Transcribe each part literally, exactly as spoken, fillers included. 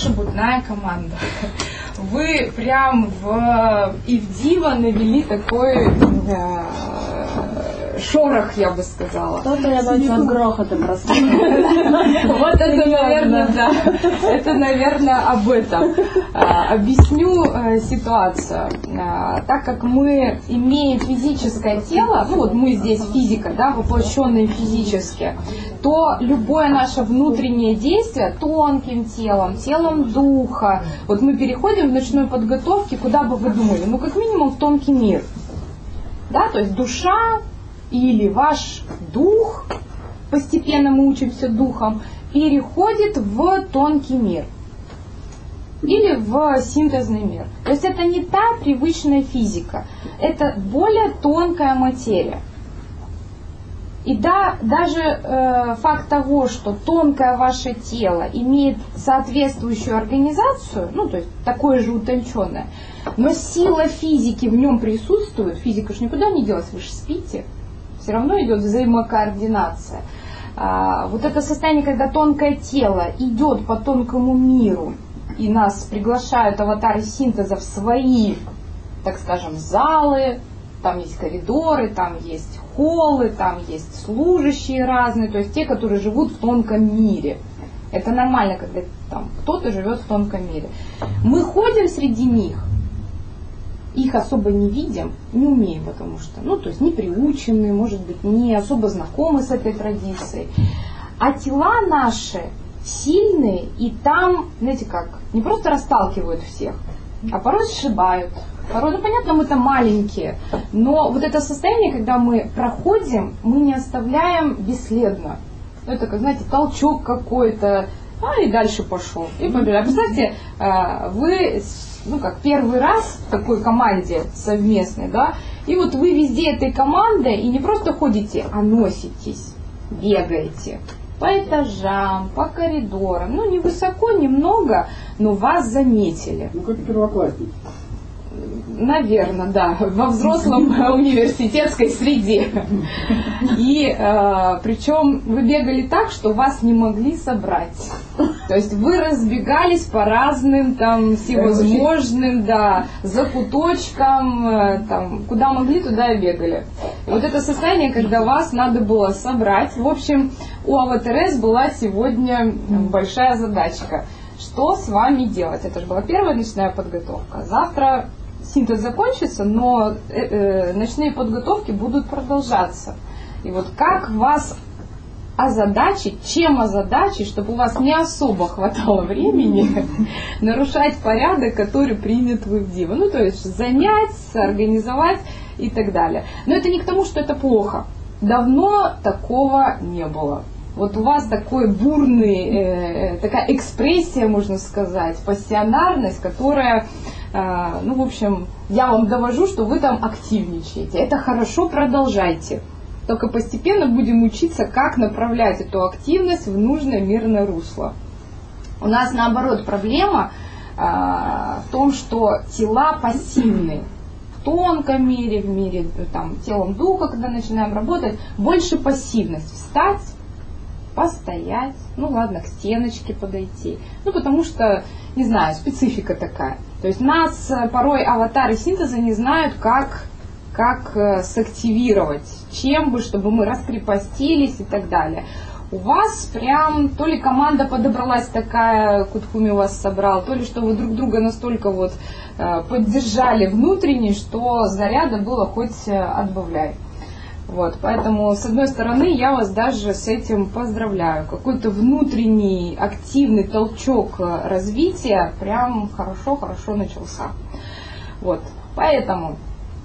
шебутная команда. Вы прям в и в диво навели такой э, шорох, я бы сказала. Кто-то, я боюсь, от грохота проснулся. Вот это, наверное, да. Это, наверное, об этом. Объясню ситуацию. Так как мы имеем физическое тело, ну вот мы здесь физика, да, воплощенные физически, то любое наше внутреннее действие тонким телом, телом духа, вот мы переходим в ночной подготовке, куда бы вы думали? Ну, как минимум в тонкий мир. Да, то есть душа или ваш дух, постепенно мы учимся духом, переходит в тонкий мир. Или в синтезный мир. То есть это не та привычная физика, это более тонкая материя. И да, даже э, факт того, что тонкое ваше тело имеет соответствующую организацию, ну то есть такое же утонченное, но сила физики в нем присутствует, физика же никуда не делась, вы же спите, все равно идет взаимокоординация. А, вот это состояние, когда тонкое тело идет по тонкому миру, и нас приглашают аватары синтеза в свои, так скажем, залы, там есть коридоры, там есть холлы, там есть служащие разные, то есть те, которые живут в тонком мире. Это нормально, когда там кто-то живет в тонком мире. Мы ходим среди них, их особо не видим, не умеем, потому что, ну, то есть не приучены, может быть, не особо знакомы с этой традицией. А тела наши сильные, и там, знаете как, не просто расталкивают всех, а порой сшибают. Порой, ну понятно, мы-то маленькие, но вот это состояние, когда мы проходим, мы не оставляем бесследно. Это, как, знаете, толчок какой-то, а и дальше пошел. И побежали. Представьте, вы, ну как, первый раз в такой команде совместной, да, и вот вы везде этой командой, и не просто ходите, а носитесь, бегаете по этажам, по коридорам, ну не высоко, немного, но вас заметили. Ну как первоклассник. Наверное, да, во взрослом университетской среде. И э, причем вы бегали так, что вас не могли собрать. То есть вы разбегались по разным там всевозможным, да, закуточкам, э, там, куда могли, туда и бегали. И вот это состояние, когда вас надо было собрать. В общем, у АватарС была сегодня большая задачка. Что с вами делать? Это же была первая ночная подготовка. Завтра синтез закончится, но э, э, ночные подготовки будут продолжаться. И вот как вас озадачить, чем озадачить, чтобы у вас не особо хватало времени нарушать порядок, который принят в Ивдиво. Ну, то есть занять, организовать и так далее. Но это не к тому, что это плохо. Давно такого не было. Вот у вас такой бурный, э, такая экспрессия, можно сказать, пассионарность, которая, э, ну, в общем, я вам довожу, что вы там активничаете. Это хорошо, продолжайте. Только постепенно будем учиться, как направлять эту активность в нужное мирное русло. У нас, наоборот, проблема э, в том, что тела пассивны. В тонком мире, в мире там, телом духа, когда начинаем работать, больше пассивность. Встать, постоять, ну ладно, к стеночке подойти. Ну потому что, не знаю, специфика такая. То есть нас порой аватары синтеза не знают, как, как сактивировать, чем бы, чтобы мы раскрепостились и так далее. У вас прям то ли команда подобралась такая, Кутхуми вас собрал, то ли что вы друг друга настолько вот поддержали внутренне, что заряда было хоть отбавляй. Вот, поэтому, с одной стороны, я вас даже с этим поздравляю. Какой-то внутренний активный толчок развития прям хорошо-хорошо начался. Вот, поэтому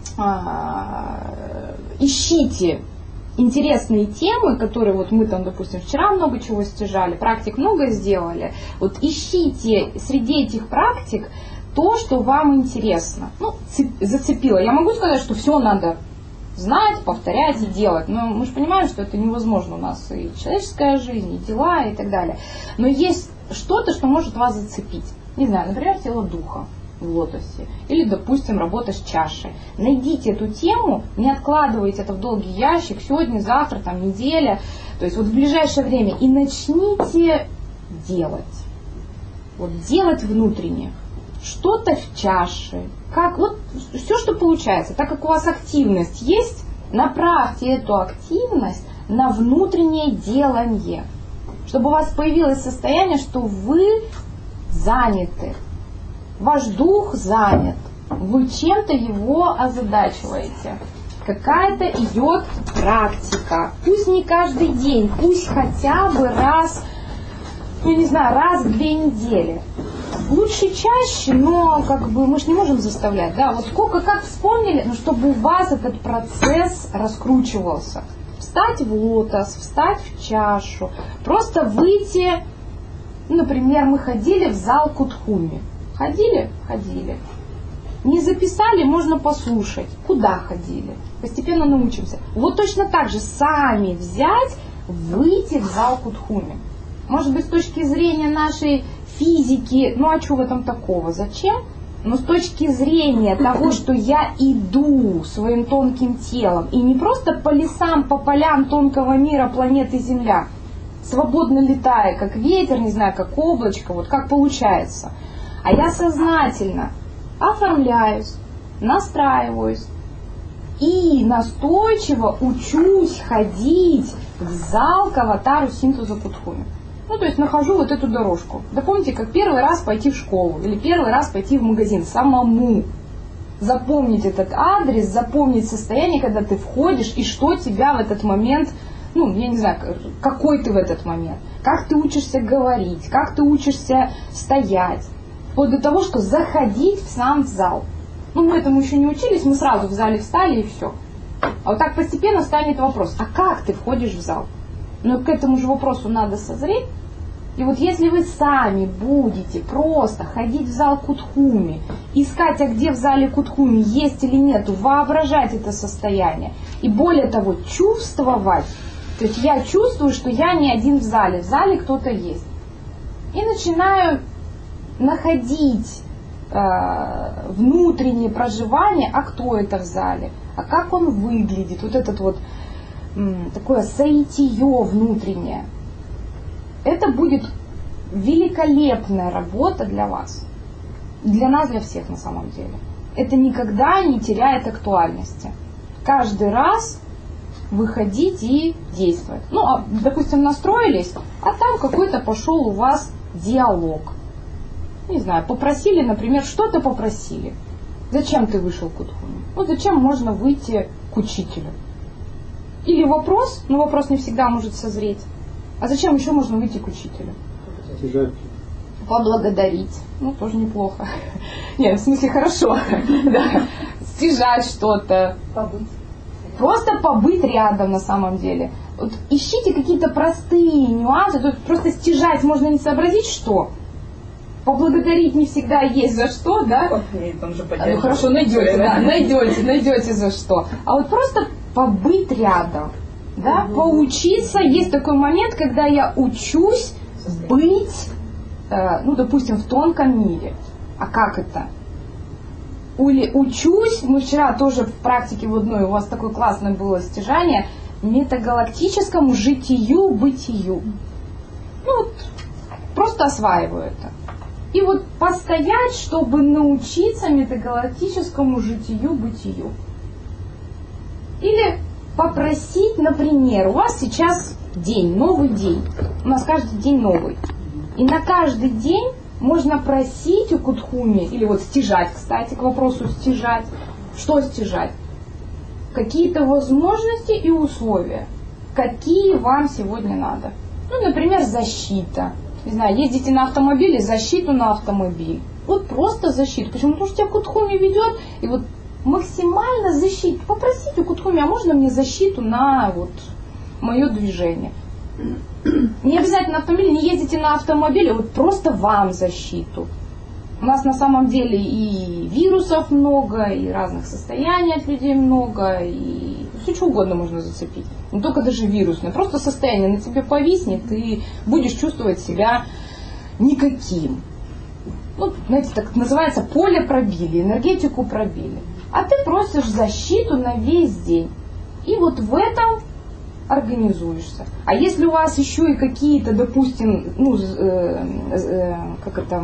а, ищите интересные темы, которые вот мы там, допустим, вчера много чего стяжали, практик много сделали. Вот ищите среди этих практик то, что вам интересно. Ну, зацепило. Я могу сказать, что все надо знать, повторять и делать. Но мы же понимаем, что это невозможно. У нас и человеческая жизнь, и дела, и так далее. Но есть что-то, что может вас зацепить. Не знаю, например, тело духа в лотосе. Или, допустим, работа с чашей. Найдите эту тему, не откладывайте это в долгий ящик, сегодня, завтра, там, неделя. То есть вот в ближайшее время. И начните делать. вот делать внутренне. Что-то в чаше. Как, вот все, что получается. Так как у вас активность есть, направьте эту активность на внутреннее делание. Чтобы у вас появилось состояние, что вы заняты. Ваш дух занят. Вы чем-то его озадачиваете. Какая-то идет практика. Пусть не каждый день, пусть хотя бы раз, ну не знаю, раз в две недели. Лучше чаще, но как бы мы же не можем заставлять, да, вот сколько как вспомнили, но чтобы у вас этот процесс раскручивался. Встать в лотос, встать в чашу, просто выйти, например, мы ходили в зал Кутхуми. Ходили? Ходили. Не записали, можно послушать. Куда ходили? Постепенно научимся. Вот точно так же сами взять, выйти в зал Кутхуми. Может быть, с точки зрения нашей физики, ну а что в этом такого? Зачем? Но с точки зрения того, что я иду своим тонким телом, и не просто по лесам, по полям тонкого мира планеты Земля, свободно летая, как ветер, не знаю, как облачко, вот как получается. А я сознательно оформляюсь, настраиваюсь и настойчиво учусь ходить в зал к аватару Синтеза Кутхуми. Ну, то есть нахожу вот эту дорожку. Да помните, как первый раз пойти в школу или первый раз пойти в магазин самому. Запомнить этот адрес, запомнить состояние, когда ты входишь, и что тебя в этот момент, ну, я не знаю, какой ты в этот момент. Как ты учишься говорить, как ты учишься стоять. Вплоть до того, что заходить в сам зал. Ну, мы этому еще не учились, мы сразу в зале встали и все. А вот так постепенно станет вопрос, а как ты входишь в зал? Но к этому же вопросу надо созреть. И вот если вы сами будете просто ходить в зал Кутхуми, искать, а где в зале Кутхуми есть или нет, воображать это состояние, и более того, чувствовать, то есть я чувствую, что я не один в зале, в зале кто-то есть. И начинаю находить э, внутреннее проживание, а кто это в зале, а как он выглядит, вот этот вот м, такое соитие внутреннее. Это будет великолепная работа для вас. Для нас, для всех на самом деле. Это никогда не теряет актуальности. Каждый раз выходить и действовать. Ну, а, допустим, настроились, а там какой-то пошел у вас диалог. Не знаю, попросили, например, что-то попросили. Зачем ты вышел к Кутхуми? Ну, зачем можно выйти к учителю? Или вопрос, но вопрос не всегда может созреть. А зачем еще можно выйти к учителю? Стяжать. Поблагодарить. Ну, тоже неплохо. Нет, в смысле хорошо. Да. Стяжать что-то. Побыть. Просто побыть рядом на самом деле. Вот ищите какие-то простые нюансы. Тут просто стяжать можно не сообразить, что. Поблагодарить не всегда есть за что, да? Нет, он же А, ну хорошо, найдете, да, найдете, найдете за что. А вот просто побыть рядом. Да, поучиться. Есть такой момент, когда я учусь быть, э, ну, допустим, в тонком мире. А как это? Или учусь, мы вчера тоже в практике в одной, у вас такое классное было стяжание, метагалактическому житию, бытию. Ну, вот, просто осваиваю это. И вот постоять, чтобы научиться метагалактическому житию, бытию. Или попросить, например, у вас сейчас день, новый день. У нас каждый день новый. И на каждый день можно просить у Кутхуми, или вот стяжать, кстати, к вопросу стяжать. Что стяжать? Какие-то возможности и условия. Какие вам сегодня надо. Ну, например, защита. Не знаю, ездите на автомобиле, защиту на автомобиль. Вот просто защиту. Почему? Потому что тебя Кутхуми ведет, и вот максимально защиту. Попросите у Кутхуми, а можно мне защиту на вот мое движение? Не обязательно на автомобиле, не ездите на автомобиле, вот просто вам защиту. У нас на самом деле и вирусов много, и разных состояний от людей много, и все что угодно можно зацепить. Не только даже вирусное, просто состояние на тебе повиснет, и будешь чувствовать себя никаким. Ну, знаете, так называется, поле пробили, энергетику пробили. А ты просишь защиту на весь день. И вот в этом организуешься. А если у вас еще и какие-то, допустим, ну, э, э, как это,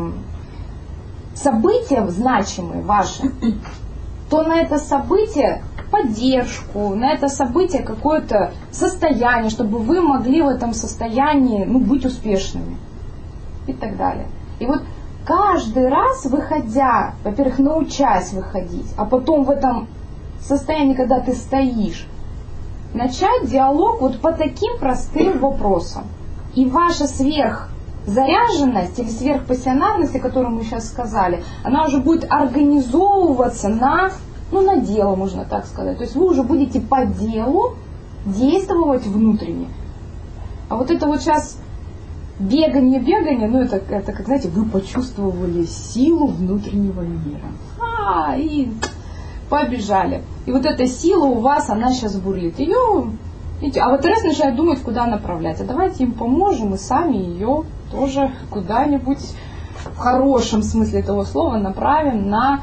события значимые ваши, то на это событие поддержку, на это событие какое-то состояние, чтобы вы могли в этом состоянии, ну, быть успешными и так далее. И вот каждый раз выходя, во-первых, научась выходить, а потом в этом состоянии, когда ты стоишь, начать диалог вот по таким простым вопросам. И ваша сверхзаряженность или сверхпассионарность, о которой мы сейчас сказали, она уже будет организовываться на, ну, на дело, можно так сказать. То есть вы уже будете по делу действовать внутренне. А вот это вот сейчас бегание, бегание, ну это, это как, знаете, вы почувствовали силу внутреннего мира. А, и побежали. И вот эта сила у вас, она сейчас бурлит. Ее, видите, а вот раз начинают думать, куда направлять. А давайте им поможем и сами ее тоже куда-нибудь в хорошем смысле этого слова направим на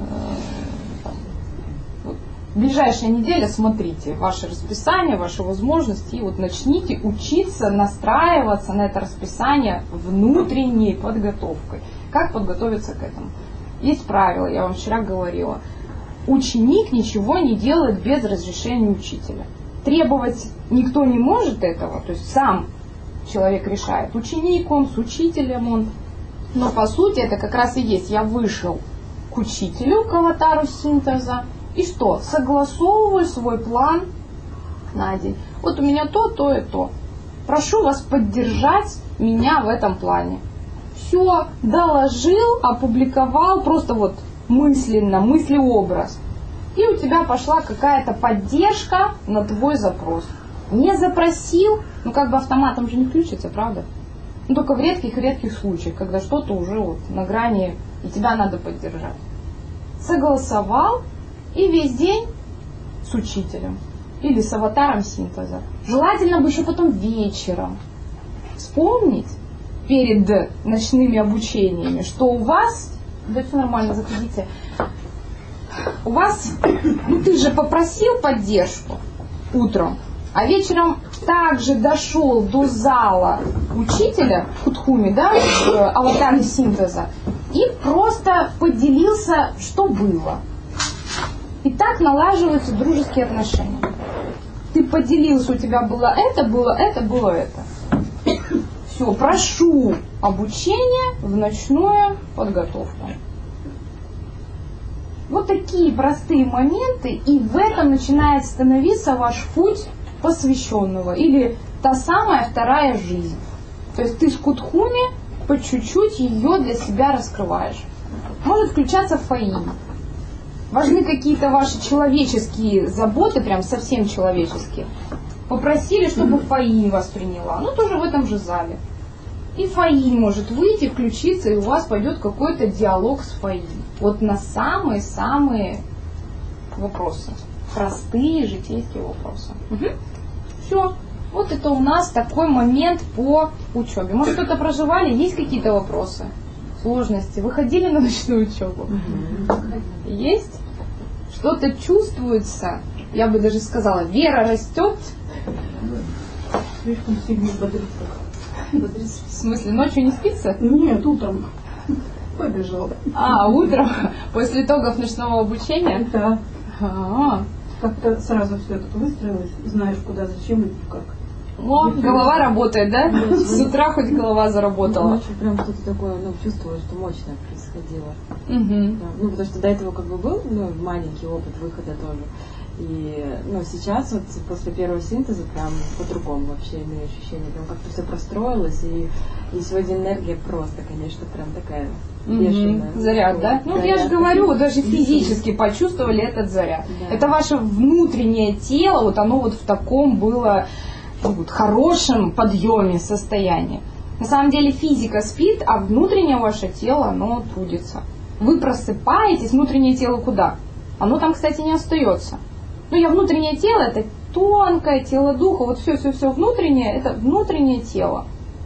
э, там, вот, ближайшая неделя. Смотрите ваше расписание, ваши возможности, и вот начните учиться настраиваться на это расписание внутренней подготовкой. Как подготовиться к этому? Есть правило, я вам вчера говорила. Ученик ничего не делает без разрешения учителя. Требовать никто не может этого, то есть сам человек решает. Ученик он, с учителем он. Но по сути это как раз и есть. Я вышел к учителю, к аватару синтеза, и что? Согласовываю свой план на день. Вот у меня то, то и то. Прошу вас поддержать меня в этом плане. Все, доложил, опубликовал, просто вот мысленно, мыслеобраз. И у тебя пошла какая-то поддержка на твой запрос. Не запросил, ну как бы автоматом же не включится, правда? Ну только в редких-редких случаях, когда что-то уже вот на грани, и тебя надо поддержать. Согласовал, и весь день с учителем. Или с аватаром синтеза. Желательно бы еще потом вечером вспомнить перед ночными обучениями, что у вас... Да все нормально, заходите. У вас, ну ты же попросил поддержку утром, а вечером также дошел до зала учителя Кутхуми, да, аватара синтеза, и просто поделился, что было. И так налаживаются дружеские отношения. Ты поделился, у тебя было это, было это, было это. Все, прошу обучение в ночную подготовку. Вот такие простые моменты, и в этом начинает становиться ваш путь посвященного, или та самая вторая жизнь. То есть ты с Кутхуми по чуть-чуть ее для себя раскрываешь. Может включаться фаин. Важны какие-то ваши человеческие заботы, прям совсем человеческие. Попросили, чтобы фаин вас приняла. Ну, тоже в этом же зале. И фаин может выйти, включиться, и у вас пойдет какой-то диалог с фаин. Вот на самые-самые вопросы. Простые житейские вопросы. Угу. Все. Вот это у нас такой момент по учебе. Может, кто-то проживали? Есть какие-то вопросы? Сложности? Вы ходили на ночную учебу? Угу. Есть? Что-то чувствуется? Я бы даже сказала, вера растет. Слишком сильно бодрится. В смысле, ночью не спится? Нет, утром. Побежал. А, утром? После итогов ночного обучения? Да. А-а-а. Как-то сразу все это выстроилось, знаешь, куда, зачем и как. О, голова работает, да? С утра хоть голова заработала. Ночью прям что-то такое, ну, чувствовала, что мощное происходило. Угу. Да. Ну, потому что до этого как бы был, ну, маленький опыт выхода тоже. И, ну, сейчас вот после первого синтеза прям по-другому вообще имею ощущение, прям как-то все простроилось, и, и сегодня энергия просто, конечно, прям такая бешеная. Угу. Заряд, да? Ну, заряд. Я же говорю, вот даже физически почувствовали этот заряд. Да. Это ваше внутреннее тело, вот оно вот в таком было вот, хорошем подъеме состоянии. На самом деле физика спит, а внутреннее ваше тело, оно трудится. Вы просыпаетесь, внутреннее тело куда? Оно там, кстати, не остается. Ну, я внутреннее тело, это тонкое тело духа, вот все-все-все внутреннее, это внутреннее тело.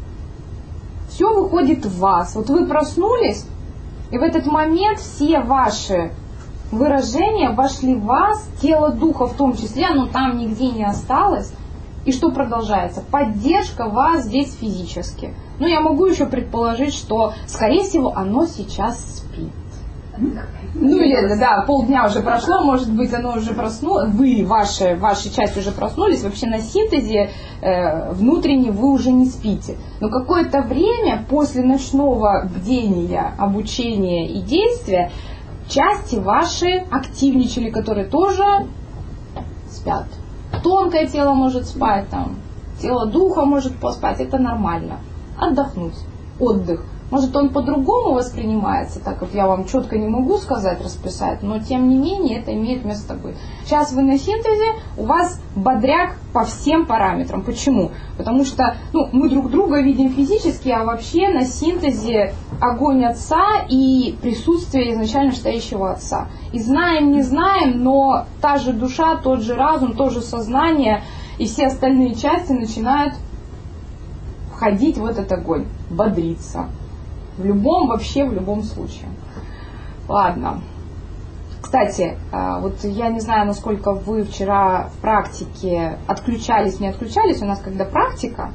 Все выходит в вас. Вот вы проснулись, и в этот момент все ваши выражения вошли в вас, тело духа в том числе, оно там нигде не осталось, И что продолжается? Поддержка вас здесь физически. Ну, я могу еще предположить, что, скорее всего, оно сейчас спит. Ну, или, да, полдня уже прошло, может быть, оно уже проснулось, вы, ваши, ваши части уже проснулись, вообще на синтезе э, внутренне вы уже не спите. Но какое-то время после ночного бдения, обучения и действия, части ваши активничали, которые тоже спят. Тонкое тело может спать, там, тело духа может поспать, это нормально. Отдохнуть, отдых. Может, он по-другому воспринимается, так как я вам четко не могу сказать, расписать, но тем не менее это имеет место быть. Сейчас вы на синтезе, у вас бодряк по всем параметрам. Почему? Потому что ну, мы друг друга видим физически, а вообще на синтезе огонь Отца и присутствие изначально стоящего Отца. И знаем, не знаем, но та же душа, тот же разум, то же сознание и все остальные части начинают входить в этот огонь, бодриться. В любом, вообще в любом случае. Ладно. Кстати, вот я не знаю, насколько вы вчера в практике отключались, не отключались. У нас, когда практика,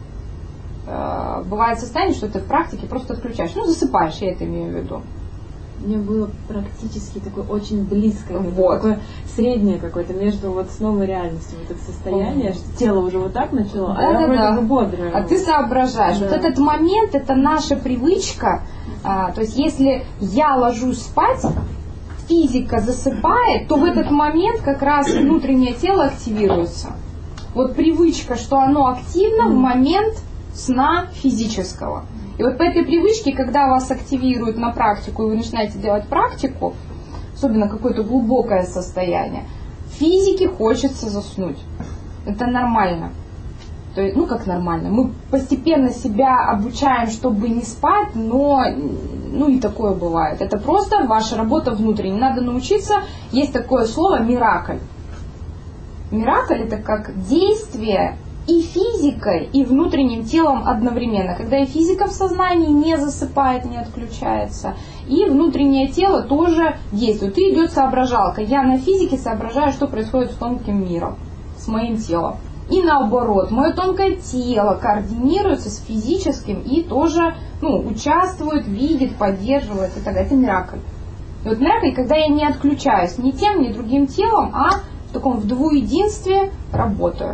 бывает состояние, что ты в практике просто отключаешь. Ну, засыпаешь, я это имею в виду. У меня было практически такое очень близкое, вот. такое среднее какое-то между вот сном и реальностью. Вот это состояние, что тело уже вот так начало, да, а я да, вроде бы бодрая. А ты соображаешь. Да. Вот этот момент, это наша привычка. А, то есть если я ложусь спать, физика засыпает, то в этот момент как раз внутреннее тело активируется. Вот привычка, что оно активно в момент сна физического. И вот по этой привычке, когда вас активируют на практику, и вы начинаете делать практику, особенно какое-то глубокое состояние, физике хочется заснуть. Это нормально. То есть, ну как нормально, мы постепенно себя обучаем, чтобы не спать, но ну и такое бывает. Это просто ваша работа внутренняя. Надо научиться, есть такое слово «миракль». Миракль – это как действие и физикой, и внутренним телом одновременно. Когда и физика в сознании не засыпает, не отключается, и внутреннее тело тоже действует. И идет соображалка. Я на физике соображаю, что происходит с тонким миром, с моим телом. И наоборот, мое тонкое тело координируется с физическим и тоже ну, участвует, видит, поддерживает и так далее. Это миракль. И вот миракль, когда я не отключаюсь ни тем, ни другим телом, а в таком в двуединстве работаю.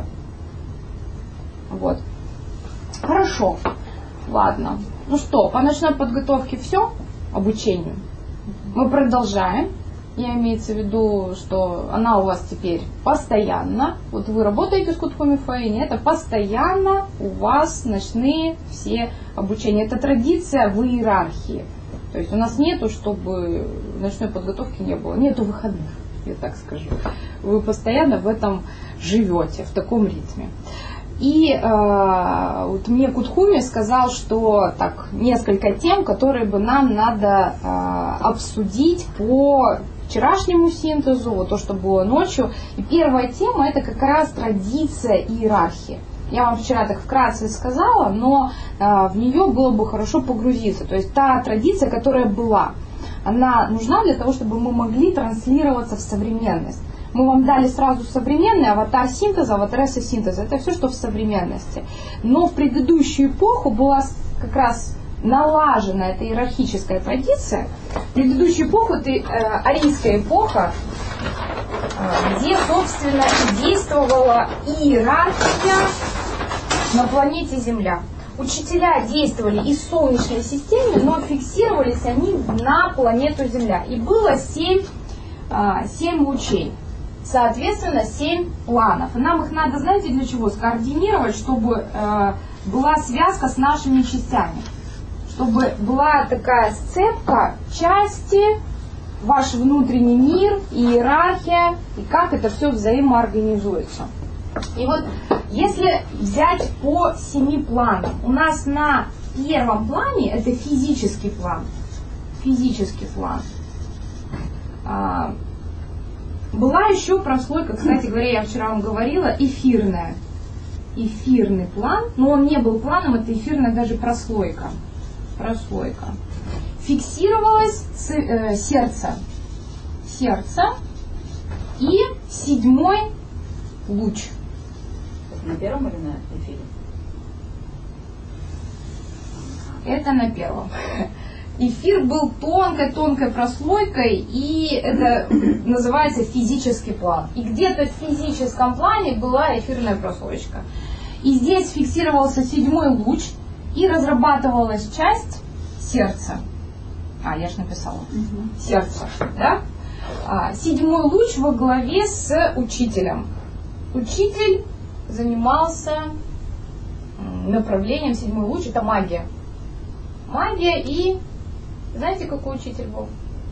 Вот. Хорошо. Ладно. Ну что, по ночной подготовке все? Обучению. Мы продолжаем. Я имеется в виду, что она у вас теперь постоянно. Вот вы работаете с Кудхуми Фаини, это постоянно у вас ночные все обучения. Это традиция в иерархии. То есть у нас нету, чтобы ночной подготовки не было. Нету выходных, я так скажу. Вы постоянно в этом живете, в таком ритме. И э, вот мне Кудхуми сказал, что так несколько тем, которые бы нам надо э, обсудить по вчерашнему синтезу, вот то, что было ночью. И первая тема – это как раз традиция и иерархия. Я вам вчера так вкратце сказала, но э, в нее было бы хорошо погрузиться. То есть та традиция, которая была, она нужна для того, чтобы мы могли транслироваться в современность. Мы вам дали сразу современный аватар синтеза, аватареса синтеза. Это все, что в современности. Но в предыдущую эпоху была как раз налажена эта иерархическая традиция. В предыдущую эпоху это э, арийская эпоха, э, где, собственно, и действовала иерархия на планете Земля. Учителя действовали и в Солнечной системе, но фиксировались они на планету Земля. И было семь, э, семь лучей. Соответственно, семь планов. И нам их надо, знаете, для чего? Скоординировать, чтобы э, была связка с нашими частями. Чтобы была такая сцепка части, ваш внутренний мир, иерархия, и как это все взаимоорганизуется. И вот, если взять по семи планам, у нас на первом плане, это физический план, физический план, э, была еще прослойка, кстати говоря, я вчера вам говорила, эфирная. Эфирный план, но он не был планом, это эфирная даже прослойка. Прослойка. Фиксировалось э, сердце. Сердце и седьмой луч. На первом или на эфире? Это на первом. Эфир был тонкой-тонкой прослойкой, и это называется физический план. И где-то в физическом плане была эфирная прослойка. И здесь фиксировался седьмой луч, и разрабатывалась часть сердца. А, я же написала. Угу. Сердце, да? А, седьмой луч во главе с учителем. Учитель занимался направлением, седьмой луч, это магия. Магия и... Знаете, какой учитель был?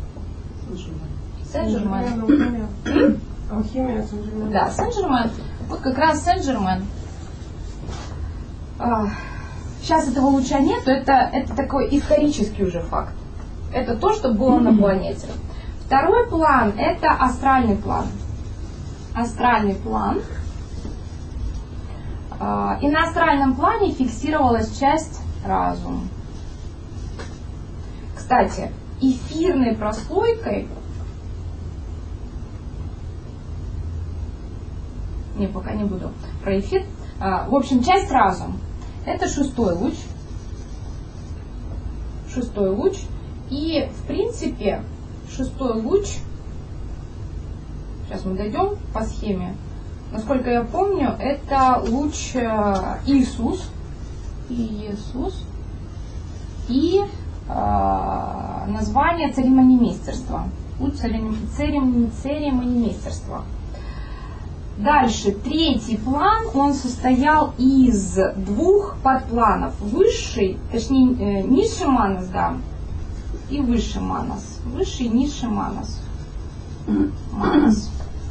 Сен-Жермен. Алхимия, Сен-Жермен. Да, Сен-Жермен. Вот как раз Сен-Жермен. А, сейчас этого луча нет, это, это такой исторический уже факт. Это то, что было на планете. Второй план – это астральный план. Астральный план. А, и на астральном плане фиксировалась часть разума. Кстати, эфирной прослойкой, не, пока не буду про эфир, а, в общем, часть разум, это шестой луч, шестой луч, и, в принципе, шестой луч, сейчас мы дойдем по схеме, насколько я помню, это луч Иисус, Иисус, и Uh, название церемонимейстерства. Луч церемонимейстерства. Дальше, третий план, он состоял из двух подпланов. Высший, точнее, э, низший манас, да, и высший манас. Высший и низший манас. Манас.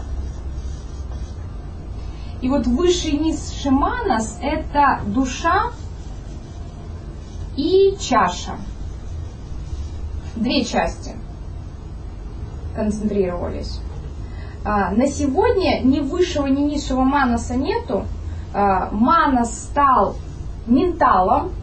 И вот высший и низший манас – это душа и чаша. Две части концентрировались. А, на сегодня ни высшего, ни низшего манаса нету. А, манас стал менталом,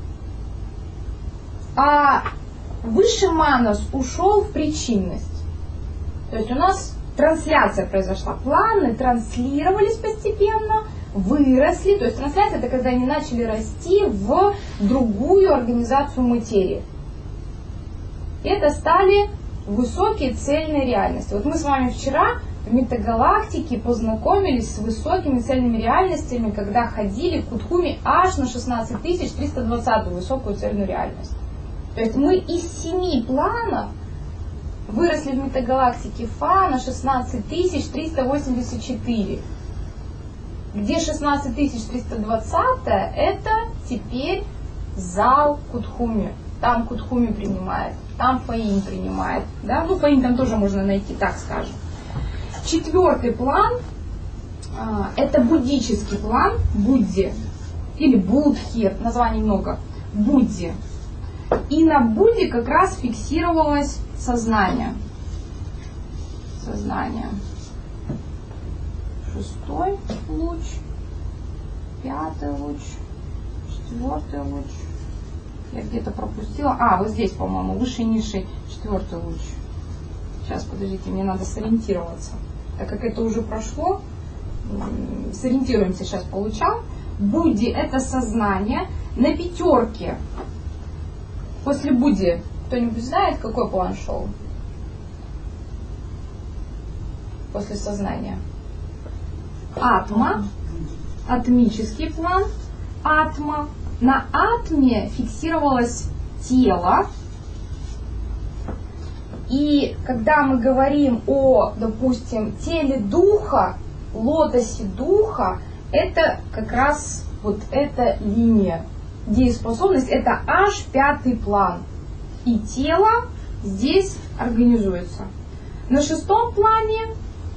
а высший манас ушел в причинность. То есть у нас трансляция произошла. Планы транслировались постепенно, выросли. То есть трансляция – это когда они начали расти в другую организацию материи. Это стали высокие цельные реальности. Вот мы с вами вчера в метагалактике познакомились с высокими цельными реальностями, когда ходили в Кутхуме аж на шестнадцать тысяч триста двадцатую высокую цельную реальность. То есть мы из семи планов выросли в метагалактике Фа на шестнадцать тысяч триста восемьдесят четыре. Где шестнадцать тысяч триста двадцатая это теперь зал Кутхуми. Там Кутхуми принимает, там Фаин принимает. Да? Ну, Фаин там тоже можно найти, так скажем. Четвертый план а, это буддический план, Будди, или Будхи, названий много, Будди. И на Будде как раз фиксировалось сознание. Сознание. Шестой луч, пятый луч, четвертый луч. Я где-то пропустила. А, вот здесь, по-моему, высший, низший, четвертый луч. Сейчас, подождите, мне надо сориентироваться. Так как это уже прошло, сориентируемся сейчас по лучам. Будди – это сознание. На пятерке, после Будди, кто-нибудь знает, какой план шел? После сознания. Атма, атмический план, атма. На атме фиксировалось тело. И когда мы говорим о, допустим, теле духа, лотосе духа, это как раз вот эта линия. Дееспособность – это аж пятый план. И тело здесь организуется. На шестом плане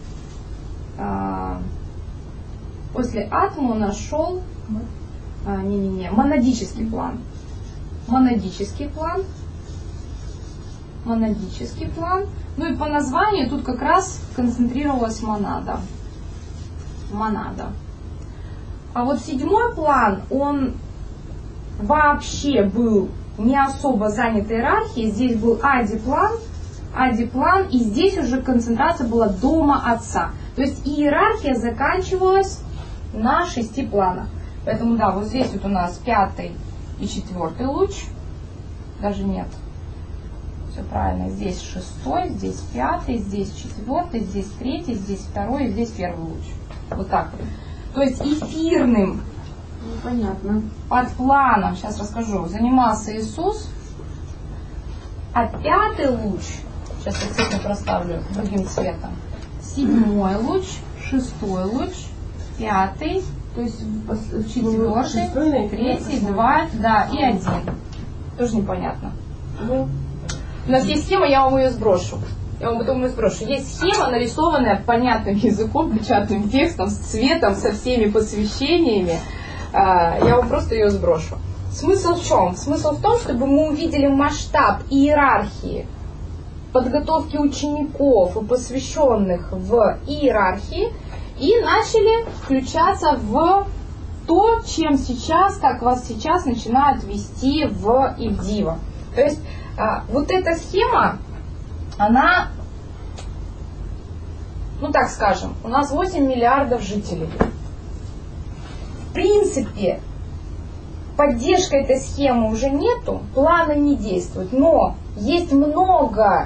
а, после атмы он нашел а, не, не, не, монадический план. Монадический план. Монадический план. Ну и по названию тут как раз концентрировалась монада. Монада. А вот седьмой план, он вообще был не особо занят иерархией. Здесь был ади-план, ади-план, и здесь уже концентрация была дома отца. То есть иерархия заканчивалась на шести планах. Поэтому да, вот здесь вот у нас пятый и четвертый луч. Даже нет. Все правильно. Здесь шестой, здесь пятый, здесь четвертый, здесь третий, здесь второй, и здесь первый луч. Вот так вот. То есть эфирным Понятно. под планом, сейчас расскажу, занимался Иисус. А пятый луч, сейчас я цветом проставлю другим цветом. Седьмой луч, шестой луч, пятый, то есть четвертый, третий, два, да, и один. Тоже непонятно. У нас есть схема, я вам ее сброшу. Я вам потом ее сброшу. Есть схема, нарисованная понятным языком, печатным текстом, с цветом, со всеми посвящениями. Я вам просто ее сброшу. Смысл в чем? Смысл в том, чтобы мы увидели масштаб иерархии подготовки учеников и посвященных в иерархии и начали включаться в то, чем сейчас, как вас сейчас начинают вести в Ивдива. То есть а, вот эта схема, она, ну так скажем, у нас восемь миллиардов жителей. В принципе, поддержка этой схемы уже нету, планы не действуют, но есть много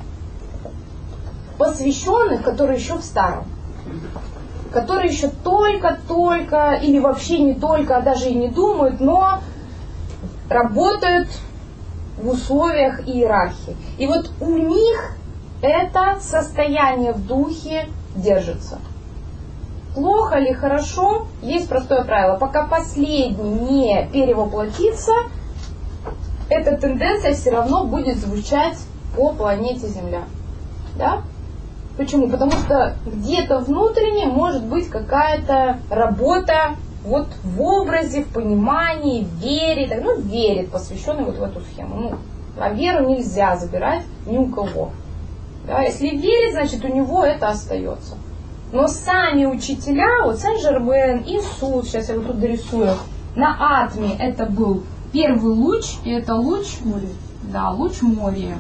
посвященных, которые еще в старом, которые еще только-только, или вообще не только, а даже и не думают, но работают в условиях иерархии. И вот у них это состояние в духе держится. Плохо или хорошо, есть простое правило. Пока последний не перевоплотится, эта тенденция все равно будет звучать по планете Земля. Да? Почему? Потому что где-то внутренне может быть какая-то работа вот в образе, в понимании, в вере. Так, ну, верит посвященный вот в эту схему. Ну, а веру нельзя забирать ни у кого. Да? Если верит, значит у него это остается. Но сами учителя, вот Сен-Жермен, Иисус, сейчас я вот тут дорисую, на Атме это был первый луч, и это луч моря. Да, луч моря.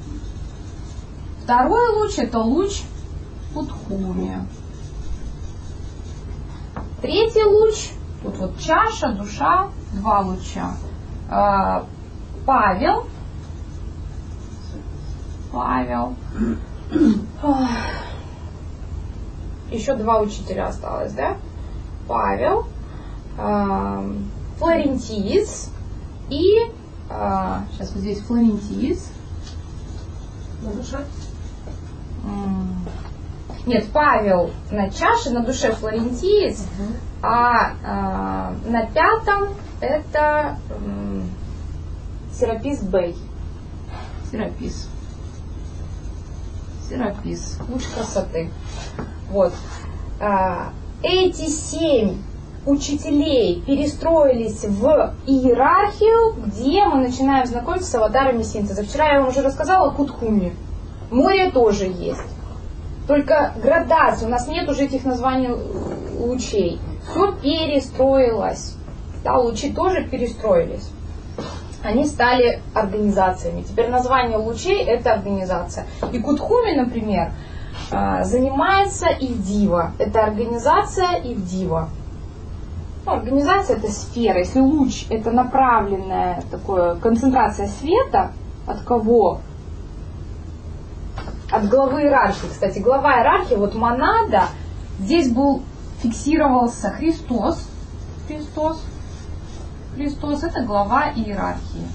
Второй луч это луч Кутхуми. Третий луч, тут вот чаша, душа, два луча. Павел. Павел. Еще два учителя осталось, да? Павел, Флорентиец и сейчас вот здесь Флорентиец. На душе? Нет, Павел на чаше, на душе Флорентиец, угу. а, а на пятом это м, Серапис Бэй. Серапис. Серапис. Луч красоты. Вот. А, эти семь учителей перестроились в иерархию, где мы начинаем знакомиться с аватарами синтеза. Вчера я вам уже рассказала о Кутхуми. Море тоже есть. Только градация, у нас нет уже этих названий лучей. Все перестроилось. Да, лучи тоже перестроились. Они стали организациями. Теперь название лучей – это организация. И Кутхуми, например, занимается Ивдива. Это организация Ивдива. Ну, организация – это сфера. Если луч – это направленная такая концентрация света, от кого? От главы иерархии. Кстати, глава иерархии, вот монада, здесь был, фиксировался Христос. Христос. Христос – это глава иерархии.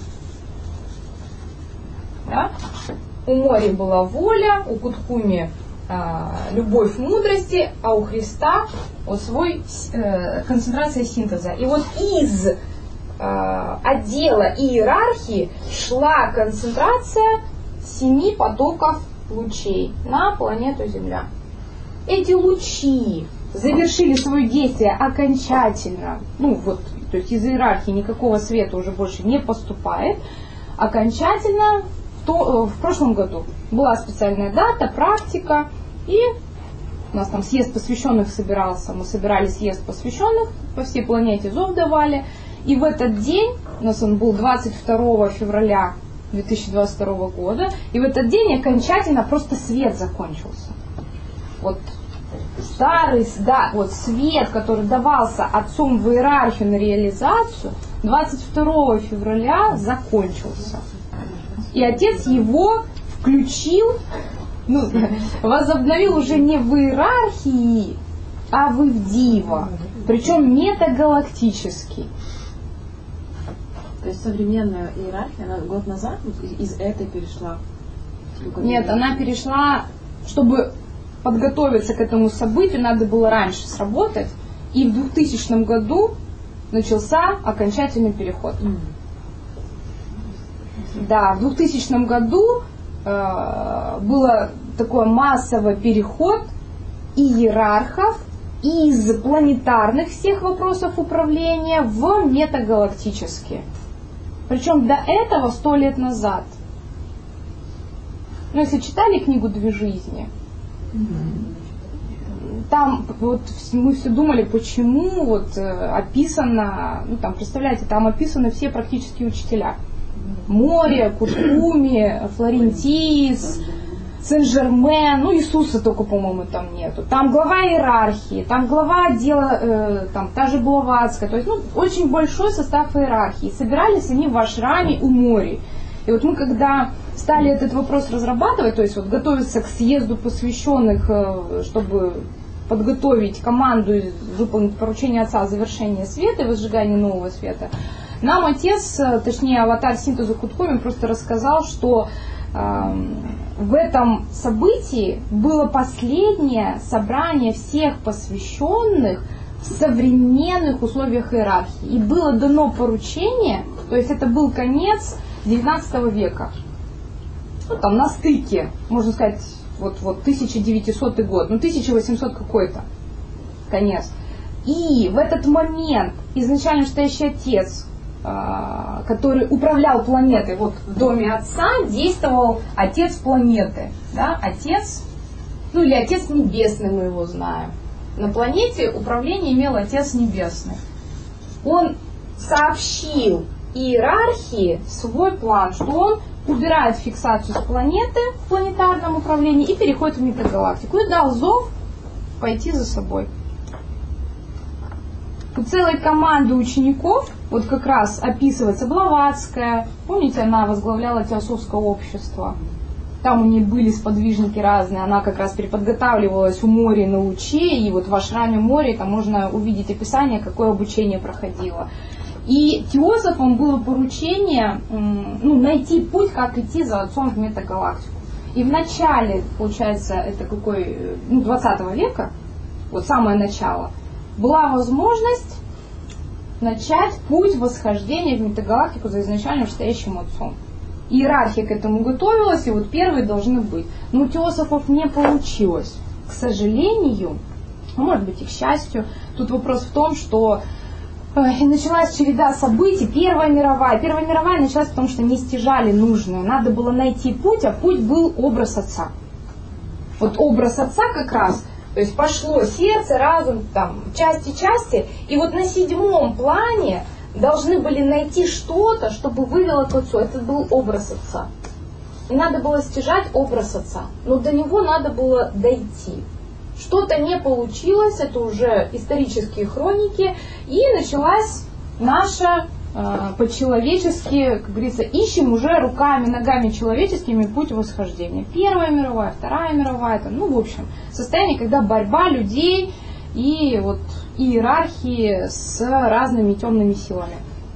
Да? У Мори была воля, у Кутхуми э, любовь мудрости, а у Христа вот свой э, концентрация синтеза. И вот из э, отдела иерархии шла концентрация семи потоков лучей на планету Земля. Эти лучи завершили свое действие окончательно, ну вот, то есть из иерархии никакого света уже больше не поступает, окончательно в, то, в прошлом году была специальная дата, практика, и у нас там съезд посвященных собирался, мы собирали съезд посвященных, по всей планете зов давали, и в этот день, у нас он был двадцать второго февраля две тысячи двадцать второго года, и в этот день окончательно просто свет закончился. Вот старый, да, вот свет, который давался отцом в иерархию на реализацию, двадцать второго февраля закончился. И отец его включил, ну, возобновил уже не в иерархии, а в Ивдива, причем метагалактически. То есть современная иерархия, она год назад из этой перешла? Нет, она перешла, чтобы подготовиться к этому событию, надо было раньше сработать, и в двухтысячном году начался окончательный переход. Mm. Да, в двухтысячном году э, было такой массовый переход иерархов из планетарных всех вопросов управления в метагалактические. Причем до этого сто лет назад. Ну, если читали книгу «Две жизни», там вот мы все думали, почему вот описано, ну там, представляете, там описаны все практически учителя. Море, Куркуми, Флорентийс, Сен-Жермен, ну Иисуса только, по-моему, там нету. Там глава иерархии, там глава отдела, э, там та же Блаватская, то есть, ну, очень большой состав иерархии. Собирались они в ашраме у моря. И вот мы, когда стали этот вопрос разрабатывать, то есть вот готовиться к съезду посвященных, э, чтобы подготовить команду и выполнить поручение отца о завершении света и возжигании нового света, нам отец, точнее аватар синтеза Кутхоми, просто рассказал, что э, в этом событии было последнее собрание всех посвященных в современных условиях иерархии. И было дано поручение, то есть это был конец девятнадцатого века. Ну, там на стыке, можно сказать, вот, вот тысяча девятисотый год, ну тысяча восемьсот какой-то конец. И в этот момент изначально стоящий отец, который управлял планетой, вот в доме отца действовал отец планеты, да, отец, ну или отец небесный, мы его знаем. На планете управление имел отец небесный. Он сообщил иерархии свой план, что он убирает фиксацию с планеты в планетарном управлении и переходит в метагалактику. И дал зов пойти за собой. У целой команды учеников, вот как раз описывается Блаватская, помните, она возглавляла теософское общество. Там у нее были сподвижники разные, она как раз переподготавливалась у моря на Луче, и вот в ашраме моря там можно увидеть описание, какое обучение проходило. И теософам было поручение, ну, найти путь, как идти за отцом в метагалактику. И в начале, получается, это какой, ну, двадцатого века, вот самое начало, была возможность начать путь восхождения в метагалактику за изначально стоящим отцом. Иерархия к этому готовилась, и вот первые должны быть. Но у теософов не получилось. К сожалению, может быть и к счастью, тут вопрос в том, что э, началась череда событий. Первая мировая. Первая мировая началась потому, что не стяжали нужное. Надо было найти путь, а путь был образ отца. Вот образ отца как раз. То есть пошло сердце, разум, там, части-части. И вот на седьмом плане должны были найти что-то, чтобы вывело к отцу. Это был образ отца. И надо было стяжать образ отца. Но до него надо было дойти. Что-то не получилось, это уже исторические хроники. И началась наша э, по-человечески, как говорится, ищем уже руками, ногами человеческими путь восхождения. Первая мировая, Вторая мировая, там, ну, в общем, состояние, когда борьба людей и вот иерархии с разными темными силами.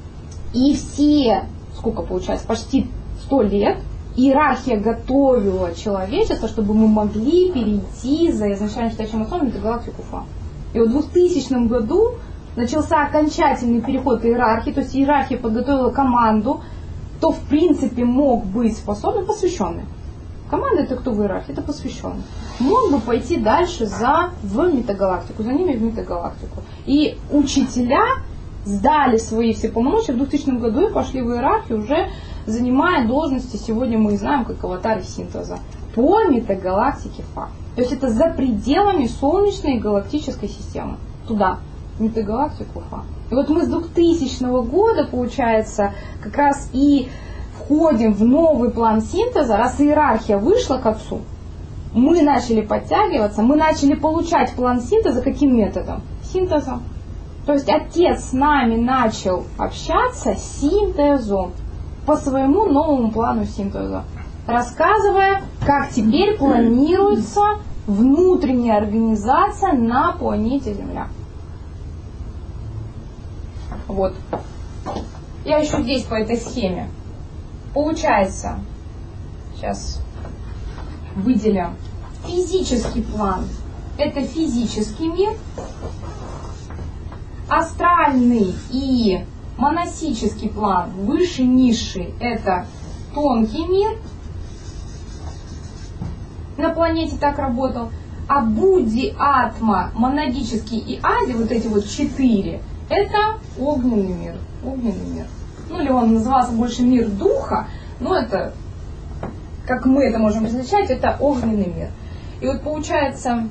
И все, сколько получается, почти сто лет, иерархия готовила человечество, чтобы мы могли перейти за изначально стоящим отцом в метагалактику Уфа. И вот в двухтысячном году начался окончательный переход иерархии, то есть иерархия подготовила команду, кто в принципе мог быть способен, посвященный. Команда — это кто в иерархии? Это посвященный. Мог бы пойти дальше за, в метагалактику, за ними в метагалактику. И учителя сдали свои все полномочия в двухтысячном году и пошли в иерархию, уже занимая должности, сегодня мы знаем, как аватары синтеза, по метагалактике Фа. То есть это за пределами Солнечной галактической системы. Туда, в метагалактику Фа. И вот мы с двухтысячного года, получается, как раз и входим в новый план синтеза, раз иерархия вышла к отцу, мы начали подтягиваться, мы начали получать план синтеза каким методом? Синтезом. То есть отец с нами начал общаться синтезом по своему новому плану синтеза, рассказывая, как теперь планируется внутренняя организация на планете Земля. Вот. Я еще здесь по этой схеме. Получается, сейчас выделим физический план. Это физический мир. Астральный и монасический план, выше, низший, это тонкий мир. На планете так работал. А Будди, Атма, монадический и Ади, вот эти вот четыре, это огненный мир. Огненный мир. Ну, или он назывался больше мир духа, но это, как мы это можем обозначать, это огненный мир. И вот получается,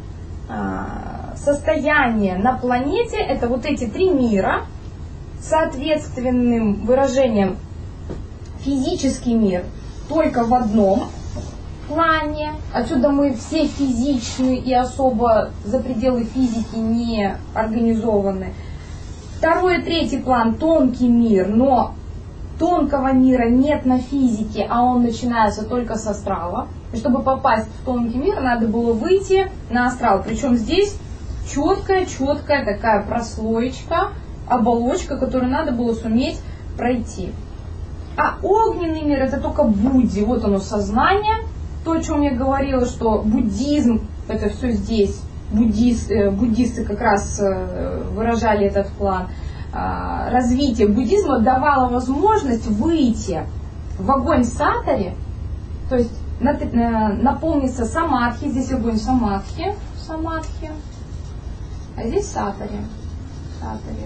состояние на планете это вот эти три мира, соответственным выражением физический мир только в одном плане. Отсюда мы все физичны и особо за пределы физики не организованы. Второй и третий план тонкий мир, но тонкого мира нет на физике, а он начинается только с астрала. И чтобы попасть в тонкий мир, надо было выйти на астрал. Причем здесь четкая, четкая такая прослоечка, оболочка, которую надо было суметь пройти. А огненный мир это только Будди, вот оно сознание, то, о чем я говорила, что буддизм, это все здесь, буддист, буддисты как раз выражали этот план. Развитие буддизма давало возможность выйти в огонь сатари, то есть наполниться самадхи, здесь огонь самадхи, самадхи, а здесь сатари, сатари.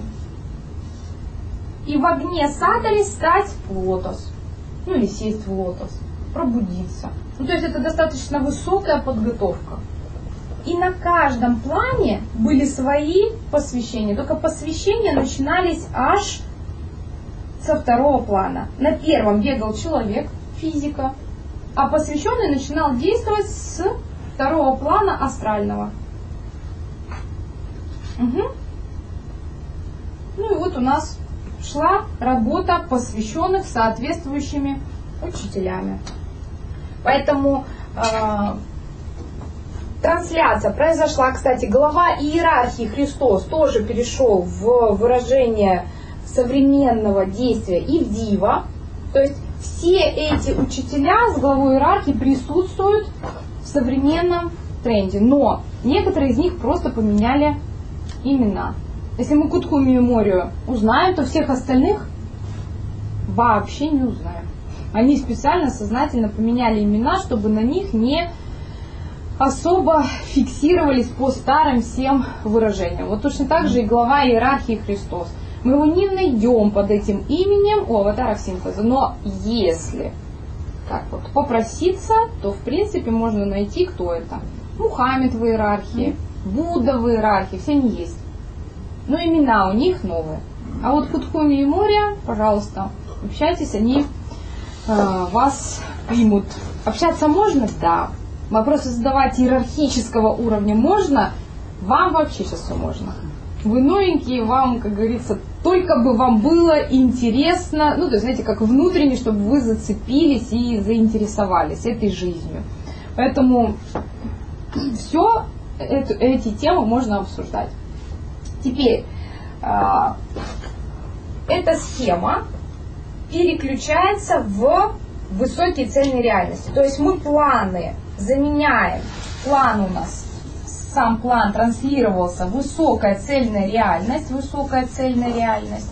И в огне сатари стать в лотос, ну или сесть в лотос, пробудиться. Ну, то есть это достаточно высокая подготовка. И на каждом плане были свои посвящения. Только посвящения начинались аж со второго плана. На первом бегал человек, физика, а посвященный начинал действовать с второго плана астрального. Угу. Ну и вот у нас шла работа посвященных соответствующими учителями. Поэтому э, трансляция произошла, кстати, глава иерархии Христос тоже перешел в выражение современного действия Ивдива. То есть все эти учителя с главой иерархии присутствуют в современном тренде. Но некоторые из них просто поменяли имена. Если мы Кутху Меморию узнаем, то всех остальных вообще не узнаем. Они специально, сознательно поменяли имена, чтобы на них не особо фиксировались по старым всем выражениям. Вот точно так же и глава иерархии Христос. Мы его не найдем под этим именем у аватаров синтеза, но если так вот попроситься, то в принципе можно найти, кто это. Мухаммед в иерархии, Будда в иерархии, все они есть. Но имена у них новые. А вот Кутхуми и Мория, пожалуйста, общайтесь, они э, вас примут. Общаться можно? Да. Вопросы задавать иерархического уровня можно? Вам вообще сейчас все можно. Вы новенькие, вам, как говорится, только бы вам было интересно, ну, то есть, знаете, как внутренне, чтобы вы зацепились и заинтересовались этой жизнью. Поэтому все это, эти темы можно обсуждать. Теперь, э, эта схема переключается в высокие цельные реальности. То есть мы планы заменяем, план у нас, сам план транслировался, высокая цельная реальность, высокая цельная реальность.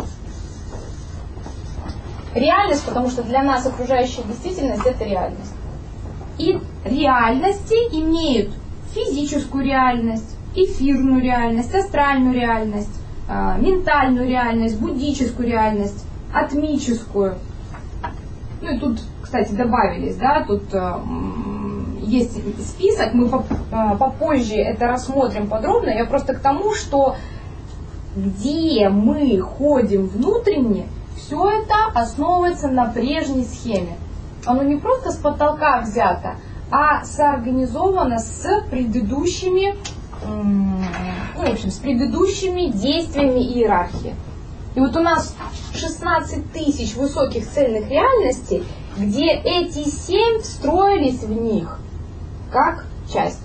Реальность, потому что для нас окружающая действительность это реальность. И реальности имеют физическую реальность, эфирную реальность, астральную реальность, э, ментальную реальность, буддическую реальность, атмическую. Ну и тут, кстати, добавились, да, тут э, есть список, мы поп, э, попозже это рассмотрим подробно. Я просто к тому, что где мы ходим внутренне, все это основывается на прежней схеме. Оно не просто с потолка взято, а соорганизовано с предыдущими, ну, в общем, с предыдущими действиями иерархии. И вот у нас шестнадцать тысяч высоких цельных реальностей, где эти семь встроились в них как часть.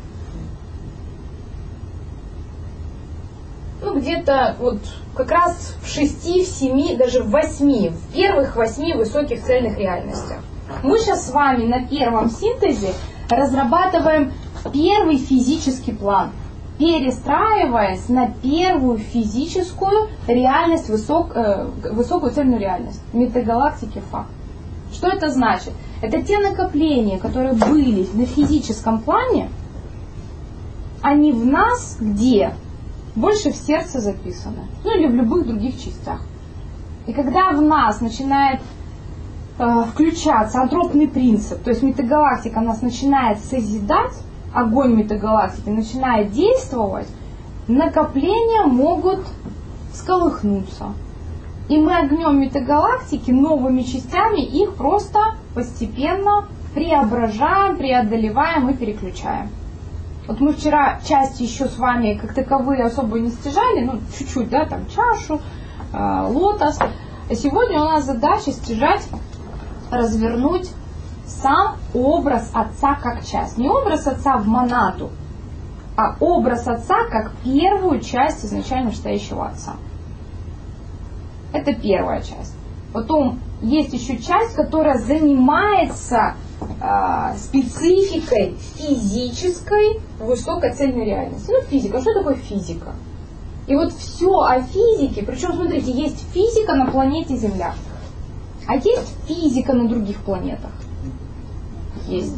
Ну, где-то вот как раз в шести, в семи, даже в восьми, в первых восьми высоких цельных реальностях. Мы сейчас с вами на первом синтезе разрабатываем первый физический план, перестраиваясь на первую физическую реальность, высок, э, высокую цельную реальность, метагалактики Фа. Что это значит? Это те накопления, которые были на физическом плане, они в нас где? Больше в сердце записаны, ну или в любых других частях. И когда в нас начинает э, включаться антропный принцип, то есть метагалактика нас начинает созидать, огонь метагалактики начинает действовать, накопления могут всколыхнуться. И мы огнем метагалактики, новыми частями, их просто постепенно преображаем, преодолеваем и переключаем. Вот мы вчера части еще с вами как таковые особо не стяжали, ну чуть-чуть, да, там чашу, э, лотос. А сегодня у нас задача стяжать, развернуть сам образ Отца как часть. Не образ Отца в монаду, а образ Отца как первую часть изначально стоящего Отца. Это первая часть. Потом есть еще часть, которая занимается э, спецификой физической высокоцельной реальности. Ну, физика. Что такое физика? И вот все о физике, причем, смотрите, есть физика на планете Земля, а есть физика на других планетах. Есть.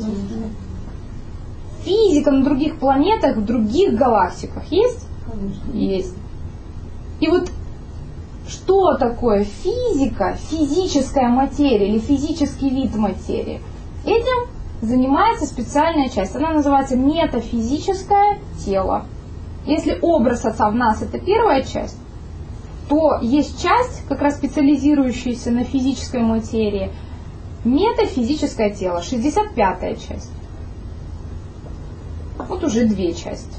Физика на других планетах, в других галактиках есть? Есть. И вот что такое физика, физическая материя или физический вид материи? Этим занимается специальная часть. Она называется метафизическое тело. Если образ Отца в нас это первая часть, то есть часть, как раз специализирующаяся на физической материи, метафизическое тело, шестьдесят пятая часть. Вот уже две части.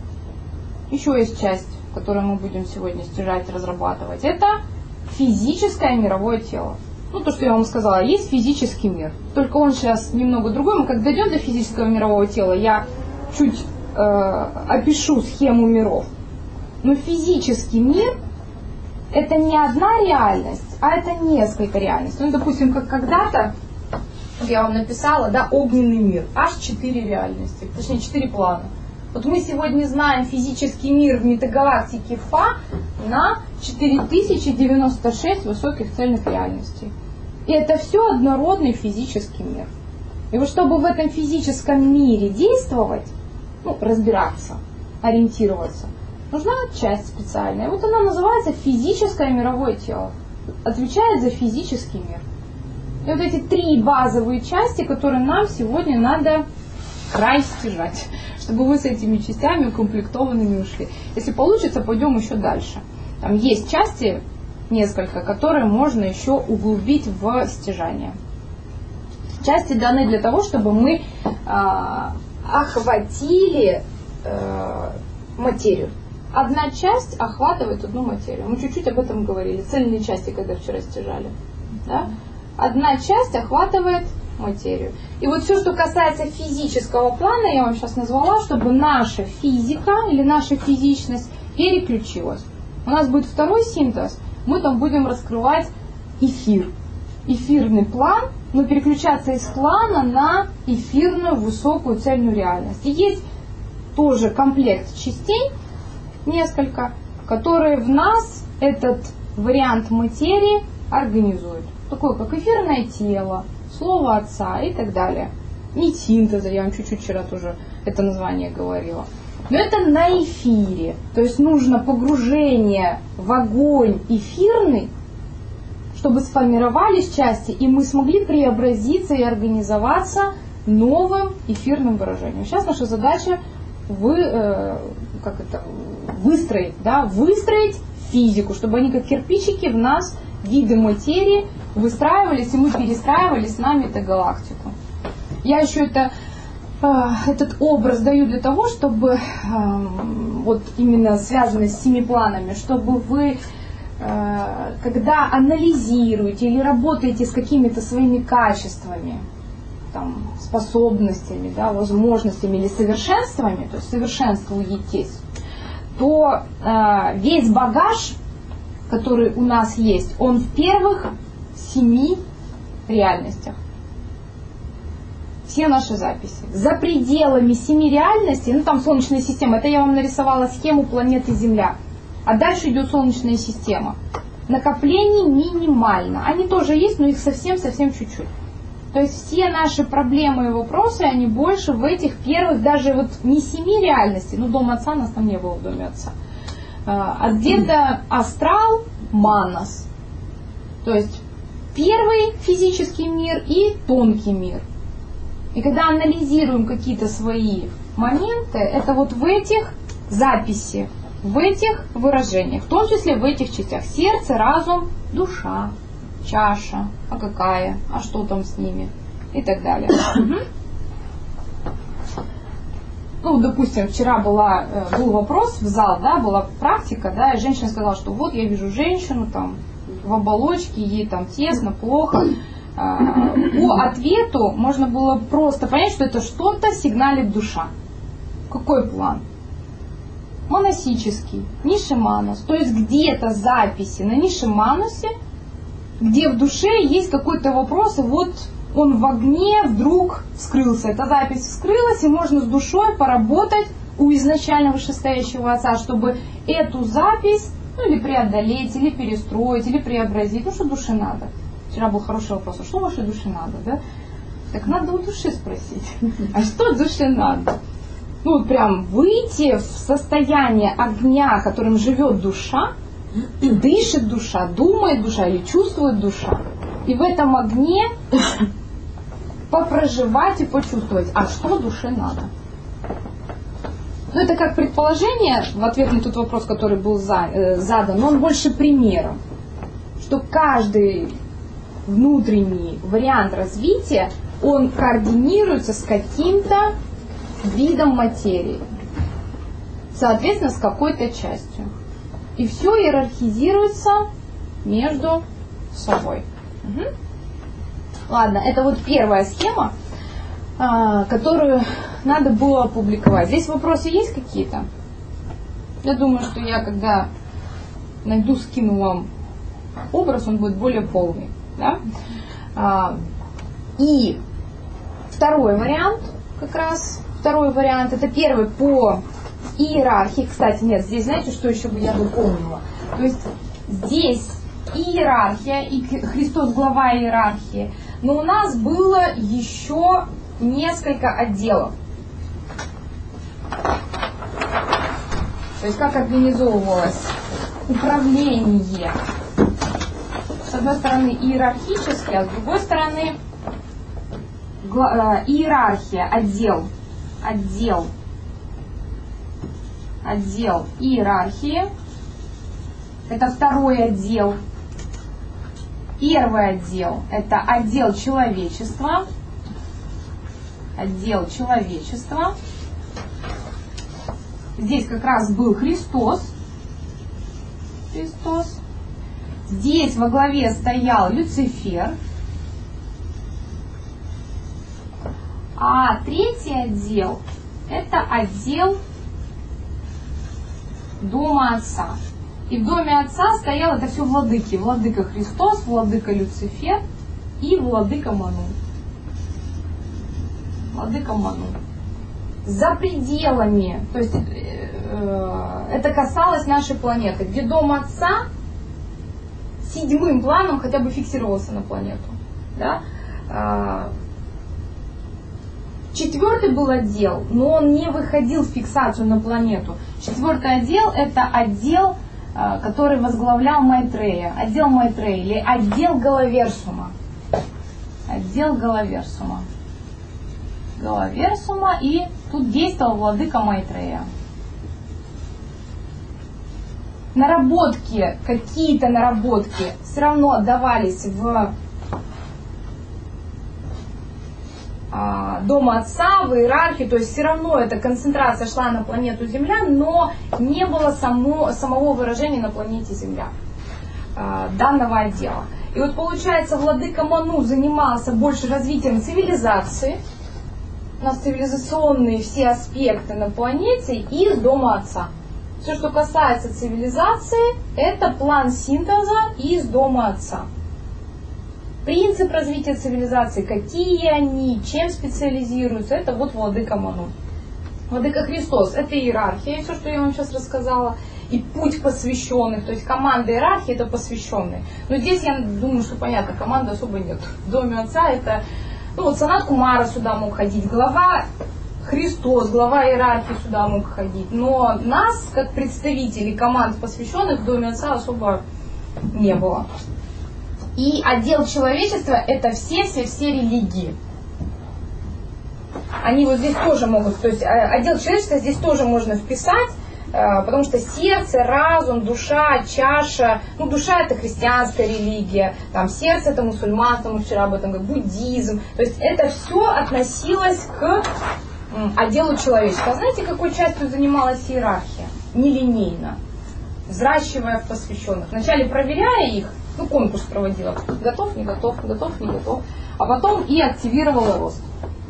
Еще есть часть, которую мы будем сегодня стяжать, разрабатывать. Это физическое мировое тело. Ну, то, что я вам сказала, есть физический мир. Только он сейчас немного другой. Мы как дойдем до физического мирового тела, я чуть э, опишу схему миров. Но физический мир — это не одна реальность, а это несколько реальностей. Ну, допустим, как когда-то я вам написала, да, огненный мир. Аж четыре реальности, точнее, четыре плана. Вот мы сегодня знаем физический мир в метагалактике Фа на четыре тысячи девяносто шесть высоких цельных реальностей. И это все однородный физический мир. И вот чтобы в этом физическом мире действовать, ну, разбираться, ориентироваться, нужна часть специальная. Вот она называется физическое мировое тело. Отвечает за физический мир. И вот эти три базовые части, которые нам сегодня надо край стяжать, чтобы вы с этими частями укомплектованными ушли. Если получится, пойдем еще дальше. Там есть части несколько, которые можно еще углубить в стяжание. Части даны для того, чтобы мы а, охватили а, материю. Одна часть охватывает одну материю. Мы чуть-чуть об этом говорили. Цельные части, когда вчера стяжали. Да? Одна часть охватывает материю. И вот все, что касается физического плана, я вам сейчас назвала, чтобы наша физика или наша физичность переключилась. У нас будет второй синтез, мы там будем раскрывать эфир. Эфирный план, но переключаться из плана на эфирную высокую цельную реальность. И есть тоже комплект частей, несколько, которые в нас этот вариант материи организуют. Такое как эфирное тело, слово Отца и так далее. Нить синтеза, я вам чуть-чуть вчера тоже это название говорила. Но это на эфире. То есть нужно погружение в огонь эфирный, чтобы сформировались части, и мы смогли преобразиться и организоваться новым эфирным выражением. Сейчас наша задача вы, э, как это, выстроить, да, выстроить физику, чтобы они как кирпичики в нас, виды материи, выстраивались, и мы перестраивались на метагалактику. Я еще это этот образ даю для того, чтобы вот именно связанный с семи планами, чтобы вы, когда анализируете или работаете с какими-то своими качествами, там, способностями, да, возможностями или совершенствами, то есть совершенствуетесь, то весь багаж, который у нас есть, он в первых семи реальностях. Все наши записи. За пределами семи реальностей, ну там Солнечная система, это я вам нарисовала схему планеты Земля. А дальше идет Солнечная система. Накоплений минимально. Они тоже есть, но их совсем-совсем чуть-чуть. То есть все наши проблемы и вопросы, они больше в этих первых, даже вот не семи реальностей, ну дом отца, нас там не было в доме отца, а где-то астрал, манас. То есть первый физический мир и тонкий мир. И когда анализируем какие-то свои моменты, это вот в этих записях, в этих выражениях, в том числе в этих частях: сердце, разум, душа, чаша, а какая, а что там с ними и так далее. Ну, допустим, вчера была, был вопрос в зал, да, была практика, да, и женщина сказала, что вот я вижу женщину там в оболочке, ей там тесно, плохо. По ответу можно было просто понять, что это что-то сигналит душа. Какой план? Монасический, нишиманус. То есть где-то записи на нишиманусе, где в душе есть какой-то вопрос, и вот он в огне вдруг вскрылся. Эта запись вскрылась, и можно с душой поработать у изначально вышестоящего отца, чтобы эту запись, ну, или преодолеть, или перестроить, или преобразить. Ну, что душе надо. Вчера был хороший вопрос, а что вашей душе надо, да? Так надо у души спросить, а что душе надо? Ну, вот прям выйти в состояние огня, которым живет душа, дышит душа, думает душа или чувствует душа, и в этом огне попроживать и почувствовать, а что душе надо. Ну, это как предположение, в ответ на тот вопрос, который был за, э, задан, но он больше примером, что каждый внутренний вариант развития, он координируется с каким-то видом материи, соответственно, с какой-то частью. И все иерархизируется между собой. Угу. Ладно, это вот первая схема, которую надо было опубликовать. Здесь вопросы есть какие-то? Я думаю, что я, когда найду, скину вам образ, он будет более полный. Да? А, и второй вариант, как раз второй вариант, это первый по иерархии. Кстати, нет, здесь знаете, что еще бы я дополнила? То есть здесь иерархия, и Христос глава иерархии, но у нас было еще несколько отделов. То есть как организовывалось управление. С одной стороны иерархически, а с другой стороны иерархия, отдел, отдел, отдел иерархии. Это второй отдел. Первый отдел – это отдел человечества. Отдел человечества. Здесь как раз был Христос. Христос. Здесь во главе стоял Люцифер. А третий отдел – это отдел Дома Отца. И в Доме Отца стоял, это все владыки. Владыка Христос, владыка Люцифер и владыка Ману. Владыка Ману. За пределами, то есть э, это касалось нашей планеты, где Дом Отца седьмым планом хотя бы фиксировался на планету. Да? Э, четвертый был отдел, но он не выходил в фиксацию на планету. Четвертый отдел – это отдел, э, который возглавлял Майтрея. Отдел Майтрея или отдел Галаверсума. Отдел Галаверсума. Галаверсума, и тут действовал владыка Майтрея. Наработки, какие-то наработки все равно отдавались в дома Отца, в иерархию, то есть все равно эта концентрация шла на планету Земля, но не было само, самого выражения на планете Земля данного отдела. И вот получается, владыка Ману занимался больше развитием цивилизации, у нас цивилизационные все аспекты на планете из дома Отца. Все, что касается цивилизации, это план синтеза из дома Отца. Принцип развития цивилизации, какие они, чем специализируются, это вот владыка Ману. Владыка Христос, это иерархия, все, что я вам сейчас рассказала, и путь посвященных, то есть команда иерархии это посвященные. Но здесь я думаю, что понятно, команды особо нет. В доме Отца это, ну вот Санат Кумара сюда мог ходить, глава Христос, глава иерархии сюда мог ходить, но нас, как представителей команд посвященных, в доме Отца особо не было. И отдел человечества это все, все, все религии. Они вот здесь тоже могут, то есть отдел человечества здесь тоже можно вписать, потому что сердце, разум, душа, чаша, ну душа это христианская религия, там сердце это мусульманство, мы вчера об этом говорили, буддизм, то есть это все относилось к отделу человечества. А знаете, какой частью занималась иерархия? Нелинейно, взращивая в посвященных. Вначале проверяя их, ну конкурс проводила, готов, не готов, готов, не готов, а потом и активировала рост.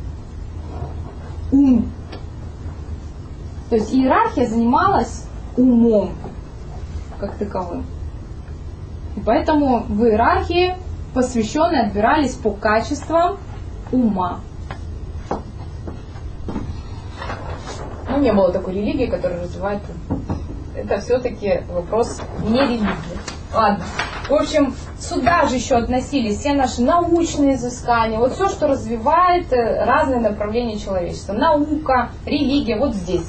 Ум. То есть иерархия занималась умом как таковым. И поэтому в иерархии посвященные отбирались по качествам ума. Ну, не было такой религии, которая развивает ум. Это все-таки вопрос не религии. Ладно. В общем, сюда же еще относились все наши научные изыскания, вот все, что развивает разные направления человечества. Наука, религия, вот здесь.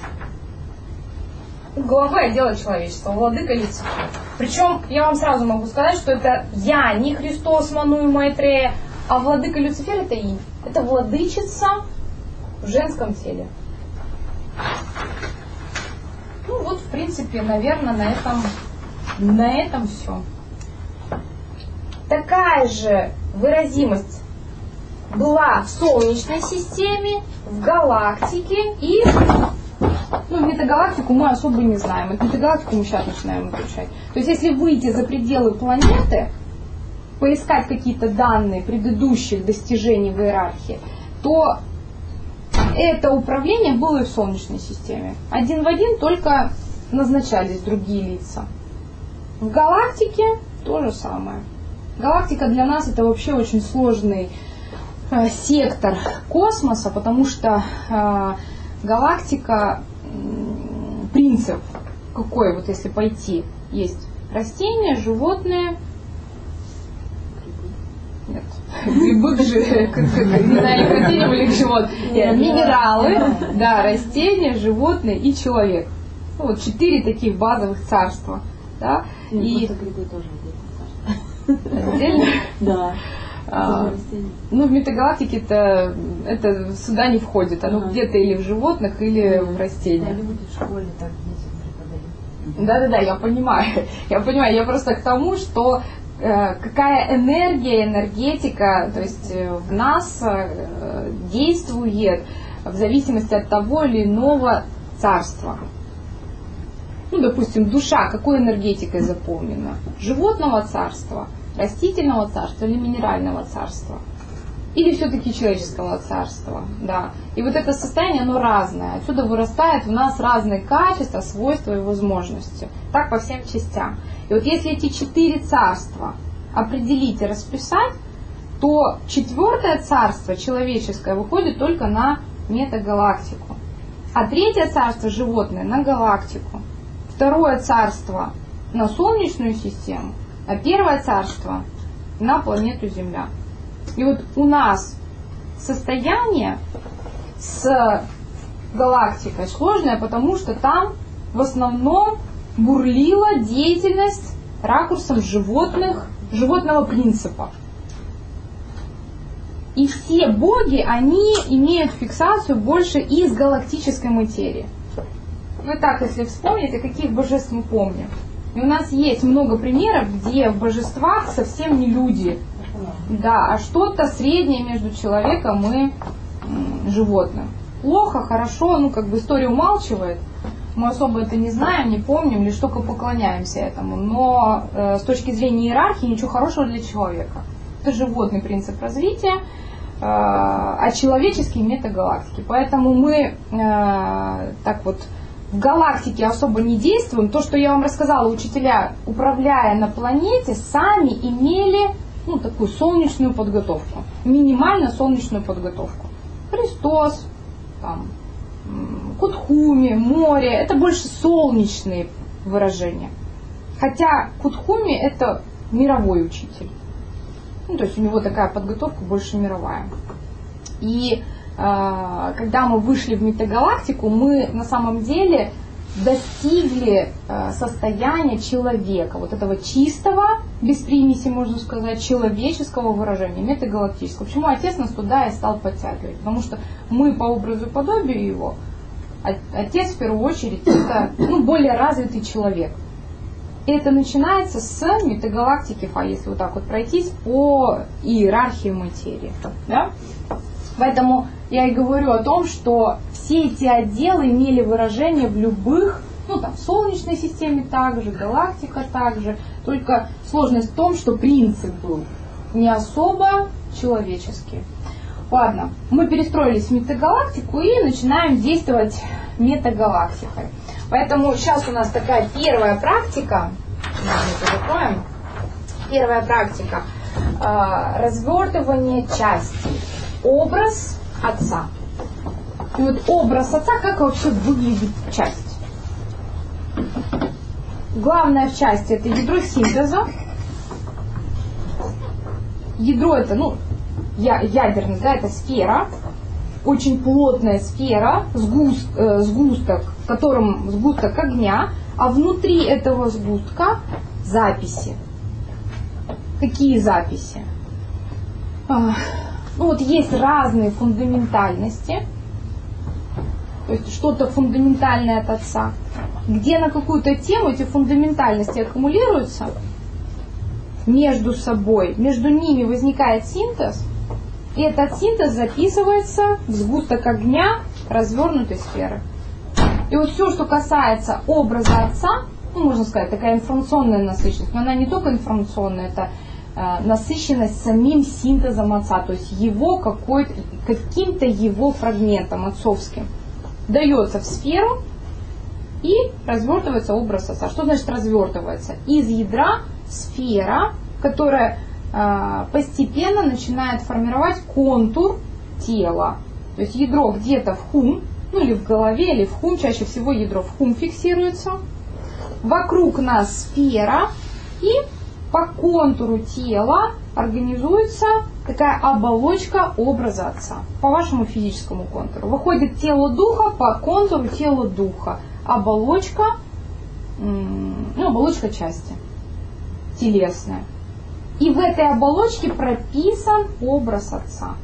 Глава отдела человечества, владыка Люцифер. Причем я вам сразу могу сказать, что это я, не Христос, Ману и Майтрея, а владыка Люцифер это Инь. Это владычица в женском теле. Ну вот, в принципе, наверное, на этом, на этом все. Такая же выразимость была в Солнечной системе, в галактике и... Ну, метагалактику мы особо не знаем. Это метагалактику мы сейчас начинаем изучать. То есть, если выйти за пределы планеты, поискать какие-то данные предыдущих достижений в иерархии, то это управление было и в Солнечной системе. Один в один, только назначались другие лица. В галактике то же самое. Галактика для нас это вообще очень сложный э, сектор космоса, потому что э, галактика, э, принцип какой, вот если пойти, есть растения, животные, нет, грибы, не знаю, какие-нибудь животные, минералы, да, растения, животные и человек. Ну, вот четыре таких базовых царства, да. И грибы тоже отдельно? Да. А, ну, в метагалактике это, это сюда не входит. Оно ага. где-то или в животных, или в растениях. Да, люди в школе так детям преподают. Да-да-да, я понимаю. Я понимаю. Я просто к тому, что э, какая энергия, энергетика, то есть э, в нас э, действует в зависимости от того или иного царства. Ну, допустим, душа какой энергетикой заполнена? Животного царства, растительного царства или минерального царства? Или все-таки человеческого царства? Да. И вот это состояние, оно разное. Отсюда вырастает в нас разные качества, свойства и возможности. Так по всем частям. И вот если эти четыре царства определить и расписать, то четвертое царство, человеческое, выходит только на метагалактику. А третье царство, животное, на галактику. Второе царство на Солнечную систему, а первое царство на планету Земля. И вот у нас состояние с галактикой сложное, потому что там в основном бурлила деятельность ракурсом животных, животного принципа. И все боги, они имеют фиксацию больше из галактической материи. Ну так, если вспомните, каких божеств мы помним. И у нас есть много примеров, где в божествах совсем не люди. Да, а что-то среднее между человеком и животным. Плохо, хорошо, ну как бы история умалчивает. Мы особо это не знаем, не помним, лишь только поклоняемся этому. Но э, с точки зрения иерархии ничего хорошего для человека. Это животный принцип развития, э, а человеческий метагалактики. Поэтому мы э, так вот в галактике особо не действуем. То, что я вам рассказала, учителя, управляя на планете, сами имели ну, такую солнечную подготовку. Минимально солнечную подготовку. Христос, там, Кутхуми, море, это больше солнечные выражения. Хотя Кутхуми это мировой учитель. Ну, то есть у него такая подготовка больше мировая. И э, когда мы вышли в метагалактику, мы на самом деле достигли э, состояния человека, вот этого чистого, без примеси, можно сказать, человеческого выражения, метагалактического. Почему Отец нас туда и стал подтягивать? Потому что мы по образу и подобию Его, Отец в первую очередь это ну, более развитый человек. И это начинается с метагалактики, а если вот так вот пройтись по иерархии материи. Да? Поэтому я и говорю о том, что все эти отделы имели выражение в любых, ну там в Солнечной системе также, галактика также, только сложность в том, что принцип был не особо человеческий. Ладно, мы перестроились в метагалактику и начинаем действовать метагалактикой. Поэтому сейчас у нас такая первая практика, закроем, первая практика э, развертывание части. Образ Отца. И вот образ Отца, как вообще выглядит часть? Главное в части это ядро синтеза. Ядро это, ну, ядерный, да, это сфера, очень плотная сфера, сгуст, э, сгусток, в котором сгусток огня, а внутри этого сгустка записи. Какие записи? А, ну вот есть разные фундаментальности, то есть что-то фундаментальное от Отца, где на какую-то тему эти фундаментальности аккумулируются между собой, между ними возникает синтез, и этот синтез записывается в сгусток огня развернутой сферы. И вот все, что касается образа Отца, ну, можно сказать, такая информационная насыщенность, но она не только информационная, это э, насыщенность самим синтезом Отца, то есть его какой-то, каким-то его фрагментом отцовским дается в сферу и развертывается образ Отца. Что значит развертывается? Из ядра сфера, которая э, постепенно начинает формировать контур тела. То есть ядро где-то в хум, ну или в голове, или в хум, чаще всего ядро в хум фиксируется. Вокруг нас сфера, и по контуру тела организуется такая оболочка образа Отца, по вашему физическому контуру. Выходит тело духа по контуру тела духа. Оболочка, ну, оболочка части, телесная. И в этой оболочке прописан образ Отца.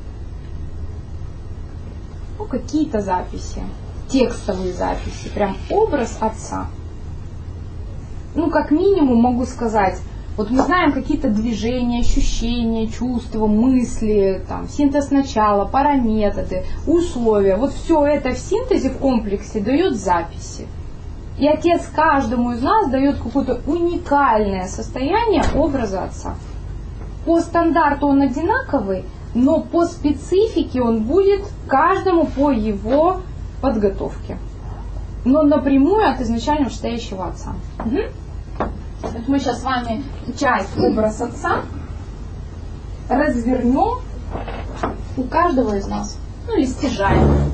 Ну, какие-то записи, текстовые записи, прям образ Отца. Ну, как минимум могу сказать, вот мы знаем какие-то движения, ощущения, чувства, мысли, там, синтез начала, параметоды, условия. Вот все это в синтезе, в комплексе дает записи. И Отец каждому из нас дает какое-то уникальное состояние образа Отца. По стандарту он одинаковый, но по специфике он будет каждому по его подготовке. Но напрямую от изначально вышестоящего Отца. Угу. Вот мы сейчас с вами часть образа Отца развернем у каждого из нас. Ну или стяжаем.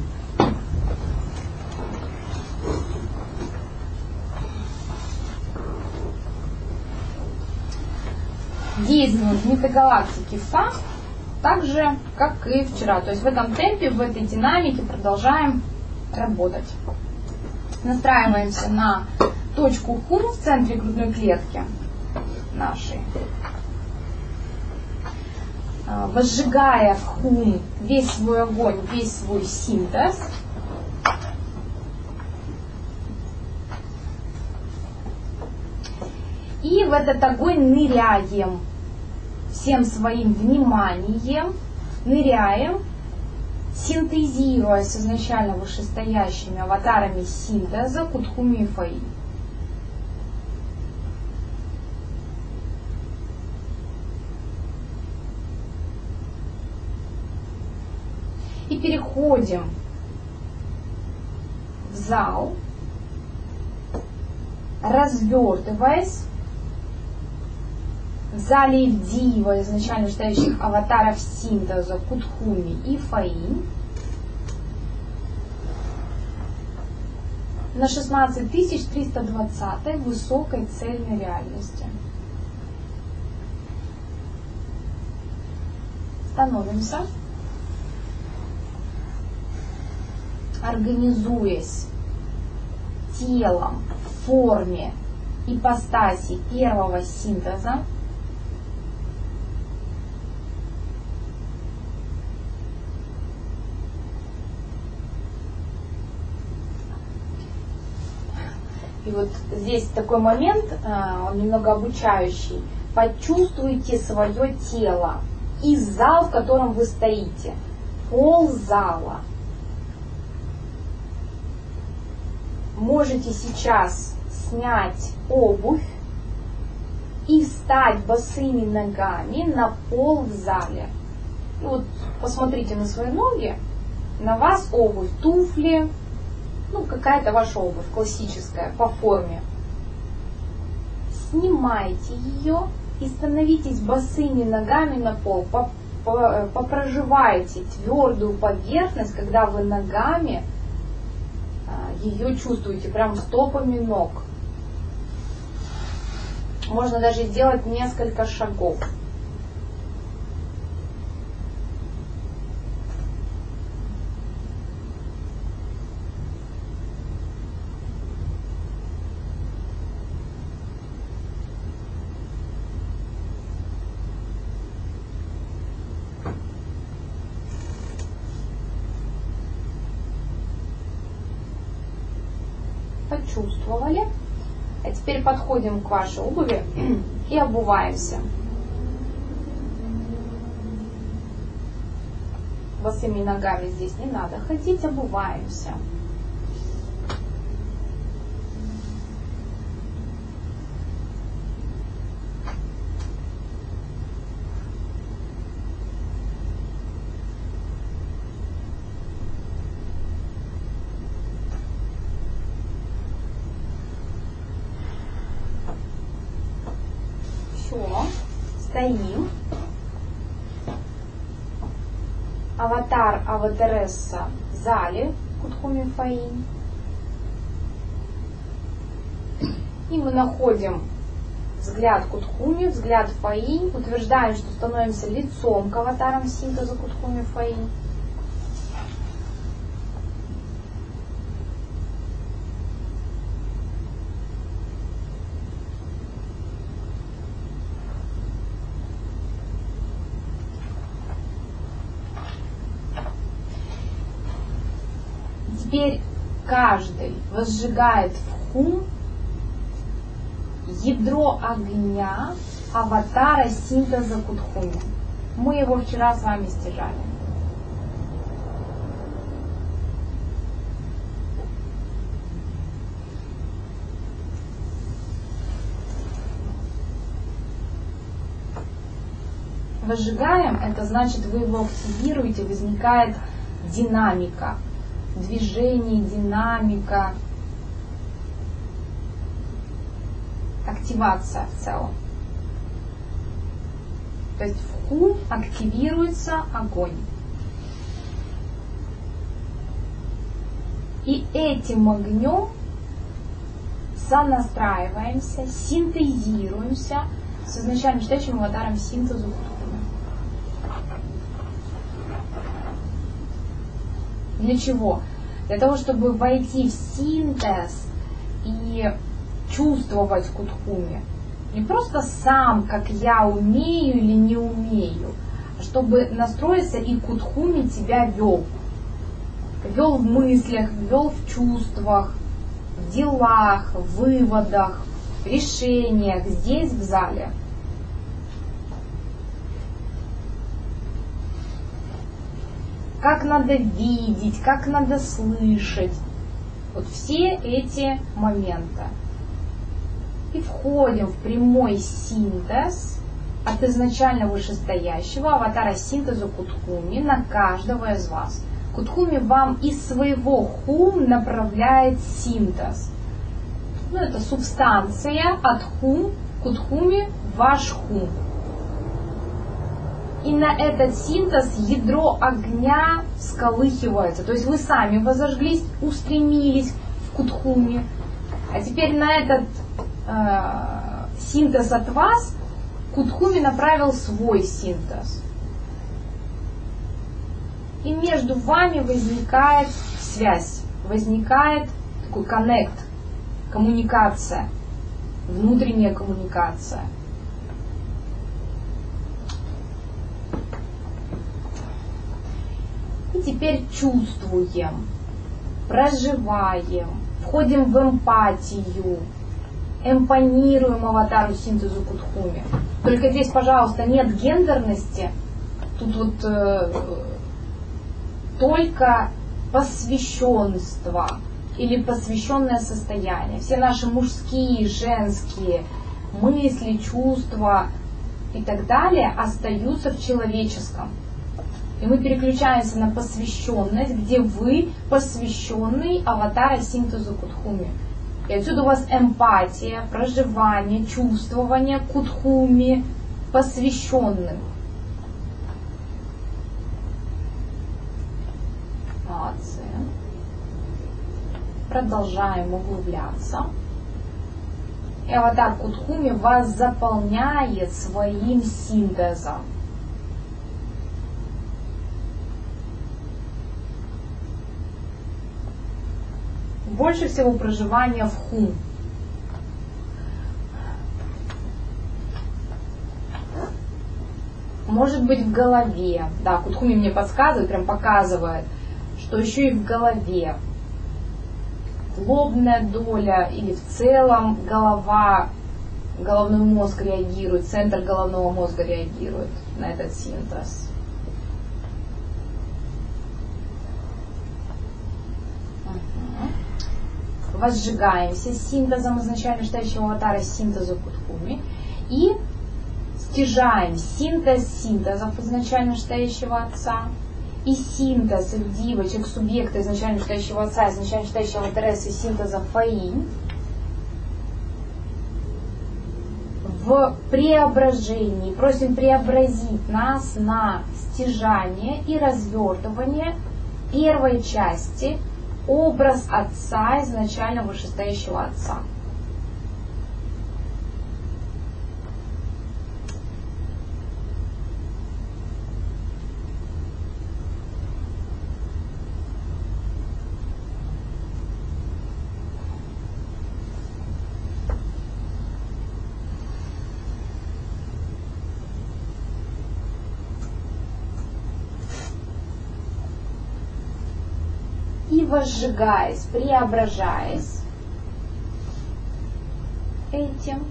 Действует метагалактики ФА так же, как и вчера. То есть в этом темпе, в этой динамике продолжаем работать. Настраиваемся на точку хум в центре грудной клетки нашей. Возжигая в хум весь свой огонь, весь свой синтез. И в этот огонь ныряем всем своим вниманием, ныряем синтезируя с изначально вышестоящими аватарами синтеза Кутхуми и Фаи. И переходим в зал, развертываясь в зале Ивдиева, изначально стоящих аватаров синтеза Кутхуми и Фаи, на шестнадцать тысяч триста двадцатой высокой цельной реальности. Становимся, организуясь телом в форме ипостаси первого синтеза, и вот здесь такой момент, он немного обучающий. Почувствуйте свое тело и зал, в котором вы стоите, пол зала. Можете сейчас снять обувь и встать босыми ногами на пол в зале. И вот посмотрите на свои ноги, на вас обувь, туфли, ну какая-то ваша обувь классическая по форме. Снимайте ее и становитесь босыми ногами на пол. Попроживайте твердую поверхность, когда вы ногами ее чувствуете, прям стопами ног. Можно даже сделать несколько шагов. Почувствовали. А теперь подходим к вашей обуви и обуваемся. Босыми ногами здесь не надо ходить, обуваемся. Стоим. Аватар аватаресса в зале Кутхуми Фаи. И мы находим взгляд Кутхуми, взгляд Фаи, утверждаем, что становимся лицом к аватарам синтеза Кутхуми Фаи. Теперь каждый возжигает в хум ядро огня аватара синтеза Кутхуми. Мы его вчера с вами стяжали. Возжигаем, это значит, вы его активируете, возникает динамика. Движение, динамика, активация в целом. То есть в хум активируется огонь. И этим огнем сонастраиваемся, синтезируемся с изначально вышестоящим аватаром синтеза. Для чего? Для того, чтобы войти в синтез и чувствовать Кутхуми. Не просто сам, как я умею или не умею, а чтобы настроиться и Кутхуми тебя вел. Вел в мыслях, вел в чувствах, в делах, в выводах, в решениях, здесь, в зале. как надо видеть, как надо слышать. Вот все эти моменты. И входим в прямой синтез от изначально вышестоящего аватара синтеза Кутхуми на каждого из вас. Кутхуми вам из своего хум направляет синтез. Ну, это субстанция от хум, Кутхуми ваш хум. И на этот синтез ядро огня всколыхивается. То есть вы сами возожглись, устремились в Кутхуми. А теперь на этот э, синтез от вас Кутхуми направил свой синтез. И между вами возникает связь, возникает такой коннект, коммуникация, внутренняя коммуникация. И теперь чувствуем, проживаем, входим в эмпатию, эмпонируем аватару синтезу Кутхуми. Только здесь, пожалуйста, нет гендерности. Тут вот э, только посвященство или посвященное состояние. Все наши мужские, женские мысли, чувства и так далее остаются в человеческом. И мы переключаемся на посвященность, где вы посвященный аватара синтезу Кутхуми. И отсюда у вас эмпатия, проживание, чувствование Кутхуми посвященным. Молодцы. Продолжаем углубляться. И аватар Кутхуми вас заполняет своим синтезом. Больше всего проживания в хум. Может быть в голове. Да, Кутхуми мне подсказывает, прям показывает, что еще и в голове. Лобная доля или в целом голова, головной мозг реагирует, центр головного мозга реагирует на этот синтез. Возжигаемся синтезом изначально вышестоящего аватара синтеза Кутхуми и стяжаем синтез синтезов изначально вышестоящего отца и синтез девочек субъекта изначально вышестоящего отца, изначально вышестоящего Тересы синтеза Фаинь в преображении. Просим преобразить нас на стяжание и развертывание первой части образ отца, изначально вышестоящего отца. И возжигаясь, преображаясь этим,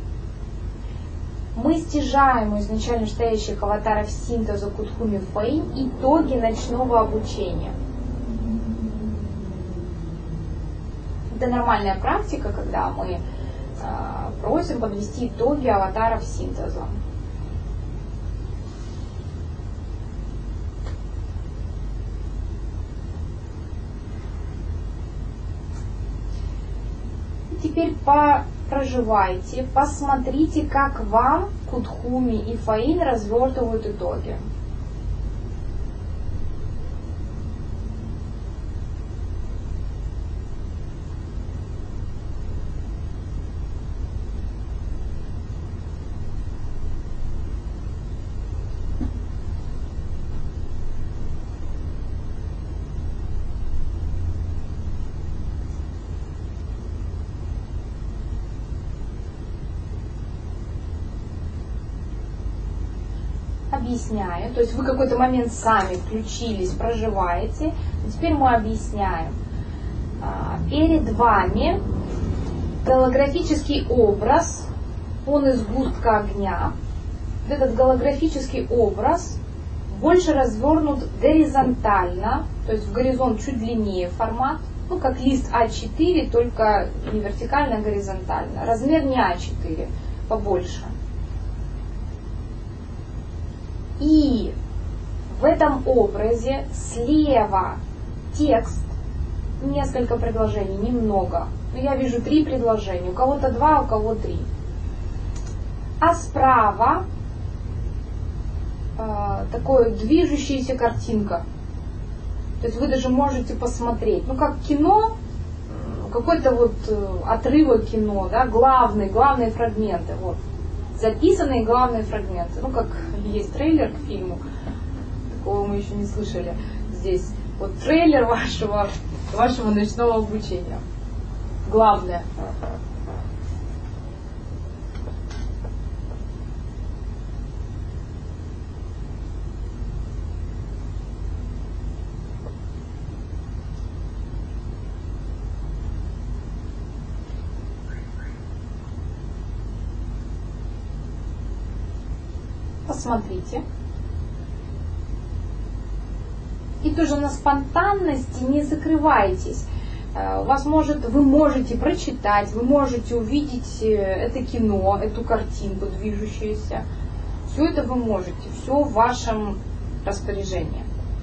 мы стяжаем у изначально вышестоящих аватаров синтеза Кутхуми Фаинь итоги ночного обучения. Это нормальная практика, когда мы э, просим подвести итоги аватаров синтеза. Теперь проживайте, посмотрите, как вам Кутхуми и Фаинь развертывают итоги. Объясняю, то есть вы какой-то момент сами включились, проживаете, и теперь мы объясняем. Перед вами голографический образ, он из сгустка огня. Этот голографический образ больше развернут горизонтально, то есть в горизонт чуть длиннее формат, ну как лист а четыре, только не вертикально, а горизонтально. Размер не а четыре, побольше. И в этом образе слева текст, несколько предложений, немного. Но я вижу три предложения, у кого-то два, у кого три. А справа э, такое движущаяся картинка. То есть вы даже можете посмотреть, ну как кино, какой-то вот э, отрывок кино, да, главные, главные фрагменты, вот, записанные главные фрагменты. Ну как есть трейлер к фильму, такого мы еще не слышали здесь. Вот трейлер вашего, вашего ночного обучения. Главное. Посмотрите. И тоже на спонтанности не закрывайтесь. У вас может, вы можете прочитать, вы можете увидеть это кино, эту картинку движущуюся. Все это вы можете, все в вашем распоряжении.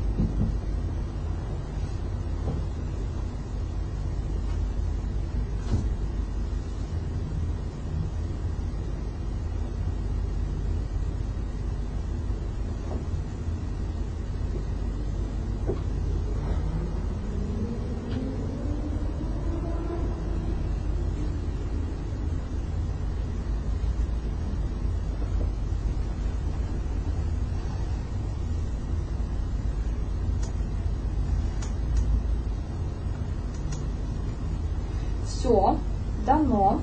Все дано.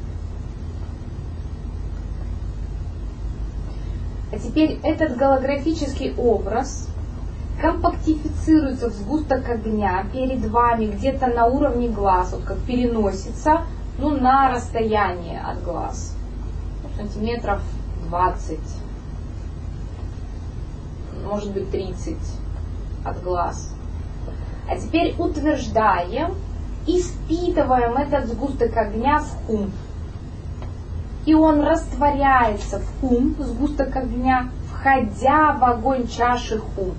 А теперь этот голографический образ компактифицируется в сгусток огня перед вами где-то на уровне глаз, вот как переносится, ну, на расстояние от глаз, сантиметров двадцать, может быть тридцать от глаз. А теперь утверждаем и впитываем этот сгусток огня в хум. И он растворяется в хум, сгусток огня, входя в огонь чаши хум.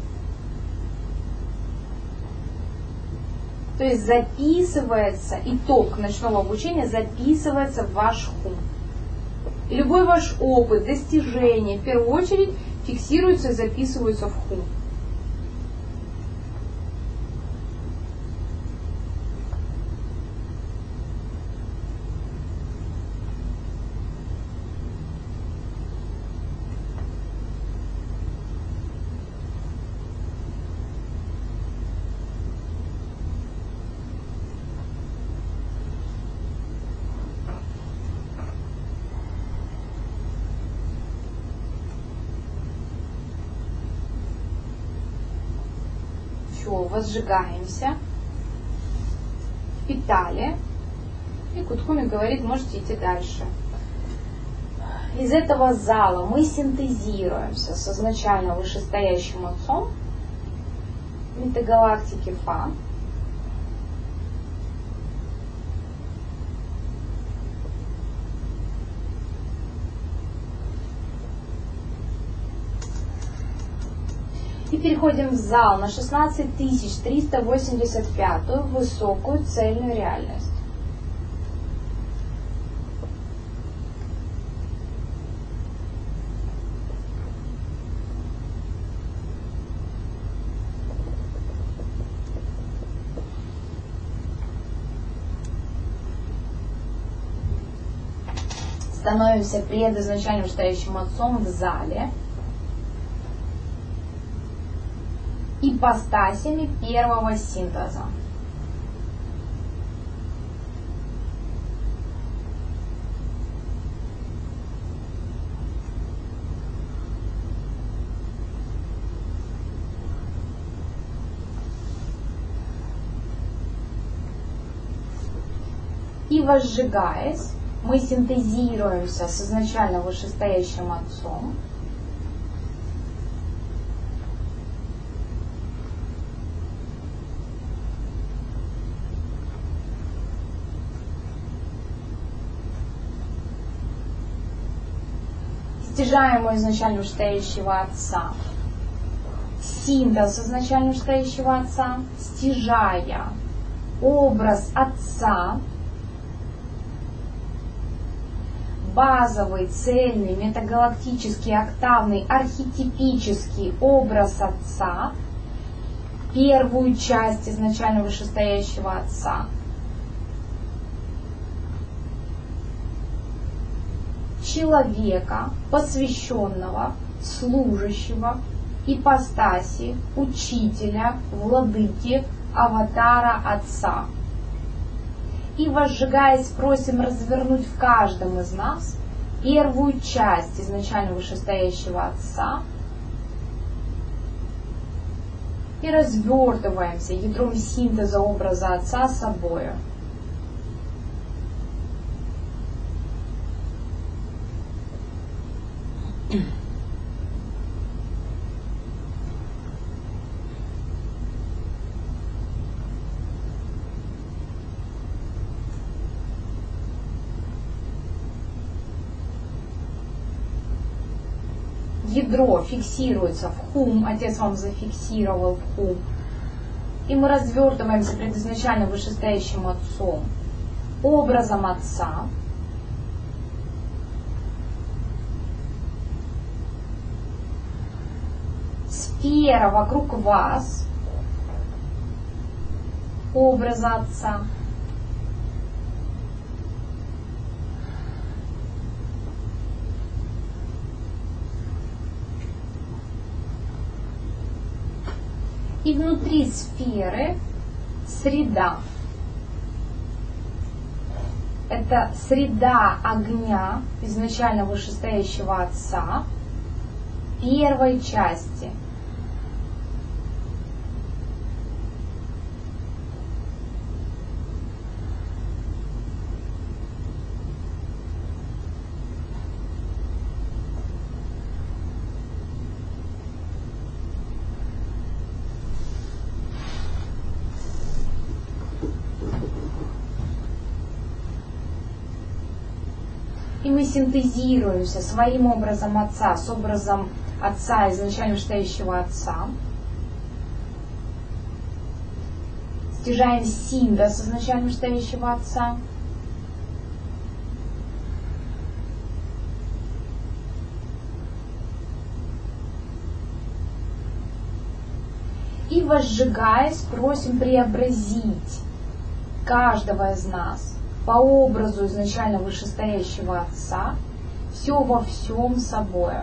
То есть записывается, итог ночного обучения записывается в ваш хум. И любой ваш опыт, достижение, в первую очередь, фиксируется и записывается в хум. Возжигаемся, впитали, и Кутхуми говорит, можете идти дальше. Из этого зала мы синтезируемся с изначально вышестоящим отцом метагалактики Фа. И переходим в зал на шестнадцать тысяч триста восемьдесят пятую высокую цельную реальность. Становимся пред изначально вышестоящим отцом в зале. Ипостасями первого синтеза. И возжигаясь, мы синтезируемся с изначально вышестоящим отцом. стяжаем у изначально вышестоящего Отца. Синтез изначально вышестоящего Отца, стяжая образ Отца, базовый, цельный, метагалактический, октавный, архетипический образ Отца, первую часть изначально вышестоящего Отца, человека, посвященного, служащего, ипостаси, учителя, владыки, аватара Отца. И, возжигаясь, просим развернуть в каждом из нас первую часть изначально вышестоящего Отца и развертываемся ядром синтеза образа Отца собою. Ядро фиксируется в хум, Отец вам зафиксировал в хум, и мы развертываемся пред изначально вышестоящим Отцом, образом Отца, сфера вокруг вас, образа Отца, и внутри сферы среда. Это среда огня изначально вышестоящего Отца первой части. И мы синтезируемся своим образом Отца с образом Отца, изначально вышестоящего Отца. Стяжаем синтез изначально вышестоящего Отца. И, возжигаясь, просим преобразить каждого из нас по образу изначально вышестоящего Отца, все во всем собою.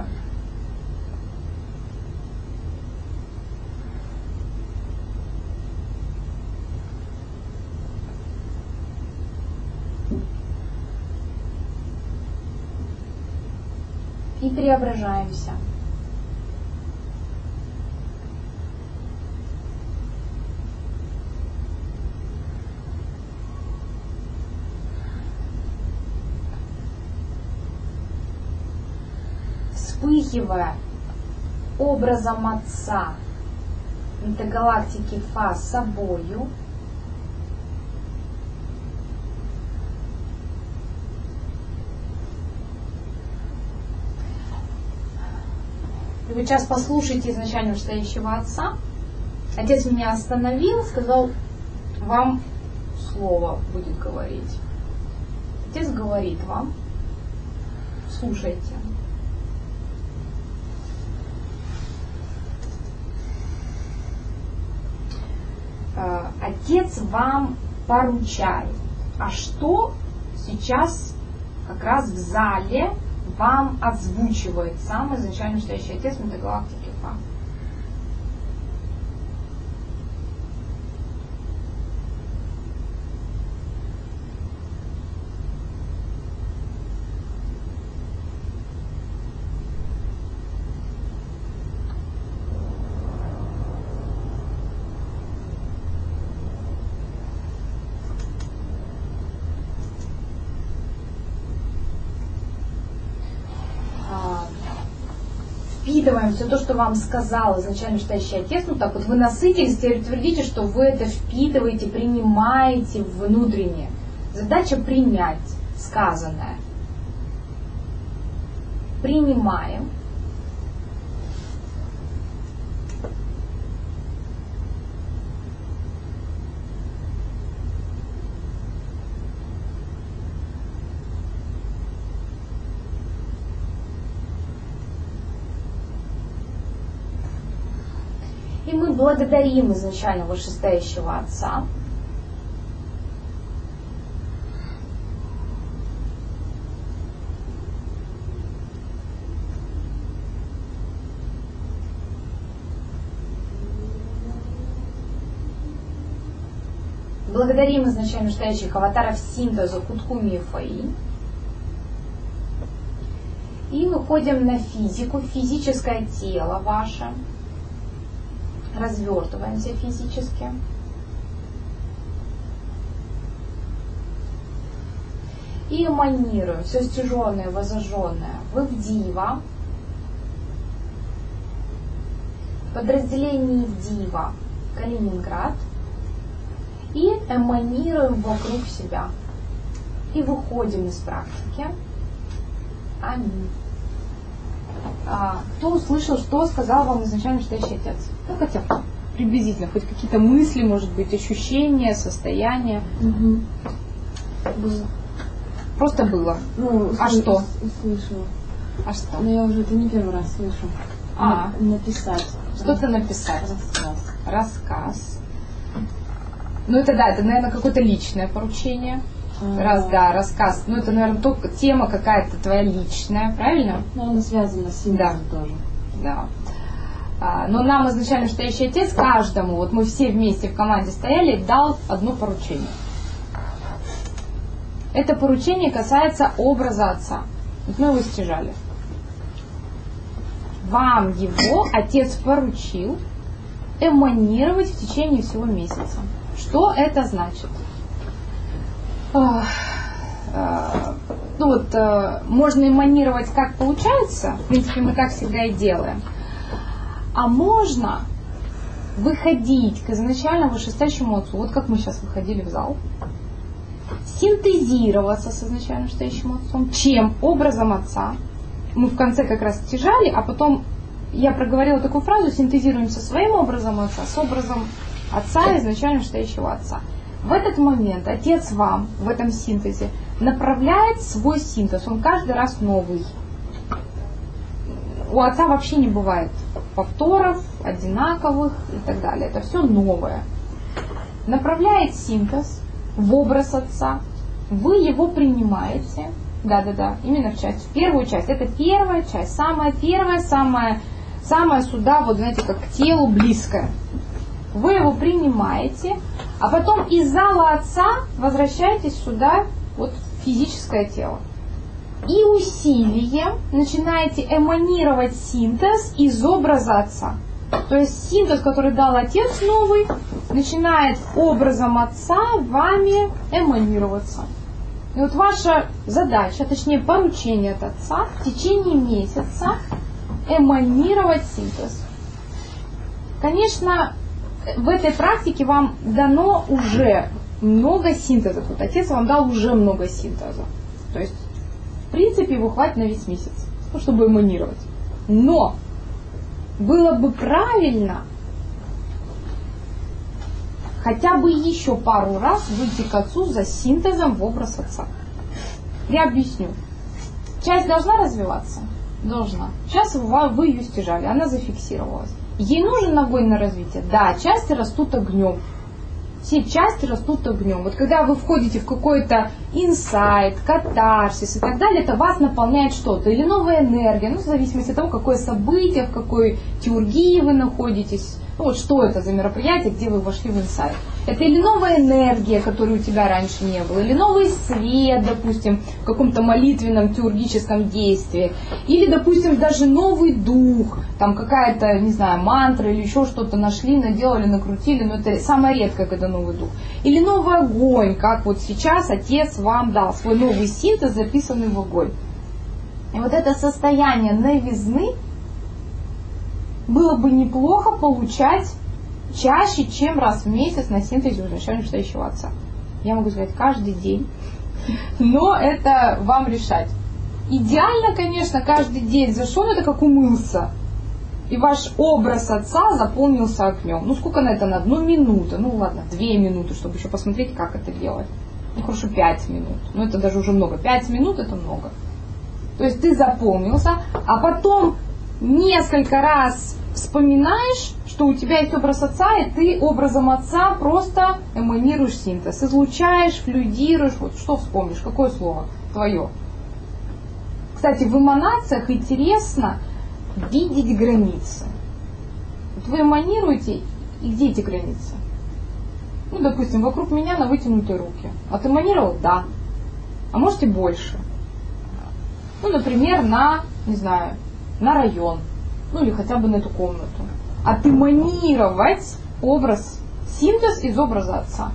И преображаемся. Вспыхивая образом Отца метагалактики Фа собою, и вы сейчас послушайте изначально вышестоящего Отца. Отец меня остановил, сказал, вам слово будет говорить. Отец говорит вам, слушайте. Отец вам поручает. А что сейчас как раз в зале вам озвучивает сам изначально вышестоящий Отец метагалактики Фа? Впитываем все то, что вам сказал изначально вышестоящий Отец. Ну так вот, вы насытились, теперь твердите, что вы это впитываете, принимаете внутренне. Задача принять сказанное. принимаем. И мы благодарим изначально вышестоящего Отца. Благодарим изначально вышестоящих аватаров синтеза Куткуми и Фаи. И выходим на физику, физическое тело ваше. Развертываемся физически. И эманируем все стяженное, возожженное в Дива. Подразделение Дива Калининград. И эманируем вокруг себя. И выходим из практики. Аминь. А, кто услышал, что сказал вам изначально вышестоящий Отец? Ну, хотя бы приблизительно, хоть какие-то мысли, может быть, ощущения, состояния. Угу. Было. Просто было. Ну, а слы- что? Слышала. А что? Но я уже это не первый раз слышу. А. На- Написать. Что-то написать. Рассказ. Рассказ. Ну, это да, это, наверное, какое-то личное поручение. А. Раз, да, рассказ. Ну, это, наверное, только тема какая-то твоя личная, правильно? Но она связана с синтезом Да. тоже. Да. А, но нам изначально вышестоящий Отец, каждому, вот мы все вместе в команде стояли, дал одно поручение. Это поручение касается образа Отца. Вот мы его стяжали. Вам его Отец поручил эманировать в течение всего месяца. Что это значит? Ах, э, ну вот, э, можно эманировать как получается, в принципе, мы так всегда и делаем. А можно выходить к изначально вышестоящему Отцу, вот как мы сейчас выходили в зал, синтезироваться с изначально вышестоящим Отцом, чем образом Отца. Мы в конце как раз стяжали, а потом я проговорила такую фразу: синтезируемся своим образом Отца с образом Отца, изначально вышестоящего Отца. В этот момент Отец вам в этом синтезе направляет свой синтез, он каждый раз новый. У Отца вообще не бывает повторов, одинаковых и так далее. Это все новое. Направляет синтез в образ Отца, вы его принимаете. Да-да-да, именно в часть, в первую часть. Это первая часть, самая первая, самая, самая сюда, вот знаете, как к телу близкая. Вы его принимаете, а потом из зала Отца возвращаетесь сюда, вот в физическое тело. И усилием начинаете эманировать синтез из образа Отца. То есть синтез, который дал Отец новый, начинает образом Отца вами эманироваться. И вот ваша задача, точнее поручение от Отца, в течение месяца эманировать синтез. Конечно, в этой практике вам дано уже много синтеза. Вот Отец вам дал уже много синтеза. То есть, в принципе, его хватит на весь месяц, ну, чтобы эманировать. Но было бы правильно хотя бы еще пару раз выйти к Отцу за синтезом в образ Отца. Я объясню. Часть должна развиваться? Должна. Сейчас вы ее стяжали, она зафиксировалась. Ей нужен огонь на развитие? Да, части растут огнем. Все части растут огнем. Вот когда вы входите в какой-то инсайт, катарсис и так далее, это вас наполняет что-то. Или новая энергия, ну, в зависимости от того, какое событие, в какой теургии вы находитесь. Ну, вот что это за мероприятие, где вы вошли в инсайт. Это или новая энергия, которой у тебя раньше не было, или новый свет, допустим, в каком-то молитвенном теургическом действии, или, допустим, даже новый дух, там какая-то, не знаю, мантра или еще что-то нашли, наделали, накрутили, но это самое редкое, когда новый дух. Или новый огонь, как вот сейчас Отец вам дал свой новый синтез, записанный в огонь. И вот это состояние новизны было бы неплохо получать чаще, чем раз в месяц на синтезе изначально вышестоящего Отца. Я могу сказать каждый день, но это вам решать. идеально, конечно, каждый день зашел, это как умылся. И ваш образ отца заполнился огнем. Ну, сколько на это надо? Ну, минута. Ну, ладно, две минуты, чтобы еще посмотреть, как это делать. Ну, хорошо, пять минут. Ну, это даже уже много. Пять минут это много. То есть ты заполнился, а потом несколько раз вспоминаешь, что у тебя есть образ отца, и ты образом отца просто эманируешь синтез. Излучаешь, флюидируешь. Вот что вспомнишь? Какое слово твое? Кстати, в эманациях интересно видеть границы. Вот вы эманируете, и где эти границы? Ну, допустим, вокруг меня на вытянутые руки. А ты эманировал? Да. А можете больше? Ну, например, на, не знаю, на район. Ну, или хотя бы на эту комнату. Отэманировать образ, синтез из образа отца.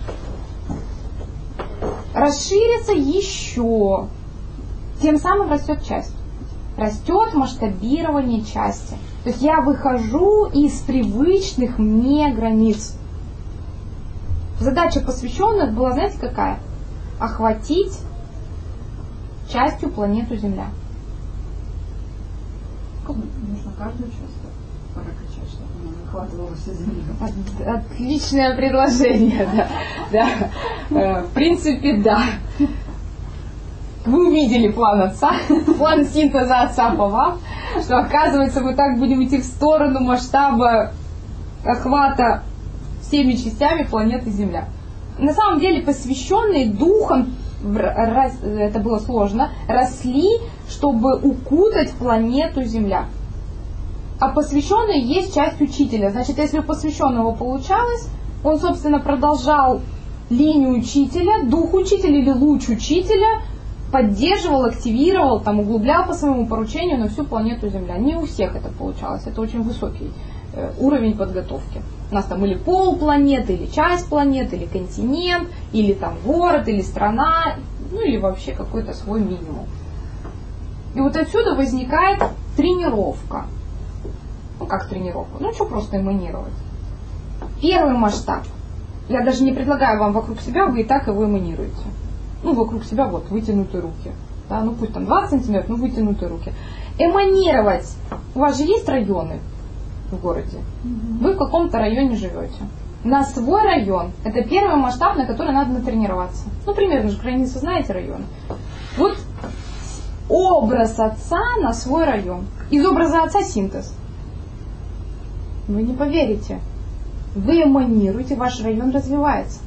Расширится еще. Тем самым растет часть. Растет масштабирование части. То есть я выхожу из привычных мне границ. Задача посвященных была, знаете, какая? Охватить частью планету Земля. Нужно каждую часть прокачать, чтобы она не охватывала всю Землю. Отличное предложение, да. да. В принципе, да. Вы увидели план отца, план синтеза отца по вам, что оказывается мы так будем идти в сторону масштаба охвата всеми частями планеты Земля. На самом деле посвященные духом, это было сложно, росли, чтобы укутать планету Земля. А посвященный есть часть учителя. Значит, если у посвященного получалось, он, собственно, продолжал линию учителя, дух учителя или луч учителя, поддерживал, активировал, там, углублял по своему поручению на всю планету Земля. Не у всех это получалось, это очень высокий э, уровень подготовки. У нас там или пол планеты, или часть планеты, или континент, или там город, или страна, ну или вообще какой-то свой минимум. И вот отсюда возникает тренировка. Ну как тренировка? Ну что просто эманировать. Первый масштаб. Я даже не предлагаю вам вокруг себя, вы и так его эманируете. Ну, вокруг себя вот вытянутые руки. Да, ну пусть там двадцать сантиметров, ну вытянутые руки. Эманировать. У вас же есть районы в городе. Mm-hmm. Вы в каком-то районе живете. На свой район. Это первый масштаб, на который надо натренироваться. Ну, примерно же границы знаете районы. Вот образ отца на свой район. Из образа отца синтез. Вы не поверите. Вы эманируете, ваш район развивается.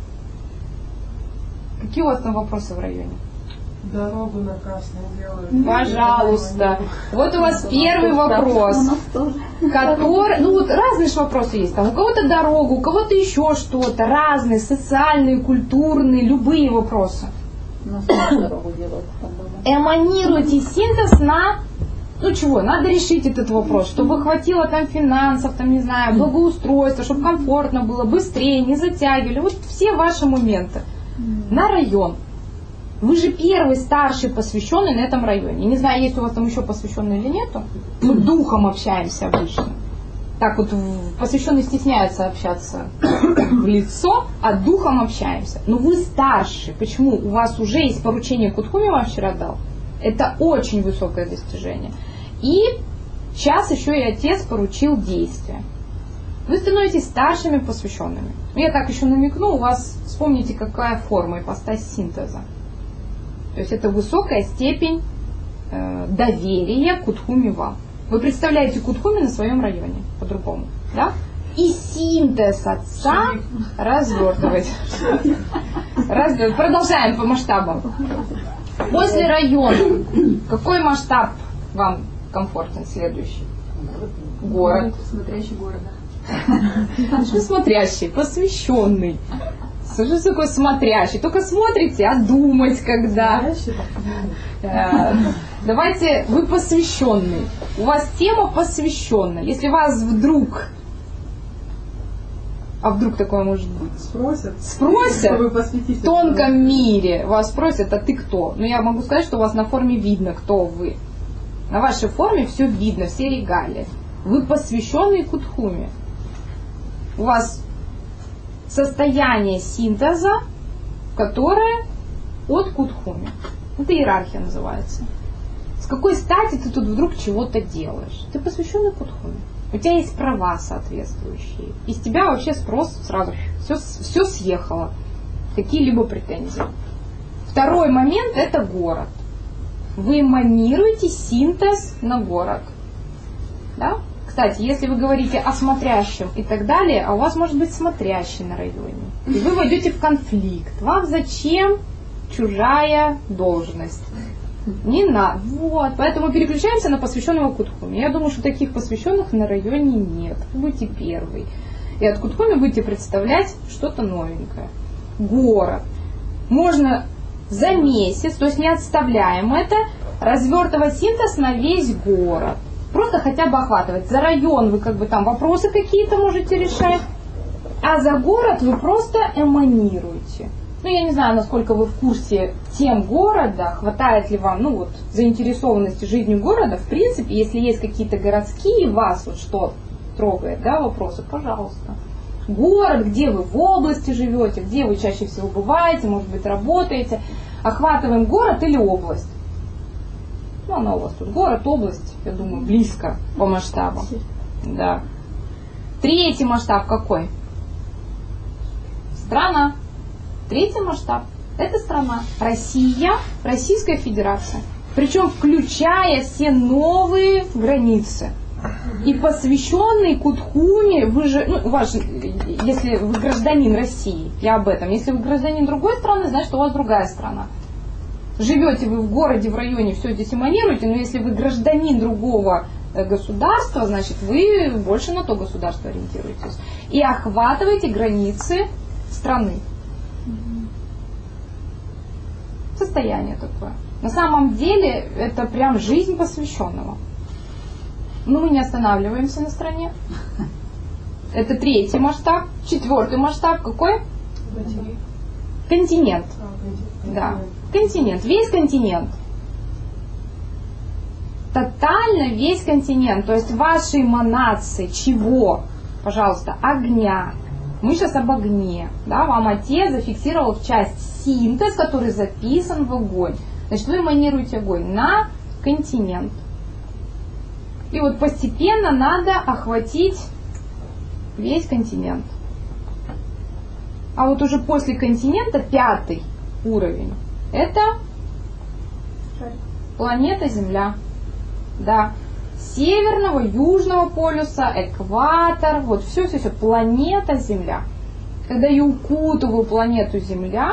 Какие у вас там вопросы в районе? Дорогу на красное делают. Пожалуйста. Вот у вас первый вопрос. Который, ну вот разные же вопросы есть. Там у кого-то дорогу, у кого-то еще что-то. Разные, социальные, культурные, любые вопросы. Дорогу делают. Эманируйте синтез на... Ну чего, надо решить этот вопрос, чтобы хватило там финансов, там, не знаю, благоустройства, чтобы комфортно было, быстрее, не затягивали. Вот все ваши моменты. На район. Вы же первый старший посвященный на этом районе. Я не знаю, есть у вас там еще посвященный или нету. Мы духом общаемся обычно. Так вот посвященные стесняются общаться в лицо, а духом общаемся. Но вы старший. Почему? У вас уже есть поручение Кутхуми, вам вчера дал. Это очень высокое достижение. И сейчас еще и отец поручил действия. Вы становитесь старшими посвященными. Я так еще намекну, у вас, вспомните, какая форма, ипостась синтеза. То есть это высокая степень э, доверия Кутхуми вам. Вы представляете Кутхуми на своем районе, по-другому. Да? И синтез отца развертывать. Развертывать. Продолжаем по масштабам. После района, какой масштаб вам комфортен? Следующий. Город. Смотрящий город. Что смотрящий? Посвященный. Что такое смотрящий? Только смотрите, а думать когда. Давайте, вы посвященный. У вас тема посвященная. Если вас вдруг... А вдруг такое может быть? Спросят. Спросят в тонком мире. Вас спросят, а ты кто? Но я могу сказать, что у вас на форме видно, кто вы. На вашей форме все видно, все регалии. Вы посвященный Кутхуми. У вас состояние синтеза, которое от Кутхуми. Это иерархия называется. С какой стати ты тут вдруг чего-то делаешь? Ты посвященный Кутхуме. У тебя есть права соответствующие. Из тебя вообще спрос сразу все, все съехало. Какие-либо претензии. Второй момент – это город. Вы эманируете синтез на город. Да? Кстати, если вы говорите о смотрящем и так далее, а у вас может быть смотрящий на районе, и вы войдете в конфликт. Вам зачем чужая должность? Не надо. Вот. Поэтому переключаемся на посвященного Кутхуме. Я думаю, что таких посвященных на районе нет. Вы будете первый. И от Кутхуме будете представлять что-то новенькое. Город. Можно за месяц, то есть не отставляем это, развертывать синтез на весь город. Просто хотя бы охватывать. За район вы как бы там вопросы какие-то можете решать, а за город вы просто эманируете. Ну, я не знаю, насколько вы в курсе тем города, хватает ли вам, ну вот, заинтересованности жизнью города. В принципе, если есть какие-то городские, вас вот что трогает, да, вопросы, пожалуйста. Город, где вы в области живете, где вы чаще всего бываете, может быть, работаете. Охватываем город или область. Ну, она у вас тут город, область, я думаю, близко по масштабам. Да. Третий масштаб какой? Страна. Третий масштаб – это страна. Россия, Российская Федерация. Причем включая все новые границы. И посвященный Кутхуме, вы же, ну, у вас же, если вы гражданин России, я об этом. Если вы гражданин другой страны, значит, у вас другая страна. Живете вы в городе, в районе, все здесь эманируете, но если вы гражданин другого государства, значит, вы больше на то государство ориентируетесь. И охватываете границы страны. Состояние такое. На самом деле, это прям жизнь посвященного. Но мы не останавливаемся на стране. Это третий масштаб. Четвертый масштаб какой? Континент. Да. Континент. Весь континент. Тотально весь континент. То есть ваши эманации чего? Пожалуйста, огня. Мы сейчас об огне. Да? Вам отец зафиксировал в часть синтез, который записан в огонь. Значит, вы эманируете огонь на континент. И вот постепенно надо охватить весь континент. А вот уже после континента пятый уровень – это планета Земля. Да. Северного, южного полюса, экватор, вот все-все-все, планета Земля. Когда я укутываю планету Земля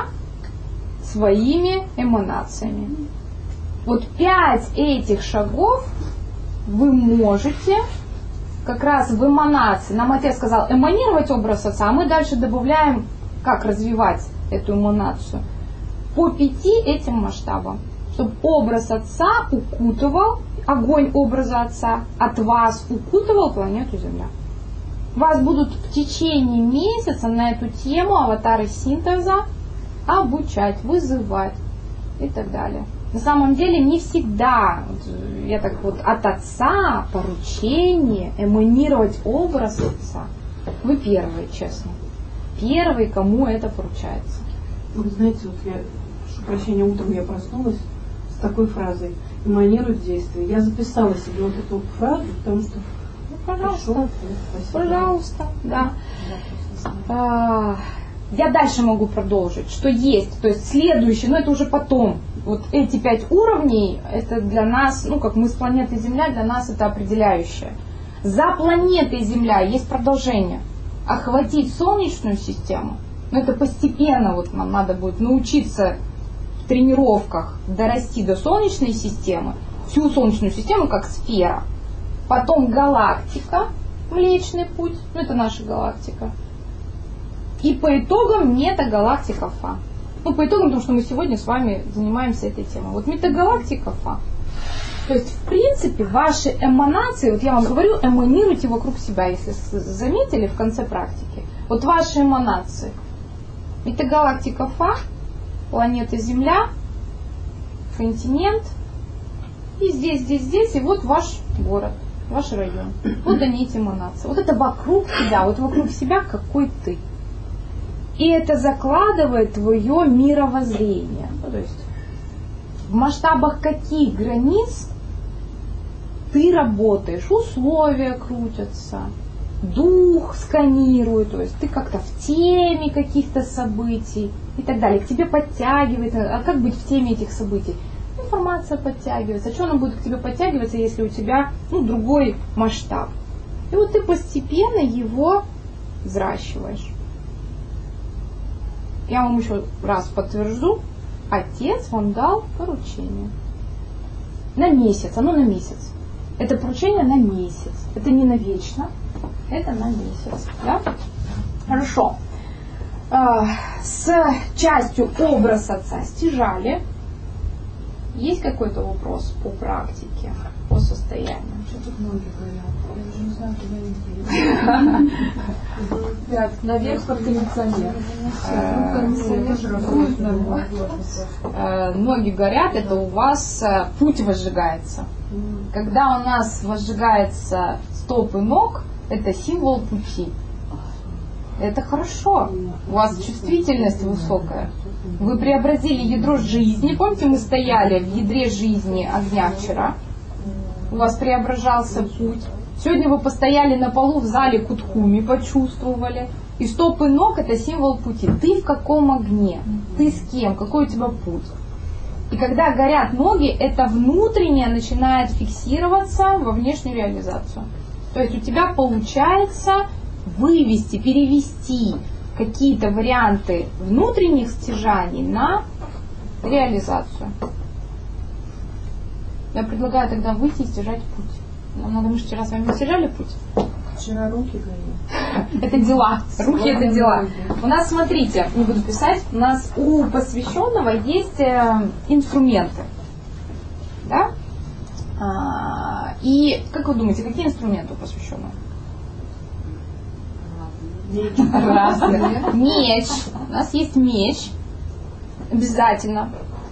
своими эманациями. Вот пять этих шагов вы можете как раз в эманации. Нам отец сказал эманировать образ отца, а мы дальше добавляем, как развивать эту эманацию. По пяти этим масштабам. Чтобы образ отца укутывал, огонь образа отца от вас укутывал планету Земля. Вас будут в течение месяца на эту тему аватары синтеза обучать, вызывать и так далее. На самом деле не всегда, я так вот, от отца поручение эманировать образ отца. Вы первые, честно. Первые, кому это поручается. Вы знаете, вот я, прошу прощения, утром я проснулась с такой фразой: эманирует действие. Я записала себе вот эту фразу, потому что... Ну, пожалуйста. Хорошо, пожалуйста, да. А, я дальше могу продолжить, что есть, то есть следующий, но это уже потом. Вот эти пять уровней, это для нас, ну как мы с планетой Земля, для нас это определяющее. За планетой Земля есть продолжение. Охватить Солнечную систему, но это постепенно, вот нам надо будет научиться в тренировках дорасти до Солнечной системы, всю Солнечную систему как сфера. Потом галактика, Млечный Путь, ну это наша галактика. И по итогам метагалактика Фа. Ну, по итогам, потому что мы сегодня с вами занимаемся этой темой. Вот метагалактика Фа. То есть, в принципе, ваши эманации, вот я вам говорю, эманируйте вокруг себя, если заметили в конце практики. Вот ваши эманации. Метагалактика Фа, планета Земля, континент, и здесь, здесь, здесь, и вот ваш город, ваш район. Вот они эти эманации. Вот это вокруг себя, вот вокруг себя какой ты. И это закладывает твое мировоззрение. Ну, то есть в масштабах каких границ ты работаешь, условия крутятся, дух сканирует, то есть ты как-то в теме каких-то событий и так далее. К тебе подтягивает. А как быть в теме этих событий? Информация подтягивается. А что она будет к тебе подтягиваться, если у тебя ну, другой масштаб? И вот ты постепенно его взращиваешь. Я вам еще раз подтвержу, отец вам дал поручение. На месяц, оно на месяц. Это поручение на месяц. Это не навечно, это на месяц. Да? Хорошо. С частью образ отца стяжали. Есть какой-то вопрос по практике, по состоянию? Что тут ноги горят? Я уже не знаю, куда они делись. Наверх как кондиционер. Ноги горят, это у вас путь возжигается. Когда у нас возжигается стопы ног, это символ пути. Это хорошо. У вас чувствительность высокая. Вы преобразили ядро жизни. Помните, мы стояли в ядре жизни огня вчера? У вас преображался путь. Сегодня вы постояли на полу в зале Кутхуми, почувствовали. И стопы ног это символ пути. Ты в каком огне? Ты с кем? Какой у тебя путь? И когда горят ноги, это внутреннее начинает фиксироваться во внешнюю реализацию. То есть у тебя получается вывести, перевести какие-то варианты внутренних стяжаний на реализацию. Я предлагаю тогда выйти и стяжать путь. Нам надо, мы же вчера с вами стяжали путь. Вчера руки горели. Это дела. Руки это дела. У нас, смотрите, не буду писать, у нас у посвященного есть инструменты. Да? И как вы думаете, какие инструменты у посвященного? Разные. Меч. У нас есть меч. Обязательно.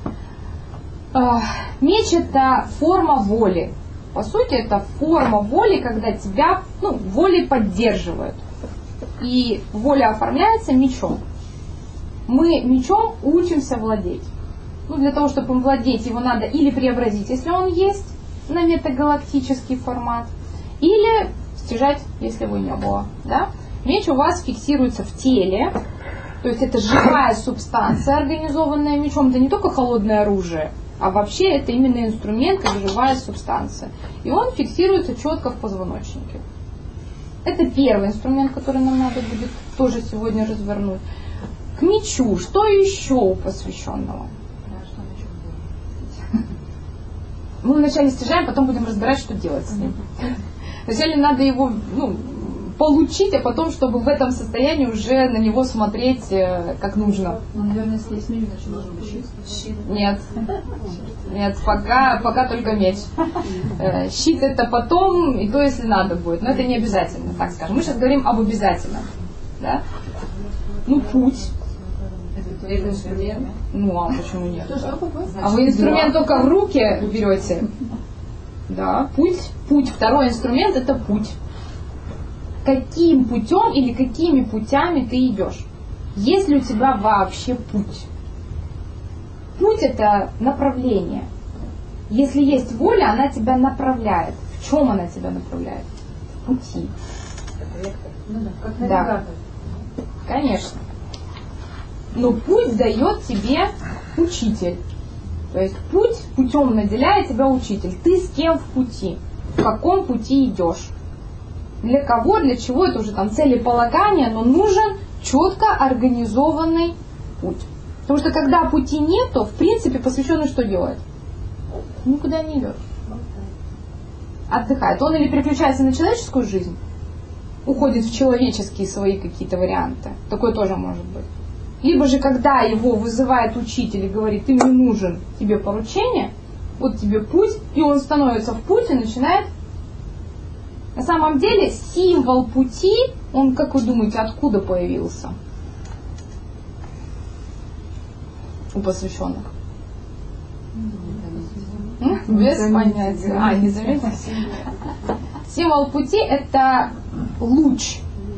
Меч это форма воли. По сути, это форма воли, когда тебя ну, волей поддерживают. И воля оформляется мечом. Мы мечом учимся владеть. Ну, для того, чтобы им владеть, его надо или преобразить, если он есть, на метагалактический формат, или стяжать, если его не было. Да? Меч у вас фиксируется в теле, то есть это живая субстанция, организованная мечом. Это не только холодное оружие, а вообще это именно инструмент, как живая субстанция. И он фиксируется четко в позвоночнике. Это первый инструмент, который нам надо будет тоже сегодня развернуть. К мечу, что еще у посвященного? Мы вначале стяжаем, потом будем разбирать, что делать с ним. Вначале надо его ну, получить, а потом, чтобы в этом состоянии уже на него смотреть как нужно. Ну, наверное, если есть меч, значит должен быть щит. Щит. Нет. Нет, пока, пока только меч. Щит это потом, и то, если надо будет. Но это не обязательно, так скажем. Мы сейчас говорим об обязательном. Да? Ну, путь. Это инструмент. Ну, а почему нет? Что, что какой? А вы инструмент только в руки берете? Да, путь. Путь. Второй инструмент это путь. Каким путем или какими путями ты идешь? Есть ли у тебя вообще путь? Путь это направление. Если есть воля, она тебя направляет. В чем она тебя направляет? В пути. Ну да, как Да. навигатор. Конечно. Но путь дает тебе учитель. То есть путь, путем наделяет тебя учитель. Ты с кем в пути? В каком пути идешь? Для кого, для чего, это уже там целеполагание, но нужен четко организованный путь. Потому что когда пути нет, то в принципе посвященный что делает? Никуда не идет. Отдыхает. Он или переключается на человеческую жизнь, уходит в человеческие свои какие-то варианты. Такое тоже может быть. Либо же, когда его вызывает учитель и говорит, ты мне нужен, тебе поручение, вот тебе путь, и он становится в путь и начинает. На самом деле символ пути, он, как вы думаете, откуда появился у посвященных? М? Без понятия. А, не заметили? Символ пути это луч.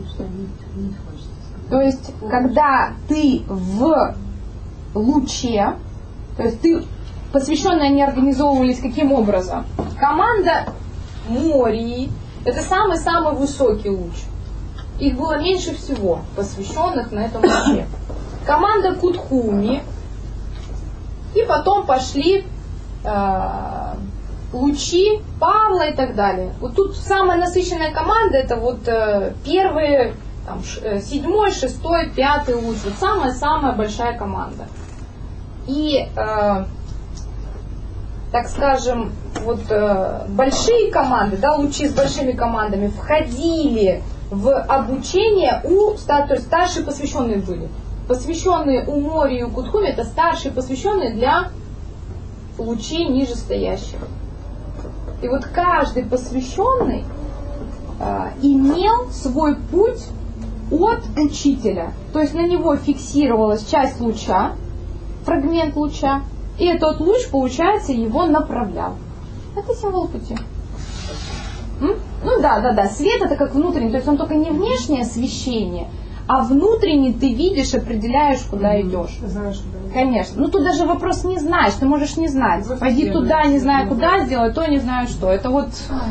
То есть, когда ты в луче, то есть ты, посвященные, они организовывались каким образом? Команда Мории. Это самый-самый высокий луч. Их было меньше всего, посвященных на этом луче. Команда Кутхуми. И потом пошли э, лучи Павла и так далее. Вот тут самая насыщенная команда, это вот э, первые, там, ш, седьмой, шестой, пятый луч. Вот самая-самая большая команда. И, э, так скажем, вот э, большие команды, да, лучи с большими командами входили в обучение у, то есть старшие посвященные были. Посвященные у Мори и у Кутхуми, это старшие посвященные для лучей нижестоящих. И вот каждый посвященный э, имел свой путь от учителя. То есть на него фиксировалась часть луча, фрагмент луча, и этот луч, получается, его направлял. Это символ пути. М? Ну да, да, да. Свет это как внутренний, то есть он только не внешнее освещение, а внутренне ты видишь, определяешь, куда идешь. Знаешь, куда. Конечно. Ну тут даже вопрос не знаешь, ты можешь не знать. Пойди туда, не знаю куда сделать, то не знаю что. Это вот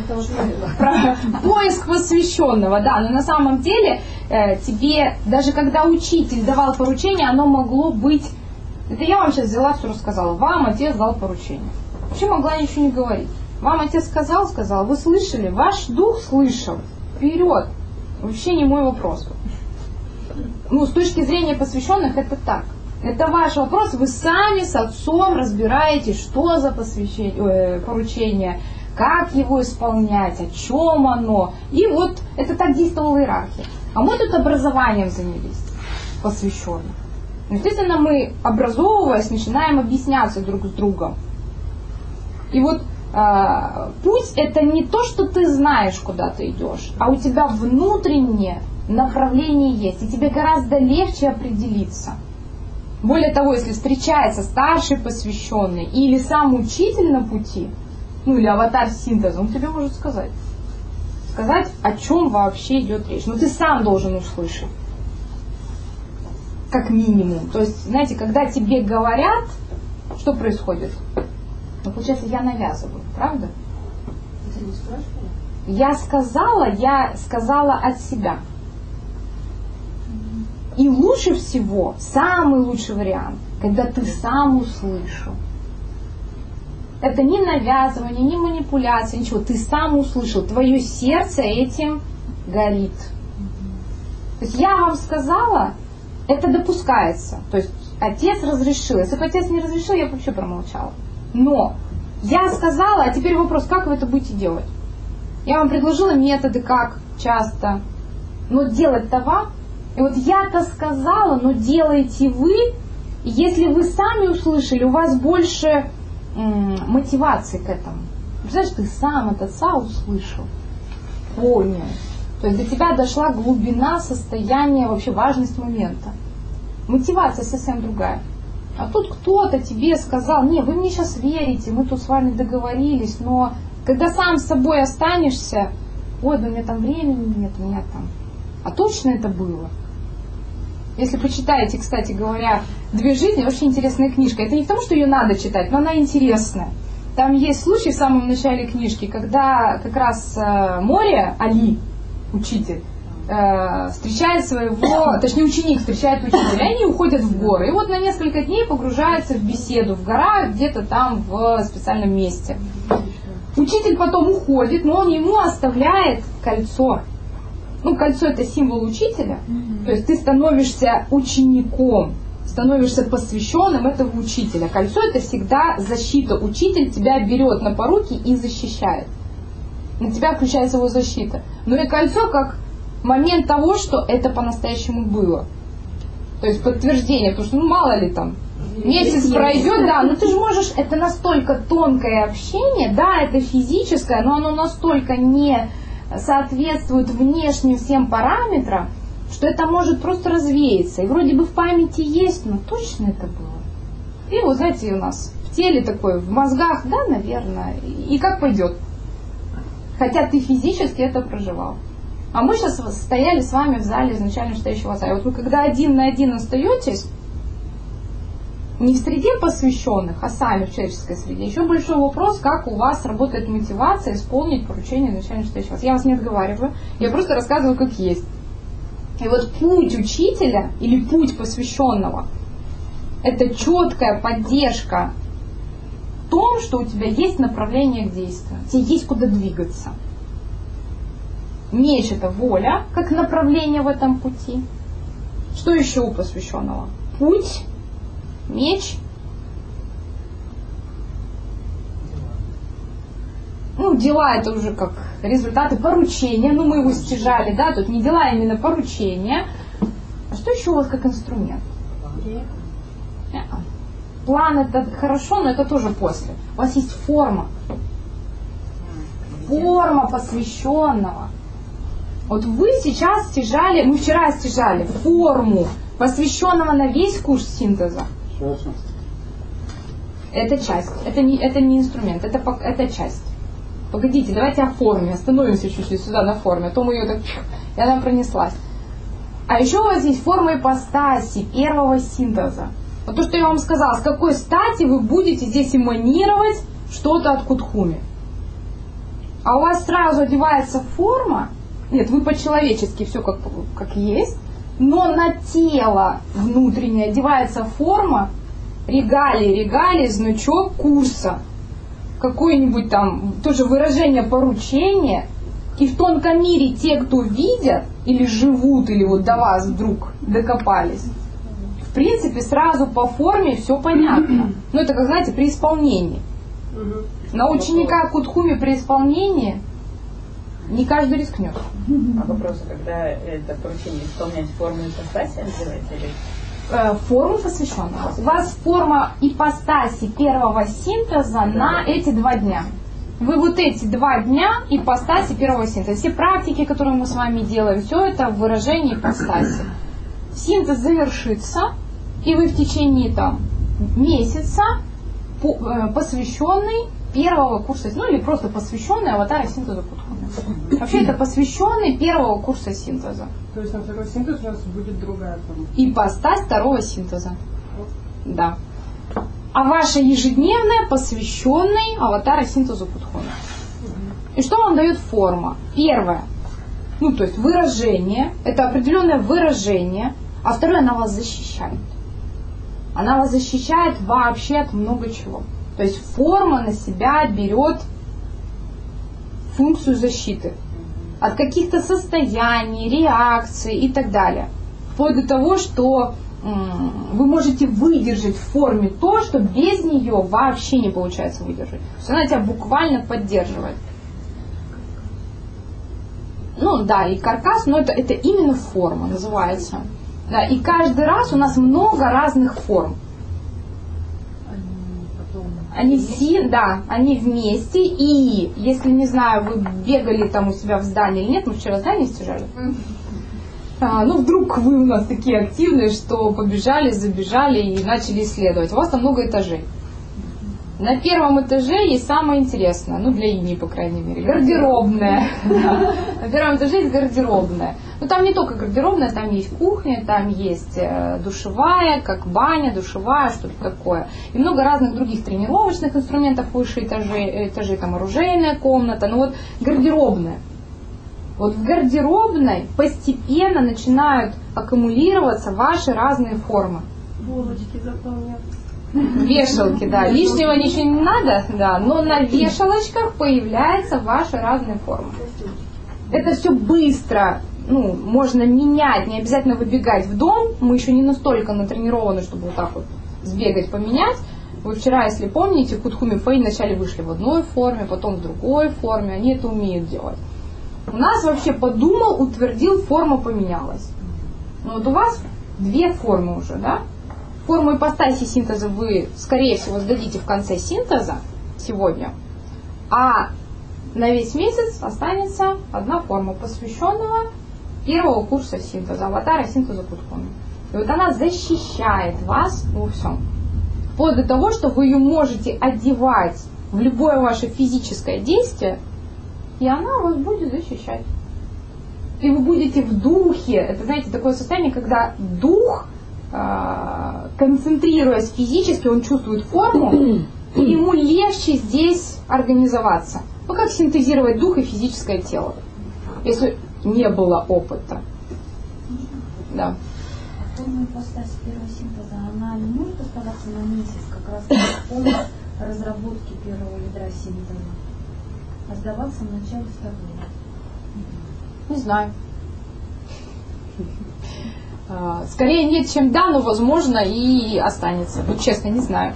поиск посвященного, да. Но на самом деле э, тебе, даже когда учитель давал поручение, оно могло быть... Это я вам сейчас взяла, все рассказала. Вам отец дал поручение. Вообще могла ничего не говорить. Вам отец сказал, сказал, вы слышали, ваш дух слышал. Вперед. Вообще не мой вопрос. Ну, с точки зрения посвященных это так. Это ваш вопрос, вы сами с отцом разбираетесь, что за посвящение, э, поручение, как его исполнять, о чем оно. И вот это так действовала иерархия. А мы тут образованием занялись, посвященных. Естественно, мы, образовываясь, начинаем объясняться друг с другом. И вот э, путь это не то, что ты знаешь, куда ты идешь, а у тебя внутреннее направление есть, и тебе гораздо легче определиться. Более того, если встречается старший посвященный или сам учитель на пути, ну или аватар синтеза, он тебе может сказать. Сказать, о чем вообще идет речь. Но ты сам должен услышать. Как минимум. То есть, знаете, когда тебе говорят, что происходит? Ну, получается, я навязываю, правда? Ты не спрашивала? Я сказала, я сказала от себя. И лучше всего, самый лучший вариант, когда ты сам услышал. Это не навязывание, не манипуляция, ничего. Ты сам услышал. Твое сердце этим горит. То есть я вам сказала, это допускается. То есть отец разрешил. Если бы отец не разрешил, я бы вообще промолчала. Но я сказала, а теперь вопрос, как вы это будете делать? Я вам предложила методы, как часто. Но делать-то вам. И вот я-то сказала, но делаете вы. Если вы сами услышали, у вас больше м- мотивации к этому. Представляешь, ты сам от отца услышал. Понял. То есть до тебя дошла глубина состояния, вообще важность момента. Мотивация совсем другая. А тут кто-то тебе сказал, не, вы мне сейчас верите, мы тут с вами договорились, но когда сам с собой останешься, ой, да у меня там времени нет, у меня там... А точно это было? Если почитаете, кстати говоря, «Две жизни», очень интересная книжка. Это не потому, что ее надо читать, но она интересная. Там есть случай в самом начале книжки, когда как раз э, Мория, Али, учитель, э, встречает своего, точнее ученик встречает учителя, и они уходят в горы. И вот на несколько дней погружаются в беседу в горах, где-то там в специальном месте. Учитель потом уходит, но он ему оставляет кольцо. Ну, кольцо это символ учителя, mm-hmm. То есть ты становишься учеником, становишься посвященным этого учителя. Кольцо это всегда защита. Учитель тебя берет на поруки и защищает. На тебя включается его защита. Но и кольцо как момент того, что это по-настоящему было. То есть подтверждение, потому что ну мало ли там месяц пройдет, да, но ты же можешь, это настолько тонкое общение, да, это физическое, но оно настолько не соответствует внешним всем параметрам, что это может просто развеяться. И вроде бы в памяти есть, но точно это было. И вот знаете, у нас в теле такое, в мозгах, да, наверное, и как пойдет. Хотя ты физически это проживал. А мы сейчас стояли с вами в зале изначально стоящего отца. И вот вы когда один на один остаетесь, не в среде посвященных, а сами в человеческой среде. Еще большой вопрос, как у вас работает мотивация исполнить поручение начальника читающего. Я вас не отговариваю, я просто рассказываю, как есть. И вот путь учителя или путь посвященного – это четкая поддержка в том, что у тебя есть направление к действию, тебе есть куда двигаться. Меч – это воля, как направление в этом пути. Что еще у посвященного? Путь, меч. Ну, дела это уже как результаты поручения, ну мы его стяжали, да, тут не дела, а именно поручения. А что еще у вас как инструмент? План это хорошо, но это тоже после. У вас есть форма. Форма посвященного. Вот вы сейчас стяжали, мы вчера стяжали форму посвященного на весь курс синтеза. Это часть, это не, это не инструмент, это, это часть. Погодите, давайте о форме, остановимся чуть-чуть сюда на форме, а то мы ее так, и она пронеслась. А еще у вас есть форма ипостаси первого синтеза. Вот то, что я вам сказала, с какой стати вы будете здесь эманировать что-то от Кутхуми. А у вас сразу одевается форма, нет, вы по-человечески все как, как есть, но на тело внутреннее одевается форма, регалии, регалии, значок курса, какое-нибудь там тоже выражение поручения, и в тонком мире те, кто видят или живут, или вот до вас вдруг докопались, в принципе сразу по форме все понятно. Ну это как, знаете, при исполнении. На ученика Кутхуми при исполнении не каждый рискнет. А вопрос, когда это поручение исполнять форму ипостаси называется или? Форму посвященного. У вас форма ипостаси первого синтеза на эти два дня. Вы вот эти два дня ипостаси первого синтеза. Все практики, которые мы с вами делаем, все это в выражении ипостаси. Синтез завершится, и вы в течение там месяца посвященный первого курса, ну или просто посвященный аватара синтеза Кутхуми. Вообще это посвященный первого курса синтеза. То есть на второй синтез у нас будет другая форма. Ипостась второго синтеза. Да. А ваша ежедневная посвященный аватара синтезу Кутхуми. И что вам дает форма? Первое. Ну, то есть выражение. Это определенное выражение. А второе, она вас защищает. Она вас защищает вообще от много чего. То есть форма на себя берет функцию защиты. От каких-то состояний, реакций и так далее. Вплоть до того, что м- вы можете выдержать в форме то, что без нее вообще не получается выдержать. То есть она тебя буквально поддерживает. Ну да, и каркас, но это, это именно форма называется. Да, и каждый раз у нас много разных форм. Они син, да, они вместе, и если, не знаю, вы бегали там у себя в здании или нет, мы вчера здание стяжали. А, ну, вдруг вы у нас такие активные, что побежали, забежали и начали исследовать. У вас там много этажей. На первом этаже есть самое интересное, ну, для Ини, по крайней мере, гардеробная. На первом этаже есть гардеробная. Но там не только гардеробная, там есть кухня, там есть душевая, как баня, душевая, что-то такое. И много разных других тренировочных инструментов выше этажей, этажей там оружейная комната, ну вот гардеробная. Вот в гардеробной постепенно начинают аккумулироваться ваши разные формы. Булочки заполнят. Вешалки, да. Лишнего ничего не надо, да, но на вешалочках появляются ваши разные формы. Это все быстро, ну, можно менять, не обязательно выбегать в дом. Мы еще не настолько натренированы, чтобы вот так вот сбегать, поменять. Вы вчера, если помните, Кутхуми Фэй вначале вышли в одной форме, потом в другой форме. Они это умеют делать. У нас вообще подумал, утвердил, форма поменялась. Но вот у вас две формы уже, да? Форму ипостаси синтеза вы, скорее всего, сдадите в конце синтеза сегодня, а на весь месяц останется одна форма, посвященного первого курса синтеза, аватара синтеза Кутхуми. И вот она защищает вас во всем. Вплоть до того, что вы ее можете одевать в любое ваше физическое действие, и она вас будет защищать. И вы будете в духе, это, знаете, такое состояние, когда дух концентрируясь физически, он чувствует форму, и ему легче здесь организоваться. Ну, как синтезировать дух и физическое тело, если не было опыта. Да. Форма ипостась первого синтеза, она не может оставаться на месяц, как раз на разработки первого ядра синтеза, а сдаваться в начале второго? Не знаю. Скорее нет, чем да, но возможно и останется. Вот честно, не знаю.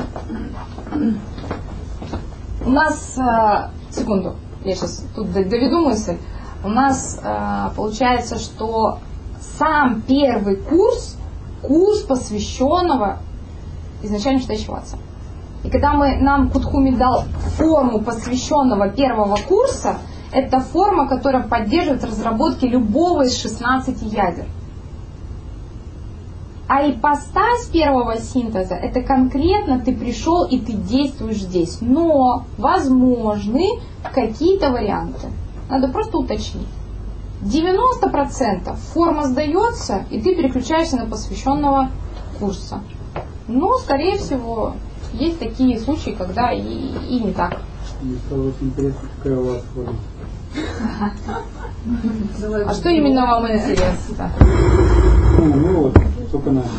У нас, секунду, я сейчас тут доведу мысль. У нас получается, что сам первый курс, курс посвященного изначально читающего отца. И когда мы, нам Кутхуми дал форму посвященного первого курса, это форма, которая поддерживает разработки любого из шестнадцати ядер. А ипостась первого синтеза, это конкретно ты пришел и ты действуешь здесь. Но возможны какие-то варианты. Надо просто уточнить. девяносто процентов форма сдается, и ты переключаешься на посвященного курса. Но, скорее всего, есть такие случаи, когда и, и не так. Мне стало очень интересно, какая у вас форма. А что именно вам интересно? Ну, ну вот, только на.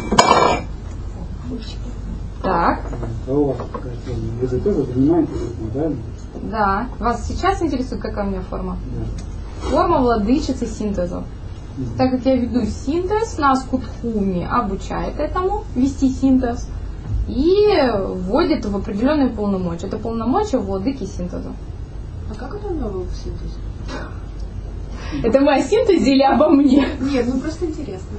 Так. А у вас какая форма? Вы же тоже занимаетесь этим, да? Да. Вас сейчас интересует, какая у меня форма? Да. Форма владычицы синтеза. Так как я веду синтез, нас Кутхуми обучает этому, вести синтез, и вводит в определенные полномочия. Это полномочия владыки синтеза. А как это новый синтез? Это мы о синтезе или обо мне? Нет, ну просто интересно.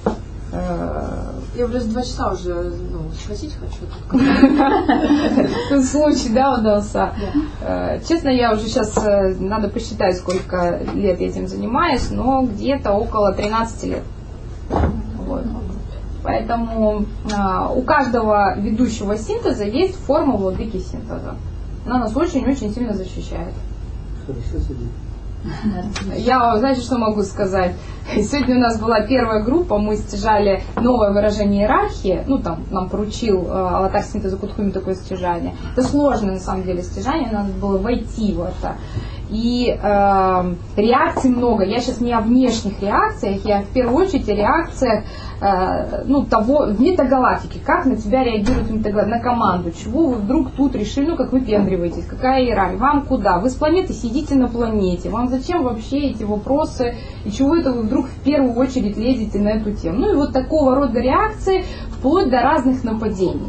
Я уже два часа уже ну, спросить хочу. Тут случай, да, удался. Честно, я уже сейчас, надо посчитать, сколько лет я этим занимаюсь, но где-то около тринадцати лет. Вот. Поэтому у каждого ведущего синтеза есть форма владыки синтеза. Она нас очень-очень сильно защищает. Хорошо сидит. Я, знаете, что могу сказать? Сегодня у нас была первая группа, мы стяжали новое выражение иерархии, ну там нам поручил э, аватар синтеза Кутхуми такое стяжание. Это сложное на самом деле стяжание, надо было войти в это. И э, реакций много. Я сейчас не о внешних реакциях, я в первую очередь о реакциях э, ну, того, в метагалактике. Как на тебя реагирует метагалактика, на команду. Чего вы вдруг тут решили, ну как выпендриваетесь, какая иерархия, вам куда? Вы с планеты сидите на планете, вам зачем вообще эти вопросы, и чего это вы вдруг в первую очередь лезете на эту тему? Ну и вот такого рода реакции, вплоть до разных нападений.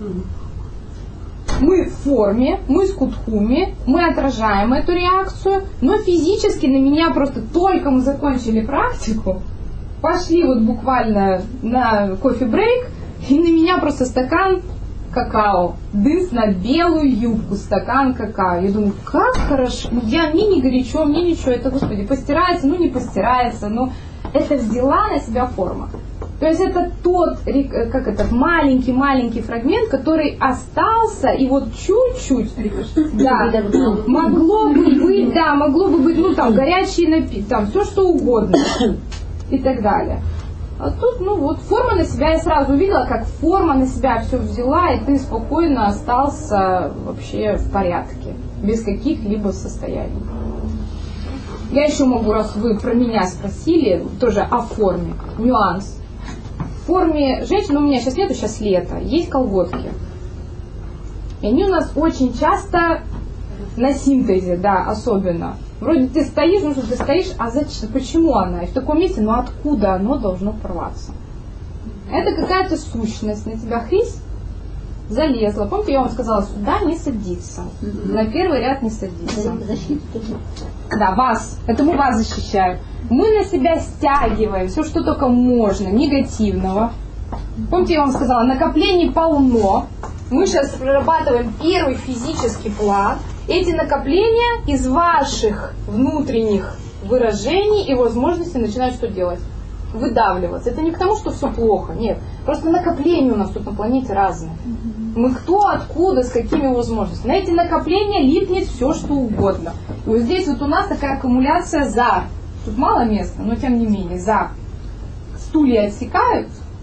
Мы в форме, мы с Кутхуми, мы отражаем эту реакцию, но физически на меня просто только мы закончили практику, пошли вот буквально на кофе-брейк, и на меня просто стакан какао, дынс на белую юбку, стакан какао. Я думаю, как хорошо, я, мне не горячо, мне ничего, это, господи, постирается, ну не постирается, но это взяла на себя форма. То есть это тот, как этот маленький-маленький фрагмент, который остался, и вот чуть-чуть, да, могло бы быть, да, могло бы быть, ну там, горячий напиток, там, все что угодно, и так далее. А тут, ну вот, форма на себя, я сразу увидела, как форма на себя все взяла, и ты спокойно остался вообще в порядке, без каких-либо состояний. Я еще могу, раз вы про меня спросили, тоже о форме, нюанс. В форме женщин, у меня сейчас нету, сейчас лето, есть колготки. И они у нас очень часто на синтезе, да, особенно. Вроде ты стоишь, ну что ты стоишь, а зачем, почему она? И в таком месте, ну откуда оно должно порваться? Это какая-то сущность на тебя хрись залезла. Помните, я вам сказала, сюда не садиться. Mm-hmm. На первый ряд не садиться. Да, вас. Это мы вас защищаем. Мы на себя стягиваем все, что только можно, негативного. Помните, я вам сказала, накоплений полно. Мы сейчас прорабатываем первый физический план. Эти накопления из ваших внутренних выражений и возможностей начинают что делать? Выдавливаться. Это не к тому, что все плохо, нет. Просто накопления у нас тут на планете разные. Мы кто, откуда, с какими возможностями. На эти накопления липнет все, что угодно. И вот здесь вот у нас такая аккумуляция за. Тут мало места, но тем не менее за. Стулья отсекают,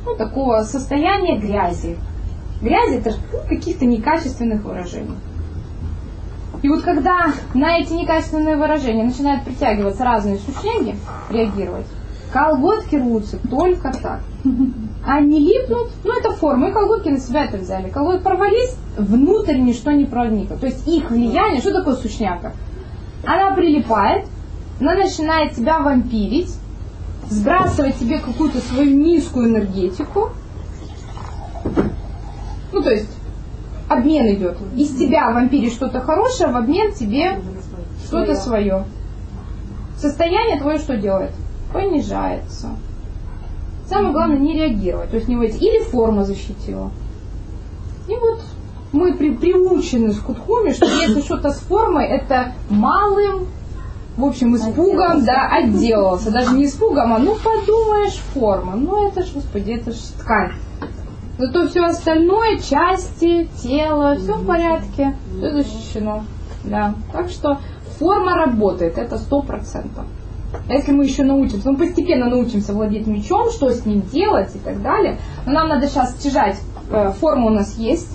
ну, такого состояния грязи. Грязь это ну, каких-то некачественных выражений. И вот когда на эти некачественные выражения начинают притягиваться разные сущняги, реагировать, колготки рвутся только так. Они липнут, ну это форма, и колготки на себя это взяли. Колготки порвались, внутрь ничто не проникло. То есть их влияние, что такое сущняга? Она прилипает, она начинает тебя вампирить, сбрасывать тебе какую-то свою низкую энергетику. Ну то есть обмен идет. Из тебя вампирит что-то хорошее, в обмен тебе что-то свое. Состояние твое что делает? Понижается. Самое главное не реагировать, то есть не войти. Или форма защитила. И вот мы при, приучены с кутхуми, что если что-то с формой, это малым, в общем, испугом, да, отделался. Даже не испугом, а ну подумаешь, форма. Ну это ж, господи, это ж ткань. Зато все остальное, части, тело, все в порядке, все защищено. Да. Так что форма работает, это сто процентов. А если мы еще научимся, мы постепенно научимся владеть мечом, что с ним делать и так далее, но нам надо сейчас стяжать, э, форма у нас есть,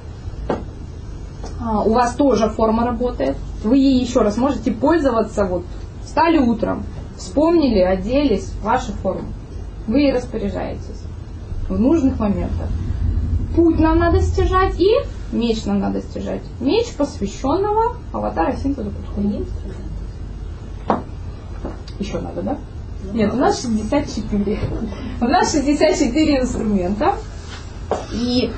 а, у вас тоже форма работает, вы ей еще раз можете пользоваться, вот, встали утром, вспомнили, оделись, ваша форма, вы ей распоряжаетесь в нужных моментах. Путь нам надо стяжать и меч нам надо стяжать. Меч посвященного аватара синтеза Кутхуми. Еще надо, да? Нет, у нас шестьдесят четыре. У нас шестьдесят четыре инструмента. И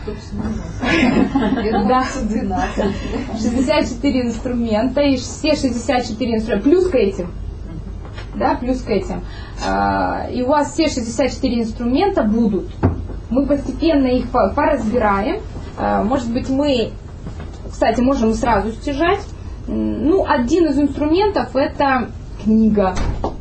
да, шестьдесят четыре инструмента. И все шестьдесят четыре инструмента. Плюс к этим. Да, плюс к этим. И у вас все шестьдесят четыре инструмента будут. Мы постепенно их поразбираем. Может быть, мы, кстати, можем сразу стяжать. Ну, один из инструментов это книга.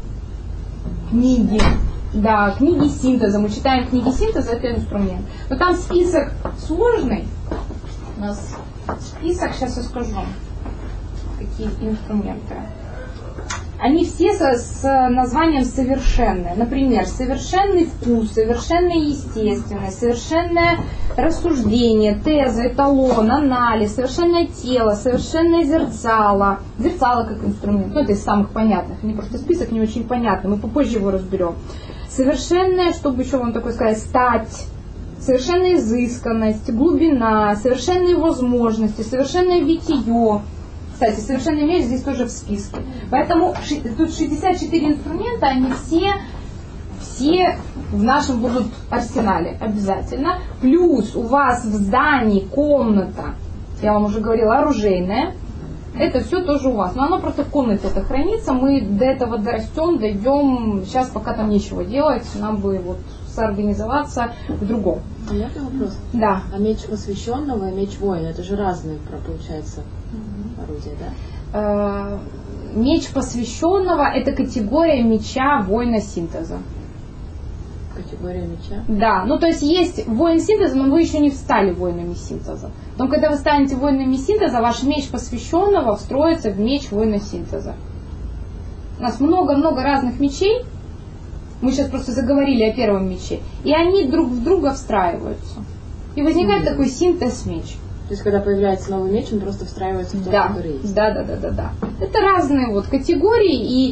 Книги. Да, книги синтеза. Мы читаем книги синтеза, это инструмент. Но там список сложный. У нас список, сейчас я скажу, какие инструменты. Они все с, с названием совершенные. Например, совершенный вкус, совершенная естественность, совершенное рассуждение, теза, эталон, анализ, совершенное тело, совершенное зерцало. Зерцало как инструмент, ну это из самых понятных. Они просто список не очень понятный, мы попозже его разберем. Совершенное, чтобы еще вам такое сказать, стать, совершенная изысканность, глубина, совершенные возможности, совершенное витие. Кстати, совершенный меч здесь тоже в списке. Поэтому тут шестьдесят четыре инструмента, они все, все в нашем будут арсенале обязательно. Плюс у вас в здании комната, я вам уже говорила, оружейная. Это все тоже у вас. Но оно просто в комнате это хранится. Мы до этого дорастем, дойдем. Сейчас пока там нечего делать. Нам бы вот соорганизоваться в другом. У меня вопрос. Да. А меч посвященного и меч воина, это же разные, получается, орудия, да? Меч посвященного это категория меча воина синтеза. Категория меча? Да, ну то есть есть воин синтеза, но вы еще не встали воинами синтеза. Но когда вы станете воинами синтеза, ваш меч посвященного встроится в меч воина синтеза. У нас много-много разных мечей. Мы сейчас просто заговорили о первом мече. И они друг в друга встраиваются. И возникает mm-hmm. такой синтез-меч. То есть, когда появляется новый меч, он просто встраивается в тот, да, который есть. Да, да, да, да, да. Это разные вот категории и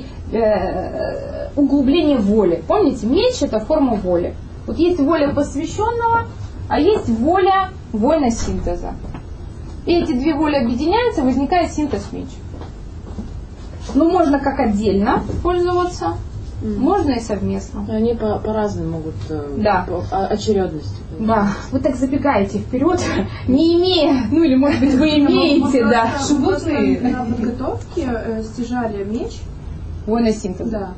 э, углубление воли. Помните, меч это форма воли. Вот есть воля посвященного, а есть воля воина синтеза. И эти две воли объединяются, возникает синтез-меч. Ну, можно как отдельно пользоваться, mm. можно и совместно. Они по- по-разному могут, да. по очередности. Да, вы так забегаете вперед, не имея, ну или может быть вы имеете, да. Животные на подготовке э, стяжали меч. Воина синтеза. Да.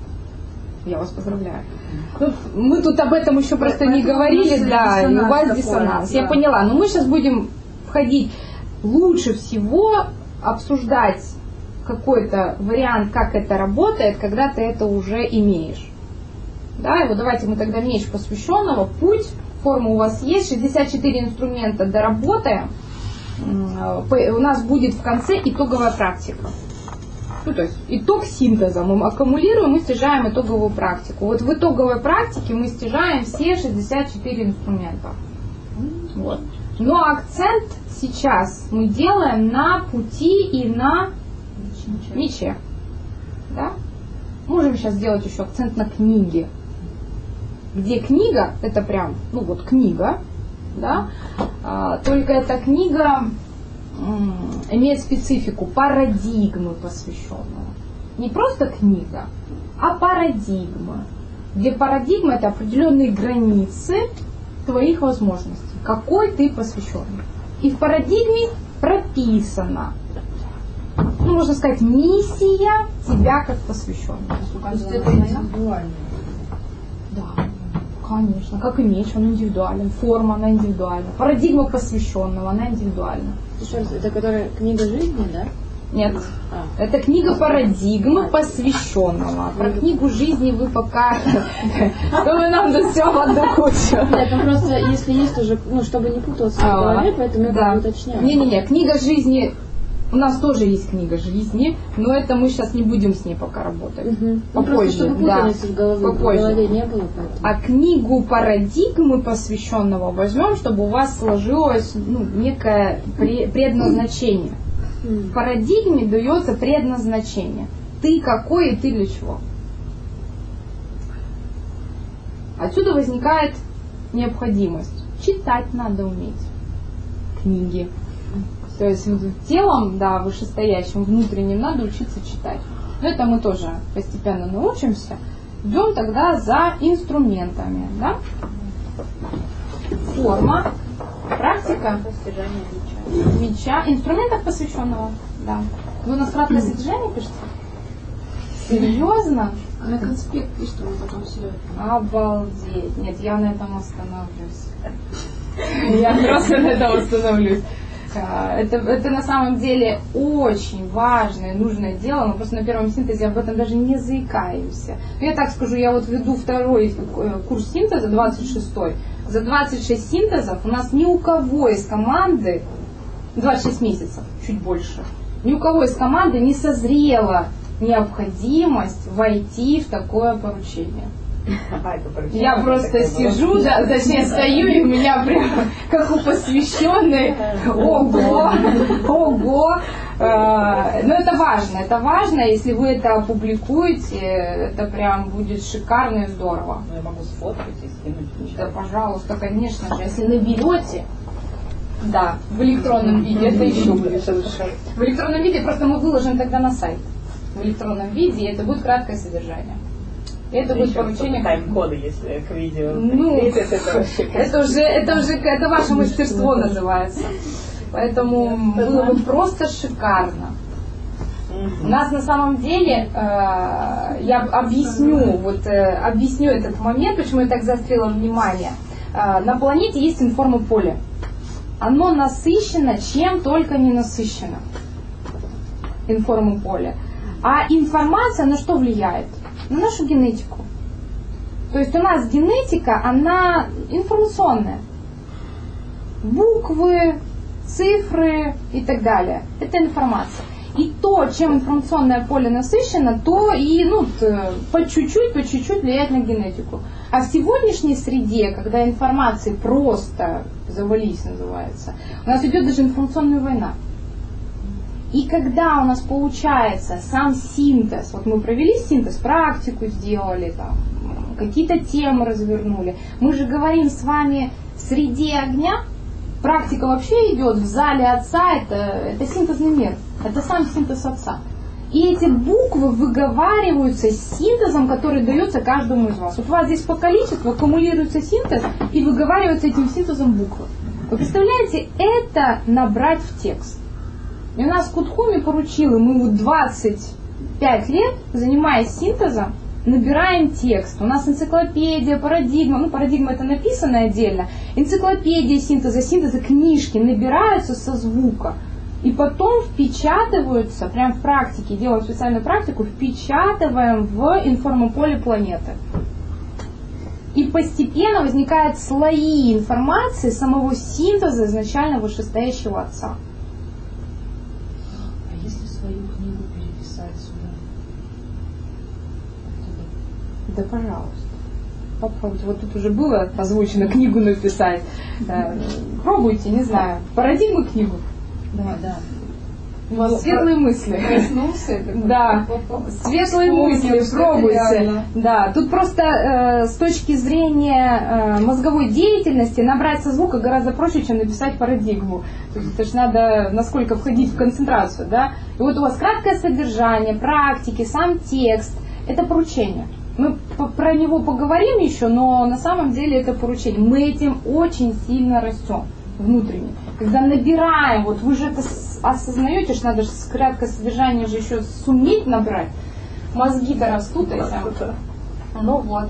Я вас поздравляю. Ну, мы тут об этом еще просто не говорили, да, и у вас диссонанс. Я поняла, но мы сейчас будем входить. Лучше всего обсуждать какой-то вариант, как это работает, когда ты это уже имеешь. Да, и вот давайте мы тогда меч посвященного, путь, форма у вас есть, шестьдесят четыре инструмента доработаем. У нас будет в конце итоговая практика. Ну, то есть итог синтеза. Мы аккумулируем и стяжаем итоговую практику. Вот в итоговой практике мы стяжаем все шестьдесят четыре инструмента. Вот. Но акцент сейчас мы делаем на пути и на мече. Да? Можем сейчас сделать еще акцент на книге. Где книга, это прям, ну вот книга, да? А, только эта книга м, имеет специфику парадигмы посвященного. Не просто книга, а парадигма. Где парадигма — это определенные границы твоих возможностей. Какой ты посвященный. И в парадигме прописано, ну, можно сказать, миссия тебя как посвященного. То есть это индивидуально. Да, конечно. Как и меч, он индивидуален. Форма, она индивидуальна. Парадигма посвященного, она индивидуальна. Еще раз, это которая книга жизни, да? Нет. А. Это книга парадигмы посвященного. Про книгу жизни вы пока... Думаю, нам до всего в одну кучу. Нет, ну просто если есть уже, ну, чтобы не путаться в голове, поэтому я как бы уточняю. Не-не-не, книга жизни... У нас тоже есть книга жизни, но это мы сейчас не будем с ней пока работать. Угу. Попозже, ну, просто чтобы да. путаницы в голове, Попозже. в голове не было. Поэтому. А книгу парадигмы посвященного возьмем, чтобы у вас сложилось, ну, некое предназначение. Mm. В парадигме дается предназначение. Ты какой и ты для чего. Отсюда возникает необходимость. Читать надо уметь книги. То есть телом, да, вышестоящим, внутренним надо учиться читать. Но это мы тоже постепенно научимся. Идем тогда за инструментами. Да? Форма, практика, Достижение меча. меча, инструментов посвященного. Да. Вы у нас краткое содержание пишете? Серьезно? На конспект пишет, мы потом все. Обалдеть. Нет, я на этом остановлюсь. Я просто на этом остановлюсь. Это, это на самом деле очень важное, нужное дело, но просто на первом синтезе об этом даже не заикаюсь. Я так скажу, я вот веду второй курс синтеза, двадцать шестой. За двадцать шесть синтезов у нас ни у кого из команды, двадцать шесть месяцев, чуть больше, ни у кого из команды не созрела необходимость войти в такое поручение. Я просто сижу, да, точнее стою, и у меня прям, как у посвященной, ого, ого. Но это важно, это важно, если вы это опубликуете, это прям будет шикарно и здорово. Ну, я могу сфоткать и скинуть. Да, пожалуйста, конечно же, если наберете, да, в электронном виде, это еще будет лучше. В электронном виде просто мы выложим тогда на сайт. В электронном виде, и это будет краткое содержание. Это будет поручение. Тайм-коды, если к видео. Ну, это, это уже, это уже, это ваше мастерство называется. Поэтому было бы просто шикарно. У нас на самом деле, э, я объясню, вот э, объясню этот момент, почему я так заострила внимание. Э, на планете есть информополе. Оно насыщено, чем только не насыщено. Информополе. А информация на что влияет? На нашу генетику. То есть у нас генетика, она информационная. Буквы, цифры и так далее. Это информация. И то, чем информационное поле насыщено, то и ну, по чуть-чуть, по чуть-чуть влияет на генетику. А в сегодняшней среде, когда информации просто завались, называется, у нас идет даже информационная война. И когда у нас получается сам синтез, вот мы провели синтез, практику сделали, там, какие-то темы развернули, мы же говорим с вами в среде огня, практика вообще идет в зале отца, это, это синтезный мир, это сам синтез отца. И эти буквы выговариваются синтезом, который дается каждому из вас. Вот у вас здесь по количеству аккумулируется синтез и выговаривается этим синтезом буквы. Вы представляете, это набрать в текст. И у нас Кутхуми поручила, мы вот двадцать пять лет, занимаясь синтезом, набираем текст. У нас энциклопедия, парадигма, ну парадигма это написано отдельно, энциклопедия синтеза, синтеза, книжки набираются со звука. И потом впечатываются, прям в практике, делаем специальную практику, впечатываем в информополе планеты. И постепенно возникают слои информации самого синтеза изначально вышестоящего отца. Свою книгу переписать написать сюда? Да, пожалуйста. Попробуйте. Вот тут уже было озвучено книгу написать. Пробуйте, не знаю. Парадигмы книгу. Да, да. У вас светлые мысли. Проснулся. Да, светлые мысли, пробуйте. Да, тут просто э, с точки зрения э, мозговой деятельности набрать со звука гораздо проще, чем написать парадигму. То есть это же надо насколько входить в концентрацию, да. И вот у вас краткое содержание, практики, сам текст. Это поручение. Мы про него поговорим еще, но на самом деле это поручение. Мы этим очень сильно растем внутренне. Когда набираем, вот вы же это осознаете, что надо же краткое содержание же еще суметь набрать. Мозги-то растут эти. Ну вот.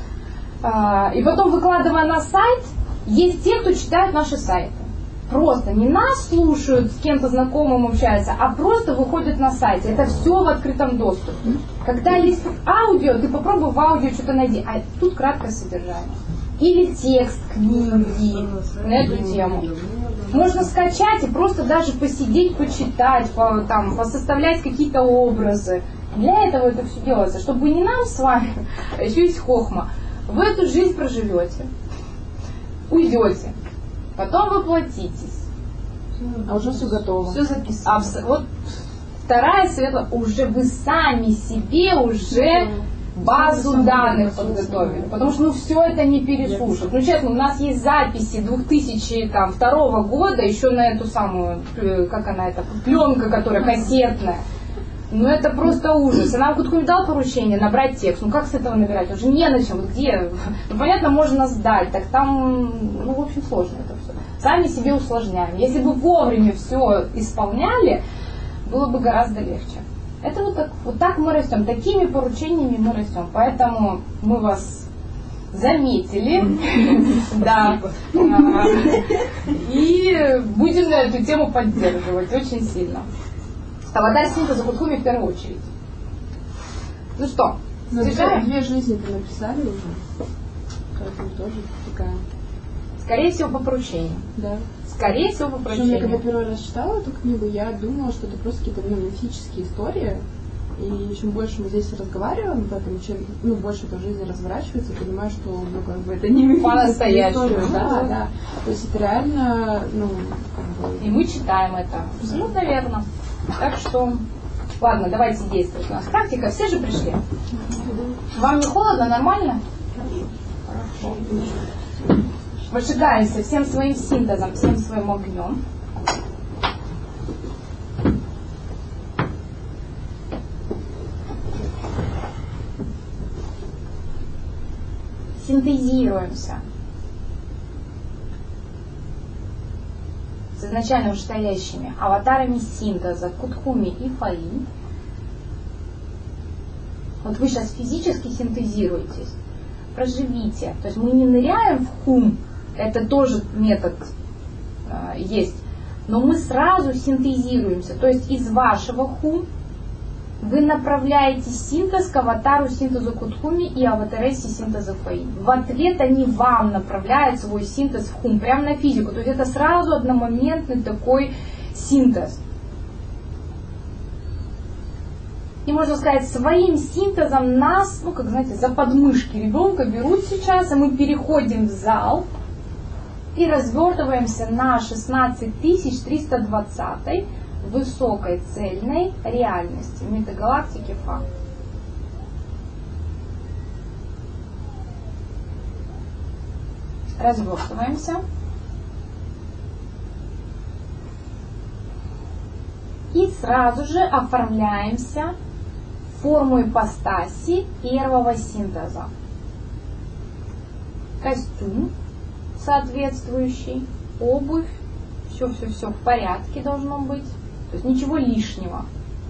И потом, выкладывая на сайт, есть те, кто читает наши сайты. Просто не нас слушают, с кем-то знакомым общаются, а просто выходят на сайте. Это все в открытом доступе. Когда есть аудио, ты попробуй в аудио что-то найди. А тут краткое содержание. Или текст книги на эту тему. Можно скачать и просто даже посидеть, почитать, по, там, посоставлять какие-то образы. Для этого это все делается, чтобы не нам с вами, а еще есть хохма. Вы эту жизнь проживете, уйдете, потом воплотитесь. А уже все готово. Все записано. А, вот вторая светлая, уже вы сами себе уже базу данных подготовили. Потому что ну все это не переслушать. Ну честно, у нас есть записи две тысячи второго года, еще на эту самую, как она это, пленка, которая кассетная. Ну это просто ужас. И нам Кутхуми дал поручение набрать текст. Ну как с этого набирать? Уже не на чем. Где? Ну понятно, можно сдать. Так там, ну в общем, сложно это все. Сами себе усложняем. Если бы вовремя все исполняли, было бы гораздо легче. Это вот так, вот так мы растем, такими поручениями мы растем. Поэтому мы вас заметили, да, и будем на эту тему поддерживать очень сильно. Аватар синтеза Кутхуми в первую очередь. Ну что, две жизни-то написали уже, поэтому тоже такая. Скорее всего, по поручению. Да. Скорее всего, по поручению. Я когда первый раз читала эту книгу, я думала, что это просто какие-то ну, мифические истории. И чем больше мы здесь разговариваем об этом, чем ну, больше эта жизнь разворачивается, понимаю, что ну, как бы, это не мифическая история. Да, да. То есть это реально, ну, как бы... И мы читаем это. Абсолютно верно. Так что, ладно, давайте действовать. У нас практика, все же пришли. Вам не холодно, нормально? Хорошо. Выжигаемся всем своим синтезом, всем своим огнем. Синтезируемся с изначально вышестоящими аватарами синтеза Кутхуми и Фаи. Вот вы сейчас физически синтезируетесь, проживите. То есть мы не ныряем в хум, это тоже метод э, есть, но мы сразу синтезируемся. То есть из вашего хум вы направляете синтез к аватару синтезу Кутхуми и аватарессе синтеза Фаи. В ответ они вам направляют свой синтез в хум, прямо на физику. То есть это сразу одномоментный такой синтез. И можно сказать, своим синтезом нас, ну как знаете, за подмышки ребенка берут сейчас, и мы переходим в зал и развертываемся на шестнадцать тысяч триста двадцать высокой цельной реальности метагалактики Фа. Развертываемся. И сразу же оформляемся в форму ипостаси первого синтеза. Костюм соответствующий, обувь, все-все-все в порядке должно быть. То есть ничего лишнего.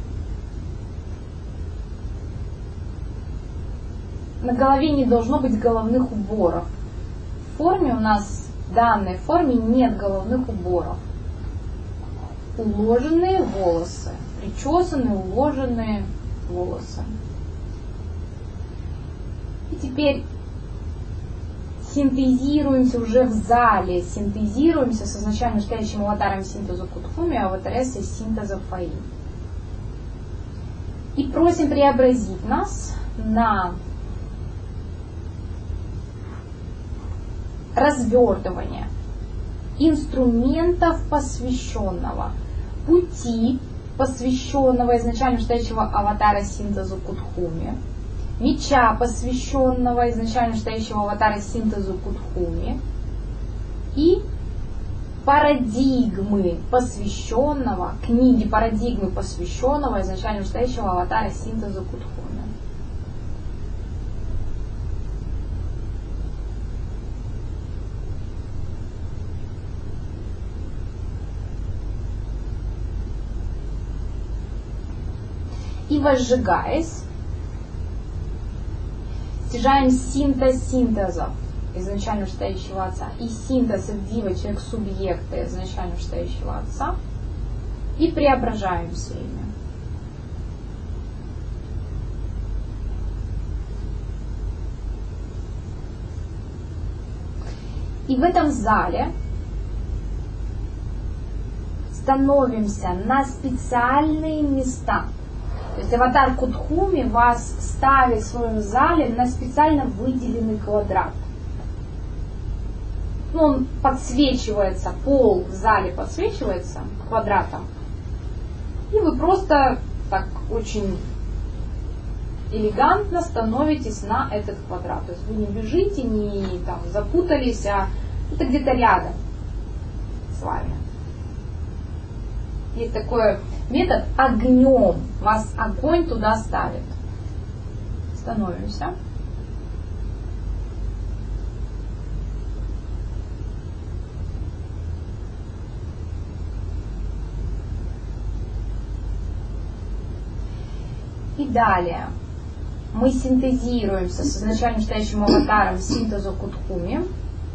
На голове не должно быть головных уборов. В форме у нас, в данной форме нет головных уборов. Уложенные волосы, причесанные, уложенные волосы. И теперь синтезируемся уже в зале, синтезируемся с изначально стоящим аватаром синтеза Кутхуми и аватарессой синтеза Фаи. И просим преобразить нас на развертывание инструментов посвященного, пути посвященного изначально стоящего аватара синтезу Кудхуми, меча, посвященного изначально стоящего аватара синтезу Кудхуми, и парадигмы, посвященного, книги парадигмы, посвященного изначально стоящего аватара синтезу Кудхуми. И возжигаясь, стяжаем синтез синтезов изначально стоящего Отца и синтез девочек субъекта изначально стоящего Отца и преображаемся ими. И в этом зале становимся на специальные места. То есть аватар Кудхуми вас ставит в своем зале на специально выделенный квадрат. Ну, он подсвечивается, пол в зале подсвечивается квадратом. И вы просто так очень элегантно становитесь на этот квадрат. То есть вы не бежите, не там, запутались, а это где-то рядом с вами. Есть такой метод огнем. Вас огонь туда ставит. Становимся. И далее мы синтезируемся с изначально стоящим аватаром синтезу Кудхуми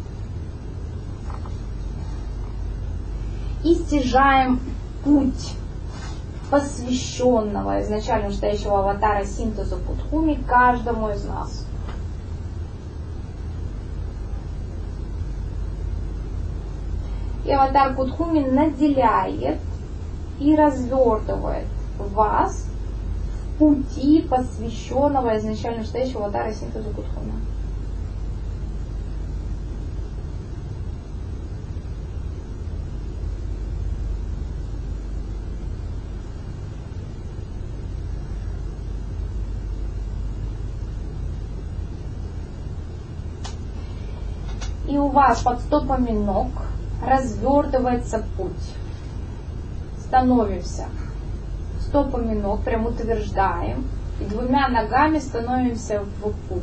и стяжаем путь посвященного изначально стоящего аватара синтезу Кудхуми каждому из нас. И аватар Кудхуми наделяет и развертывает вас в пути посвященного изначально стоящего аватара синтезу Кудхуми. И у вас под стопами ног развертывается путь. Становимся стопами ног, прям утверждаем, и двумя ногами становимся в путь.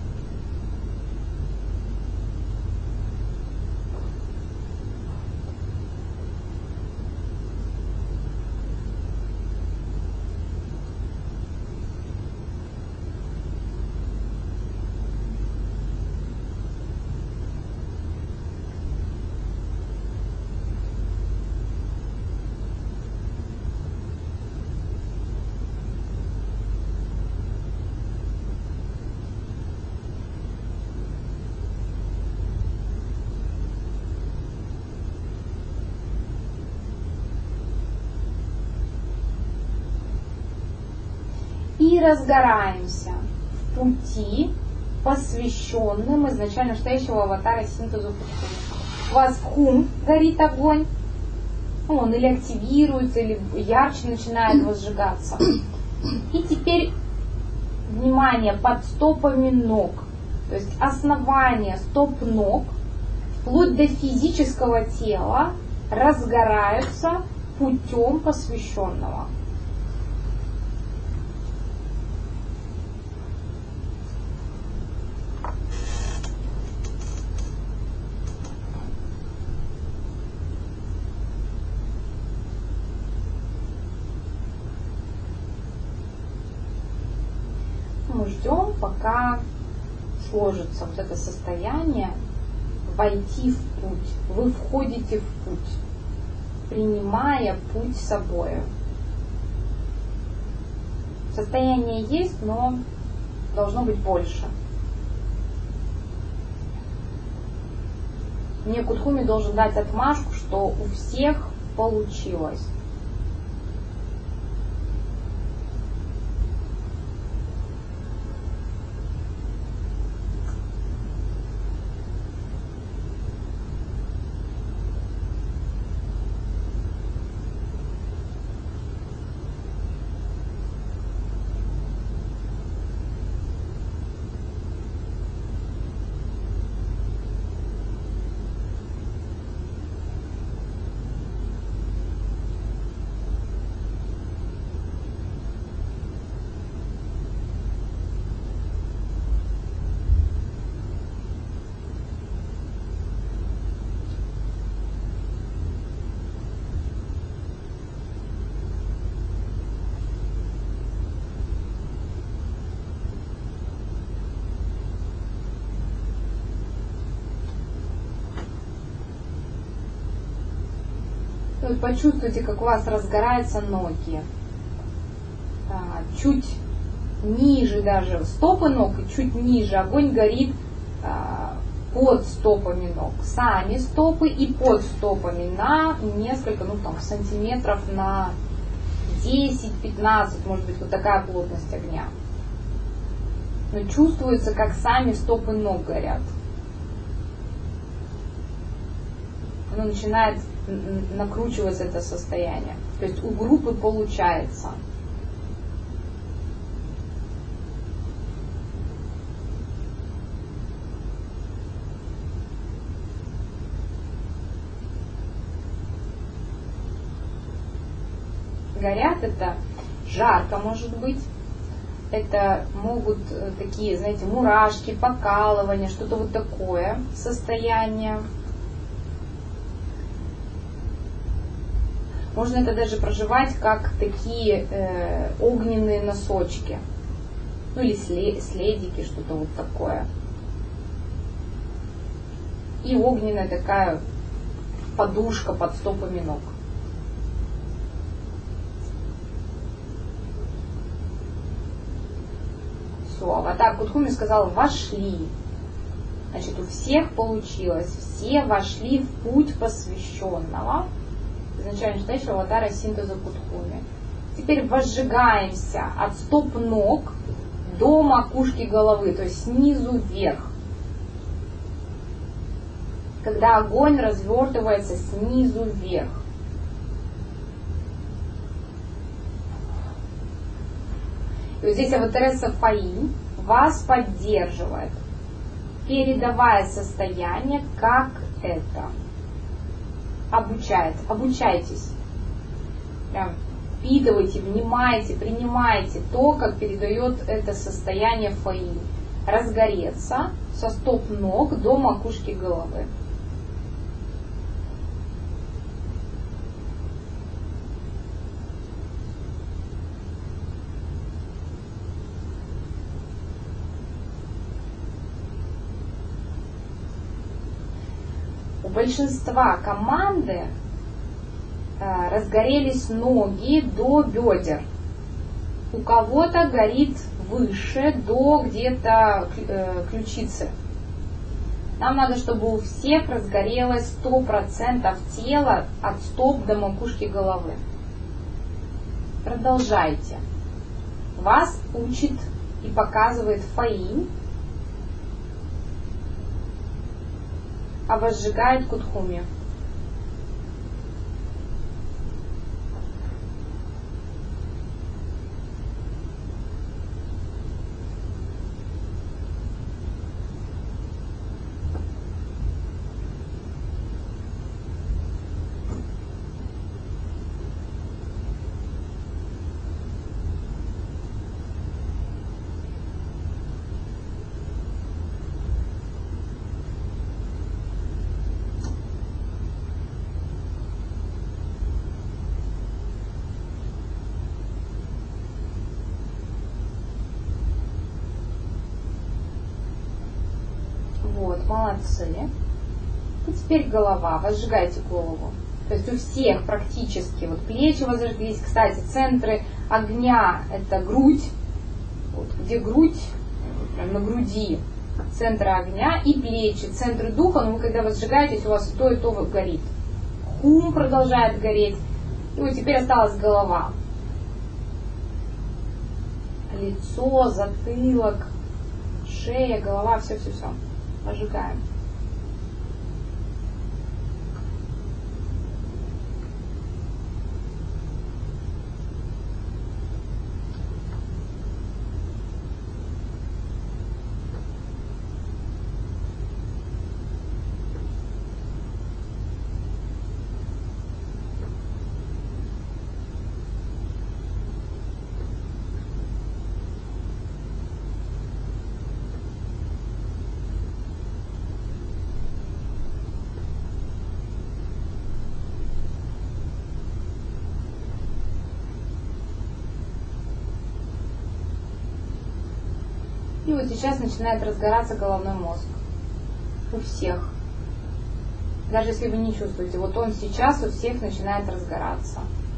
И разгораемся в пути, посвященным изначально стоящего аватара синтезу Кудхуми. У вас хум горит огонь, он или активируется, или ярче начинает возжигаться. И теперь, внимание, под стопами ног, то есть основание стоп ног, вплоть до физического тела, разгораются путем посвященного. Мы ждем, пока сложится вот это состояние войти в путь. Вы входите в путь, принимая путь с собой. Состояние есть, но должно быть больше. Мне Кудхуми должен дать отмашку, что у всех получилось. Вот почувствуйте, как у вас разгораются ноги. А, чуть ниже даже стопы ног и чуть ниже огонь горит а, под стопами ног. Сами стопы и под стопами на несколько, ну там, сантиметров на десять-пятнадцать, может быть, вот такая плотность огня. Но чувствуется, как сами стопы ног горят. Оно начинает накручиваться, это состояние. То есть у группы получается. Горят, это жарко может быть, это могут такие, знаете, мурашки, покалывания, что-то вот такое состояние. Можно это даже проживать как такие э, огненные носочки, ну или следики, что-то вот такое. И огненная такая подушка под стопами ног. Аватар Кутхуми сказал: вошли. Значит, у всех получилось. Все вошли в путь посвященного, изначально считающего аватара синтеза Кутхуми. Теперь возжигаемся от стоп ног до макушки головы, то есть снизу вверх. Когда огонь развертывается снизу вверх. И вот здесь Аватареса Фаи вас поддерживает, передавая состояние, как это. Обучает. Обучайтесь. Прям впитывайте, внимайте, принимайте то, как передает это состояние Фаи. Разгореться со стоп ног до макушки головы. У большинства команды э, разгорелись ноги до бедер. У кого-то горит выше, до где-то э, ключицы. Нам надо, чтобы у всех разгорелось сто процентов тела от стоп до макушки головы. Продолжайте. Вас учит и показывает Фаи, а возжигает Кутхуми. Вот, молодцы. И теперь голова. Возжигайте голову. То есть у всех практически вот плечи возжглись. Кстати, центры огня — это грудь. Вот, где грудь, прям на груди центры огня, и плечи, центры духа. Но вы когда возжигаетесь, у вас то и то горит. Хум продолжает гореть. И вот теперь осталась голова. Лицо, затылок, шея, голова, все-все-все. Возжигаем. И вот сейчас начинает разгораться головной мозг. У всех. Даже если вы не чувствуете, вот он сейчас у всех начинает разгораться.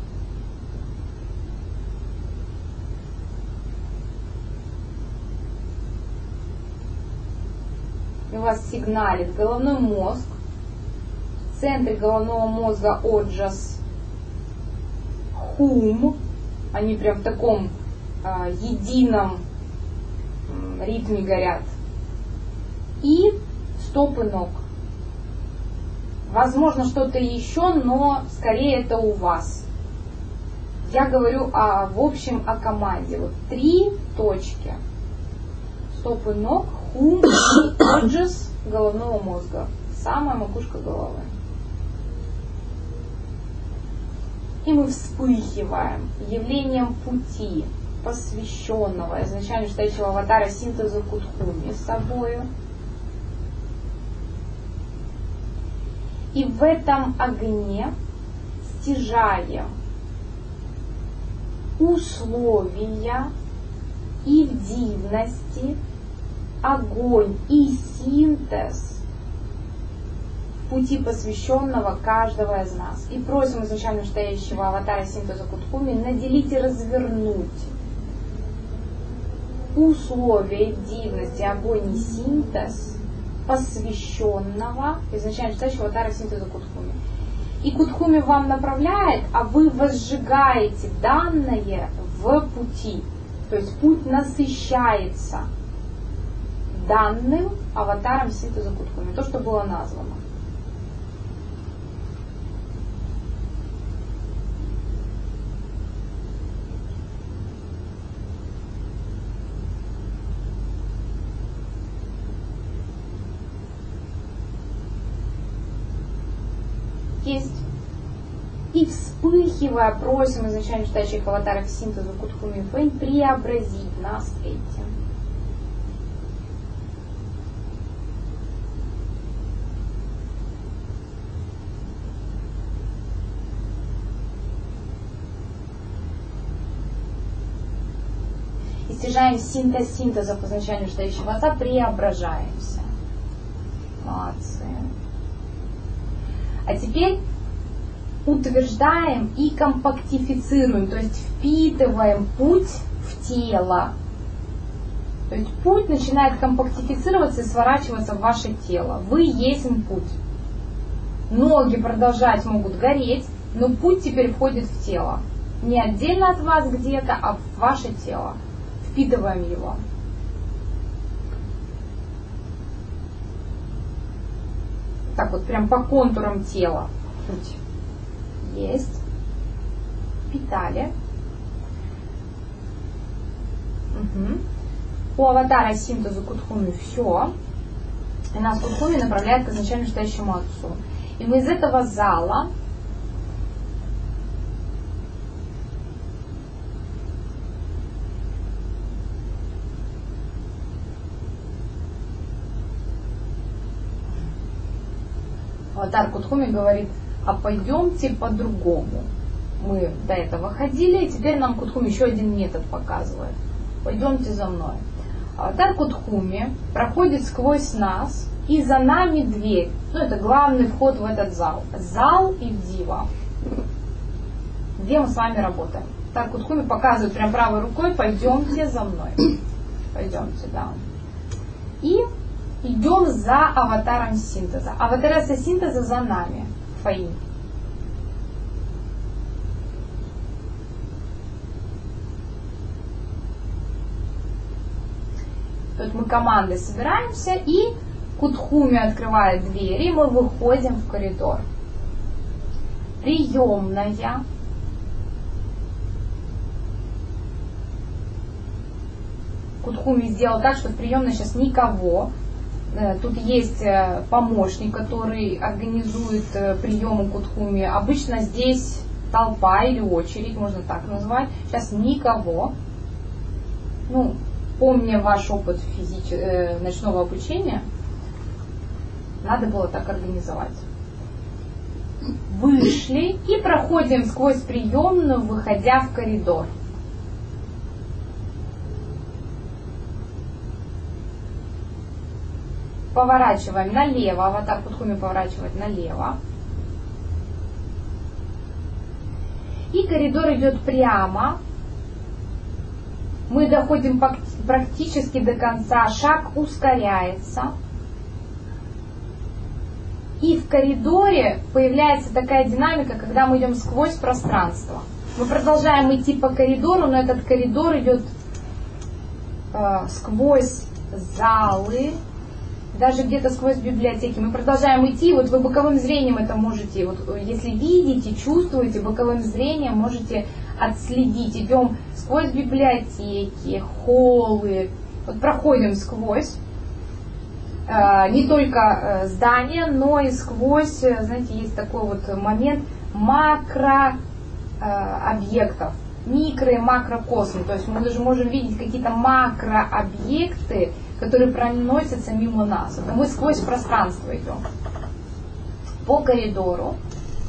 И у вас сигналит головной мозг, в центре головного мозга оджас, хум, они прям в таком э, едином э, ритме горят, и стопы ног. Возможно, что-то еще, но скорее это у вас. Я говорю о, в общем о команде. Вот три точки. Стопы ног, хум и оджас головного мозга. Самая макушка головы. И мы вспыхиваем явлением пути, посвященного, изначально стоящего аватара синтеза Кутхуми с собою. И в этом огне стяжаем условия и в дивности, огонь и синтез пути посвященного каждого из нас. И просим изначально стоящего аватара синтеза Кутхуми наделить и развернуть условия, дивности, огонь и синтез посвященного изначально стоящего аватара синтеза Кутхуми. И Кутхуми вам направляет, а вы возжигаете данное в пути. То есть путь насыщается данным аватаром синтеза Кутхуми, то, что было названо. Есть. И вспыхивая, просим изначально стоящих аватаров синтеза Кутхуми Фэнь преобразить нас этим. И стяжаем синтез синтеза по изначально стоящего отца, преображаемся. Молодцы. А теперь утверждаем и компактифицируем, то есть впитываем путь в тело. То есть путь начинает компактифицироваться и сворачиваться в ваше тело. Вы есть путь. Ноги продолжать могут гореть, но путь теперь входит в тело. Не отдельно от вас где-то, а в ваше тело. Впитываем его. Так вот, прям по контурам тела. Путь. Есть. Питали. Угу. У аватара синтеза Кутхуми все. И нас Кутхуми направляет к изначально стоящему отцу. И мы из этого зала аватар Кутхуми говорит, а пойдемте по-другому. Мы до этого ходили, и теперь нам Кутхуми еще один метод показывает. Пойдемте за мной. Аватар Кутхуми проходит сквозь нас, и за нами дверь. Ну, это главный вход в этот зал. Зал Ивдива, где мы с вами работаем. Аватар Кутхуми показывает прям правой рукой, пойдемте за мной. Пойдемте, да. И идем за аватаром синтеза. Аватар синтеза за нами. Фаин. Тут мы командой собираемся, и Кутхуми открывает двери, и мы выходим в коридор. Приемная. Кутхуми сделал так, что в приемной сейчас никого. Тут есть помощник, который организует приемы Кутхуми. Обычно здесь толпа или очередь, можно так назвать. Сейчас никого. Ну, помня ваш опыт физич... ночного обучения, надо было так организовать. Вышли и проходим сквозь приемную, выходя в коридор. поворачиваем налево, аватар Кутхуми поворачивает налево. И коридор идет прямо. Мы доходим практически до конца, шаг ускоряется. И в коридоре появляется такая динамика, когда мы идем сквозь пространство. Мы продолжаем идти по коридору, но этот коридор идет э, сквозь залы, даже где-то сквозь библиотеки. Мы продолжаем идти, вот вы боковым зрением это можете, вот если видите, чувствуете, боковым зрением можете отследить. Идем сквозь библиотеки, холлы, вот проходим сквозь. Не только здания, но и сквозь, знаете, есть такой вот момент макрообъектов, микро- и макрокосм. То есть мы даже можем видеть какие-то макрообъекты, которые проносятся мимо нас. Это мы сквозь пространство идем по коридору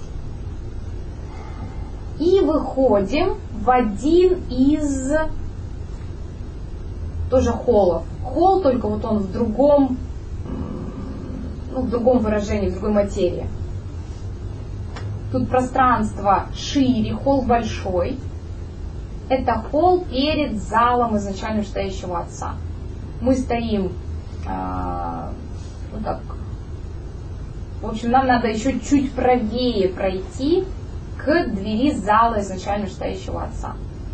и выходим в один из тоже холлов. Холл, только вот он в другом Ну, в другом выражении, в другой материи. Тут пространство шире, холл большой. Это холл перед залом изначально стоящего Отца. Мы стоим э, вот так. В общем, нам надо еще чуть правее пройти к двери зала изначально стоящего Отца.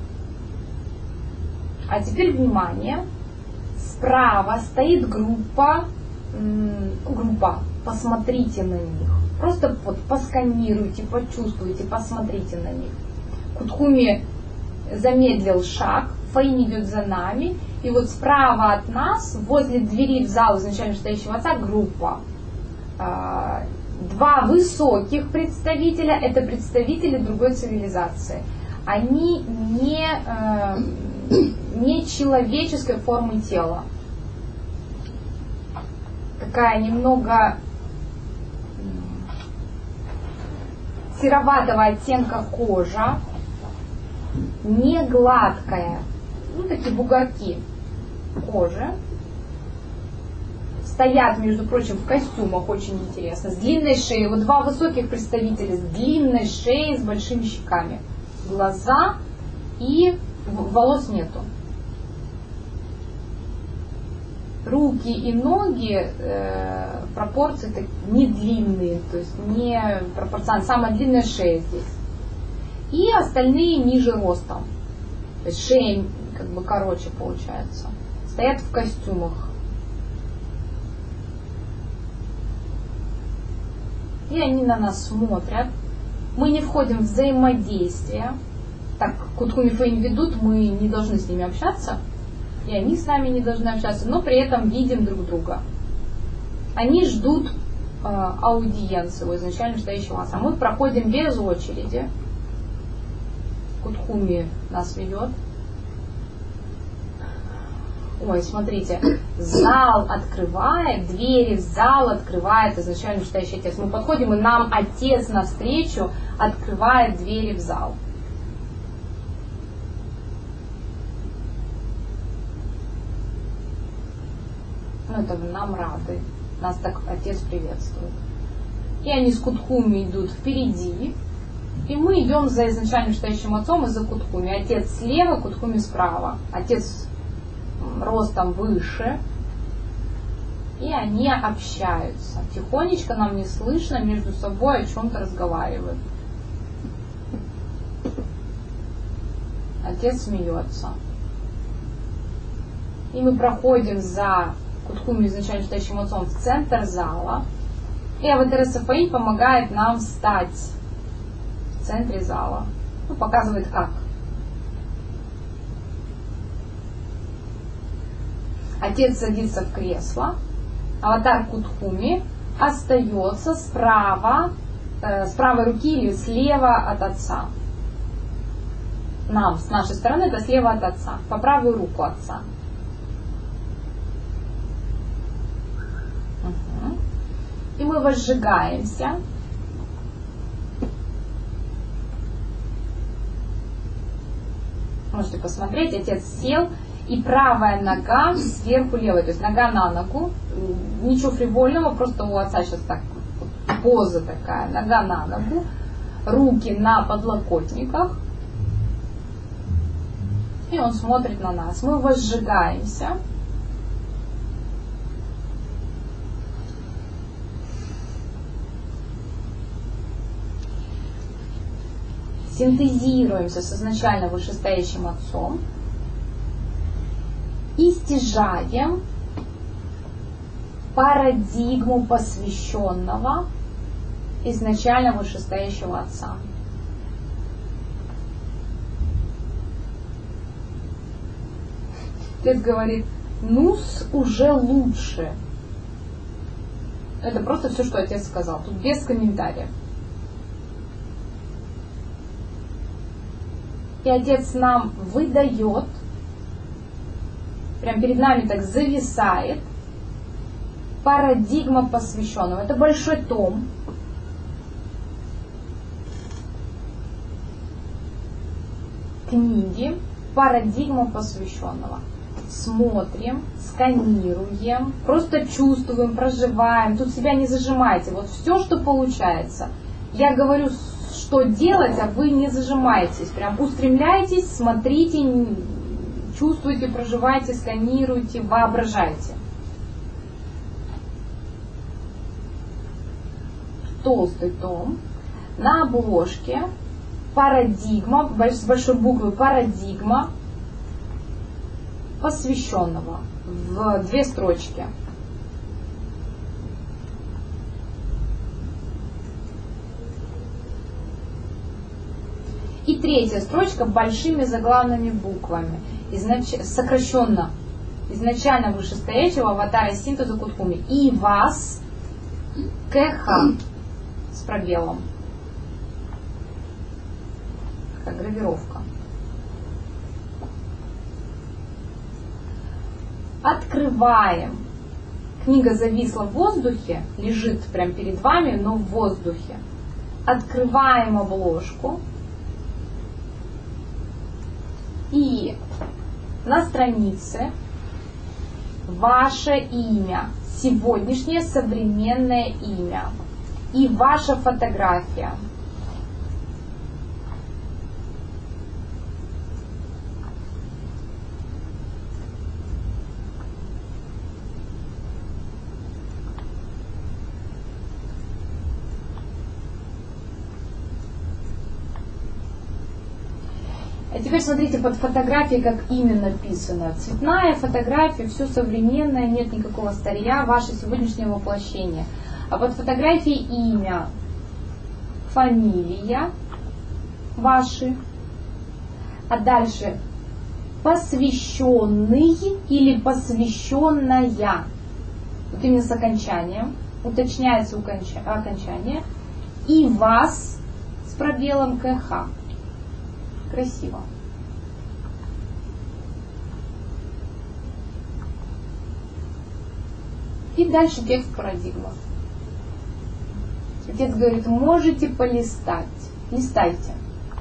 А теперь внимание. Справа стоит группа группа, посмотрите на них. Просто вот посканируйте, почувствуйте, посмотрите на них. Кутхуми замедлил шаг, Фаин идет за нами, и вот справа от нас, возле двери в зал изначально стоящего Отца, группа. Два высоких представителя, это представители другой цивилизации. Они не, не человеческой формы тела. Такая немного сероватого оттенка кожа, не гладкая, ну такие бугорки кожи. Стоят, между прочим, в костюмах, очень интересно, с длинной шеей. Вот два высоких представителя с длинной шеей, с большими щеками. Глаза и волос нету. Руки и ноги э, пропорции так, не длинные, то есть не пропорционально. Самая длинная шея здесь. И остальные ниже ростом. То есть шея как бы короче получается. Стоят в костюмах. И они на нас смотрят. Мы не входим в взаимодействие. Так, Кутхуми Фаин ведут, мы не должны с ними общаться. И они с нами не должны общаться, но при этом видим друг друга. Они ждут э, аудиенции у изначально стоящего Отца. Мы проходим без очереди. Кутхуми нас ведет. Ой, смотрите, зал открывает, двери в зал открывает изначально стоящий Отец. Мы подходим, и нам Отец навстречу открывает двери в зал. Ну, это нам рады. Нас так Отец приветствует. И они с Кутхуми идут впереди. И мы идем за изначально стоящим Отцом и за Кутхуми. Отец слева, Кутхуми справа. Отец ростом выше. И они общаются. Тихонечко, нам не слышно, между собой о чем-то разговаривают. Отец смеется. И мы проходим за Кутхуми изначально стоящим Отцом в центр зала. И Аватара Фаин помогает нам встать в центре зала. Ну, показывает как. Отец садится в кресло. Аватар Кутхуми остается справа, э, с правой руки или слева от Отца. Нам, с нашей стороны, это слева от Отца, по правую руку Отца. Угу. И мы возжигаемся. Можете посмотреть, Отец сел, И правая нога сверху левой, то есть нога на ногу, ничего фривольного, просто у отца сейчас так, поза такая, нога на ногу, руки на подлокотниках, и он смотрит на нас. Мы возжигаемся. Синтезируемся с изначально вышестоящим отцом и стяжаем парадигму посвященного изначально вышестоящего отца. Отец говорит, ну-с, уже лучше. Это просто все, что отец сказал, тут без комментариев. И отец нам выдает, прям перед нами так зависает, парадигма посвященного. Это большой том. Книги «Парадигма посвященного». Смотрим, сканируем, просто чувствуем, проживаем. Тут себя не зажимайте. Вот все, что получается. Я говорю, что делать, а вы не зажимаетесь. Прям устремляйтесь, смотрите, чувствуйте, проживайте, сканируйте, воображайте. Толстый том. На обложке парадигма, с большой буквы парадигма посвященного в две строчки. И третья строчка большими заглавными буквами, изнач... сокращенно, изначально вышестоящего аватара синтеза Кутхуми. И вас КХ с пробелом. Как гравировка. Открываем. Книга зависла в воздухе, лежит прямо перед вами, но в воздухе. Открываем обложку. И на странице ваше имя, сегодняшнее современное имя и ваша фотография. А теперь смотрите под фотографией, как имя написано. Цветная фотография, все современное, нет никакого старья, ваше сегодняшнее воплощение. А под фотографией имя, фамилия ваши. А дальше посвященный или посвященная. Вот именно с окончанием. Уточняется окончание. И вас с пробелом КХ. Красиво. И дальше текст парадигма. Отец говорит, можете полистать. Листайте.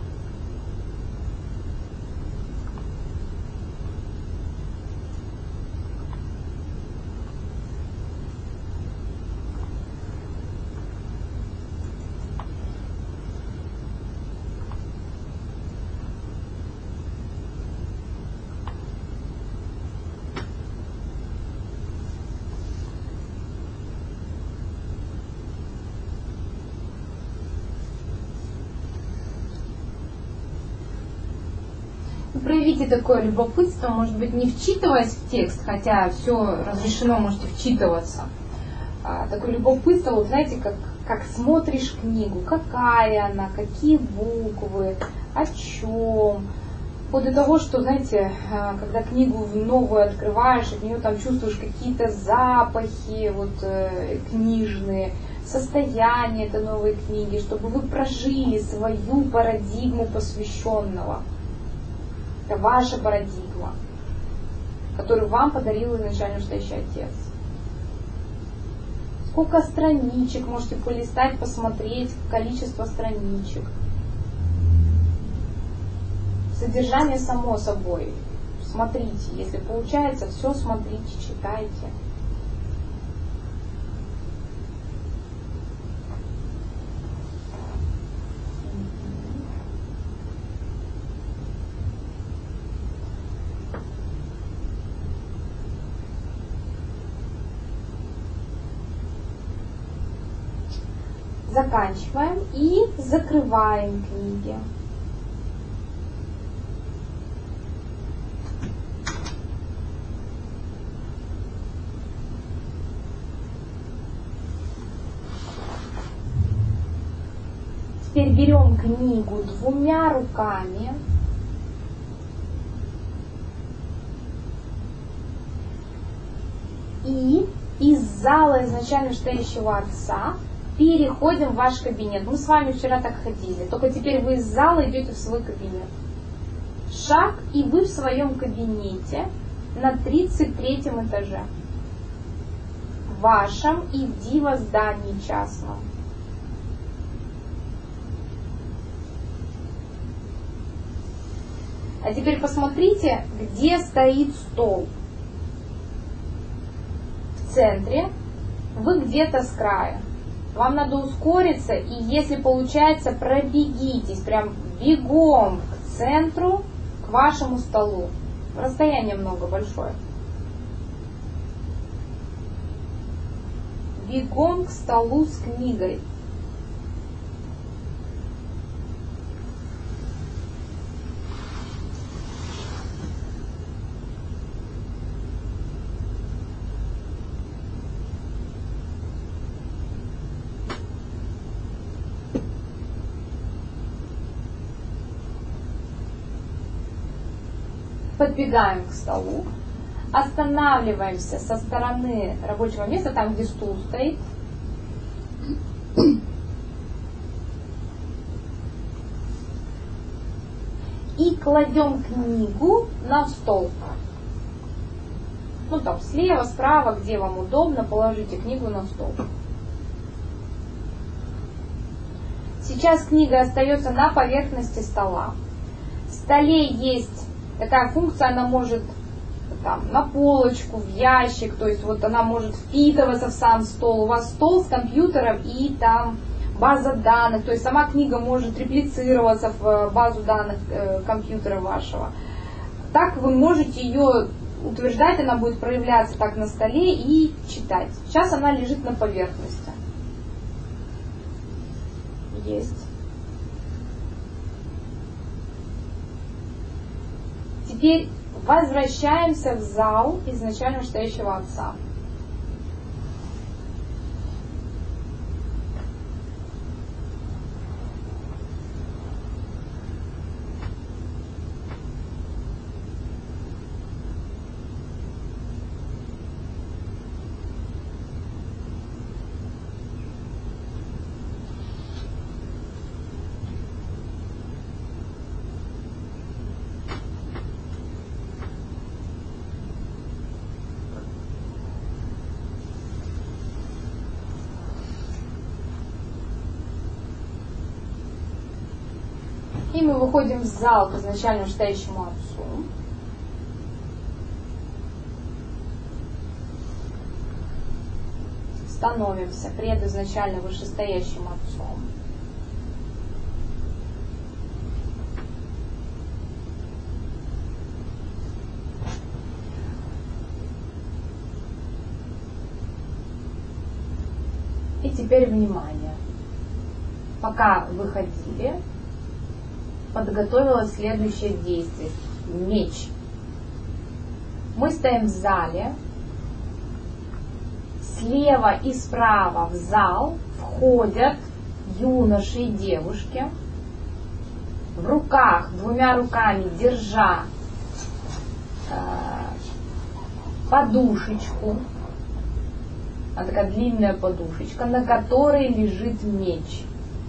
Проявите такое любопытство, может быть, не вчитываясь в текст, хотя все разрешено, можете вчитываться. А, такое любопытство, вот знаете, как, как смотришь книгу, какая она, какие буквы, о чем. Вот до того, что, знаете, когда книгу новую открываешь, от нее там чувствуешь какие-то запахи вот, э, книжные, состояние этой новой книги, чтобы вы прожили свою парадигму посвященного. Это ваша парадигма, которую вам подарил изначально настоящий отец. Сколько страничек можете полистать, посмотреть, количество страничек. Содержание само собой. Смотрите, если получается, все смотрите, читайте. Заканчиваем и закрываем книги. Теперь берем книгу двумя руками и из зала изначально стоящего отца переходим в ваш кабинет. Мы с вами вчера так ходили, только теперь вы из зала идете в свой кабинет. Шаг, и вы в своем кабинете на тридцать третьем этаже. В вашем и в Дива здании частном. А теперь посмотрите, где стоит стол. В центре, вы где-то с края. Вам надо ускориться, и если получается, пробегитесь прям бегом к центру, к вашему столу. Расстояние много большое. Бегом к столу с книгой. Подбегаем к столу, останавливаемся со стороны рабочего места, там, где стул стоит. И кладем книгу на стол. Ну, там, слева, справа, где вам удобно, положите книгу на стол. Сейчас книга остается на поверхности стола. В столе есть такая функция, она может там, на полочку, в ящик, то есть вот она может впитываться в сам стол. У вас стол с компьютером и там база данных, то есть сама книга может реплицироваться в базу данных э, компьютера вашего. Так вы можете ее утверждать, она будет проявляться так на столе и читать. Сейчас она лежит на поверхности. Есть. Теперь возвращаемся в зал изначально стоящего отца. И мы выходим в зал к изначально стоящему отцу. Становимся пред изначально вышестоящим отцом. И теперь внимание. Пока выходили, подготовилось следующее действие. Меч. Мы стоим в зале. Слева и справа в зал входят юноши и девушки. В руках, двумя руками держа э, подушечку. Она такая длинная подушечка, на которой лежит меч.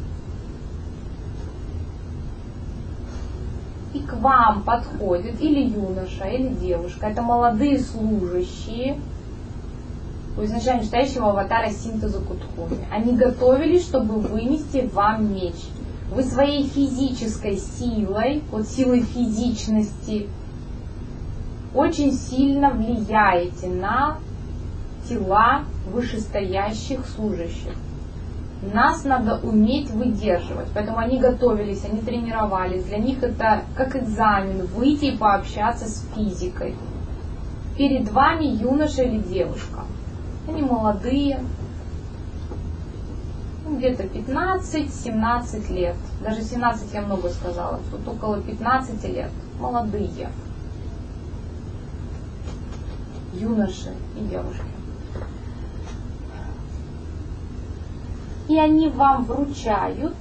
И к вам подходит или юноша, или девушка. Это молодые служащие у изначально стоящего аватара синтеза Кутхуми. Они готовились, чтобы вынести вам меч. Вы своей физической силой, вот силой физичности, очень сильно влияете на тела вышестоящих служащих. Нас надо уметь выдерживать. Поэтому они готовились, они тренировались. Для них это как экзамен, выйти и пообщаться с физикой. Перед вами юноша или девушка. Они молодые, где-то пятнадцать-семнадцать лет. Даже семнадцать я много сказала. Тут около пятнадцати лет. Молодые. Юноши и девушки. И они вам вручают,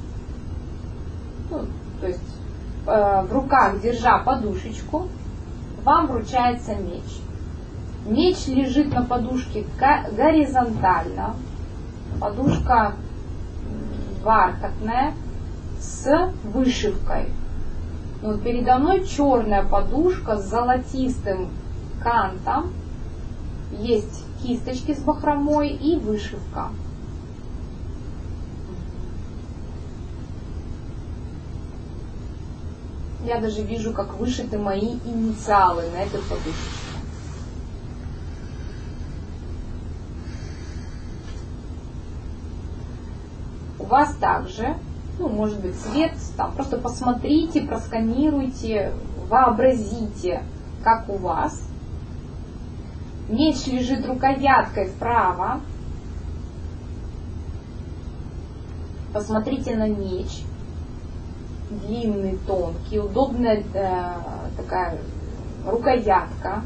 ну, то есть э, в руках держа подушечку, вам вручается меч. Меч лежит на подушке горизонтально, подушка бархатная с вышивкой. Вот передо мной черная подушка с золотистым кантом, есть кисточки с бахромой и вышивка. Я даже вижу, как вышиты мои инициалы на этой подушечке. У вас также, ну, может быть, цвет, там, просто посмотрите, просканируйте, вообразите, как у вас. Меч лежит рукояткой вправо. Посмотрите на меч. Длинный, тонкий, удобная э, такая рукоятка.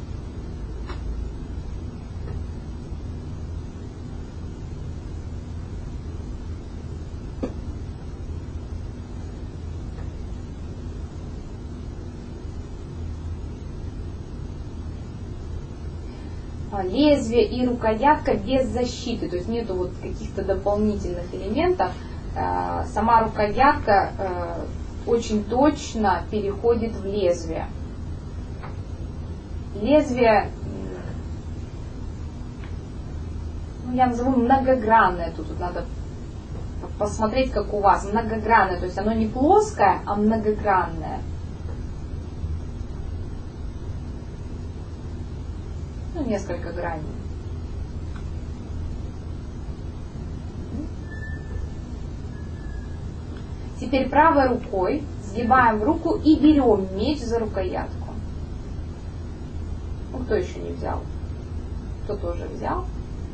Лезвие и рукоятка без защиты, то есть нету вот каких-то дополнительных элементов. Сама рукоятка э, очень точно переходит в лезвие. Лезвие, ну, я назову многогранное, тут, тут надо посмотреть, как у вас, многогранное, то есть оно не плоское, а многогранное. Ну, несколько граней. Теперь правой рукой сгибаем руку и берем меч за рукоятку. Ну, кто еще не взял? Кто тоже взял?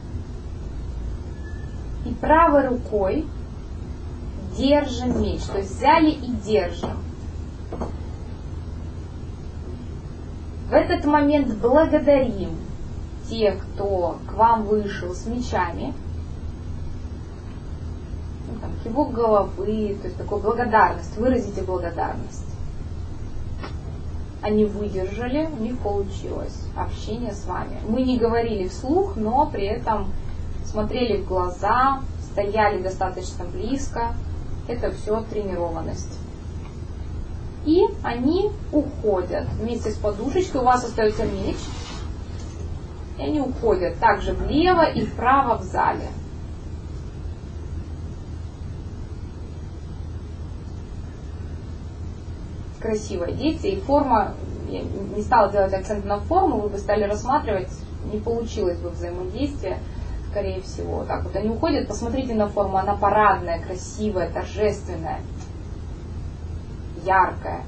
И правой рукой держим меч. То есть взяли и держим. В этот момент благодарим тех, кто к вам вышел с мечами. Там, кивок головы, то есть такую благодарность, выразите благодарность. Они выдержали, у них получилось общение с вами. Мы не говорили вслух, но при этом смотрели в глаза, стояли достаточно близко. Это все тренированность. И они уходят вместе с подушечкой, у вас остается меч, и они уходят также влево и вправо в зале. Красивое действие, и форма, я не стала делать акцент на форму, вы бы стали рассматривать, не получилось бы взаимодействие, скорее всего. Так вот они уходят, посмотрите на форму, она парадная, красивая, торжественная, яркая.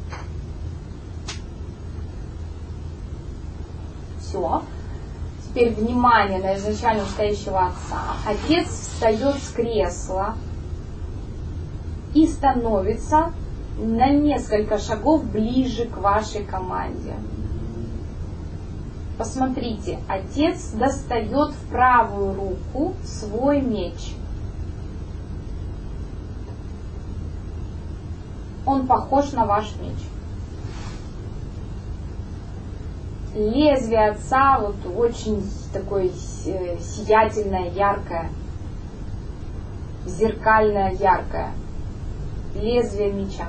Все. Теперь внимание на изначально стоящего отца. Отец встает с кресла и становится на несколько шагов ближе к вашей команде. Посмотрите, отец достает в правую руку свой меч. Он похож на ваш меч. Лезвие отца вот очень такое сиятельное, яркое, зеркальное, яркое. Лезвие меча.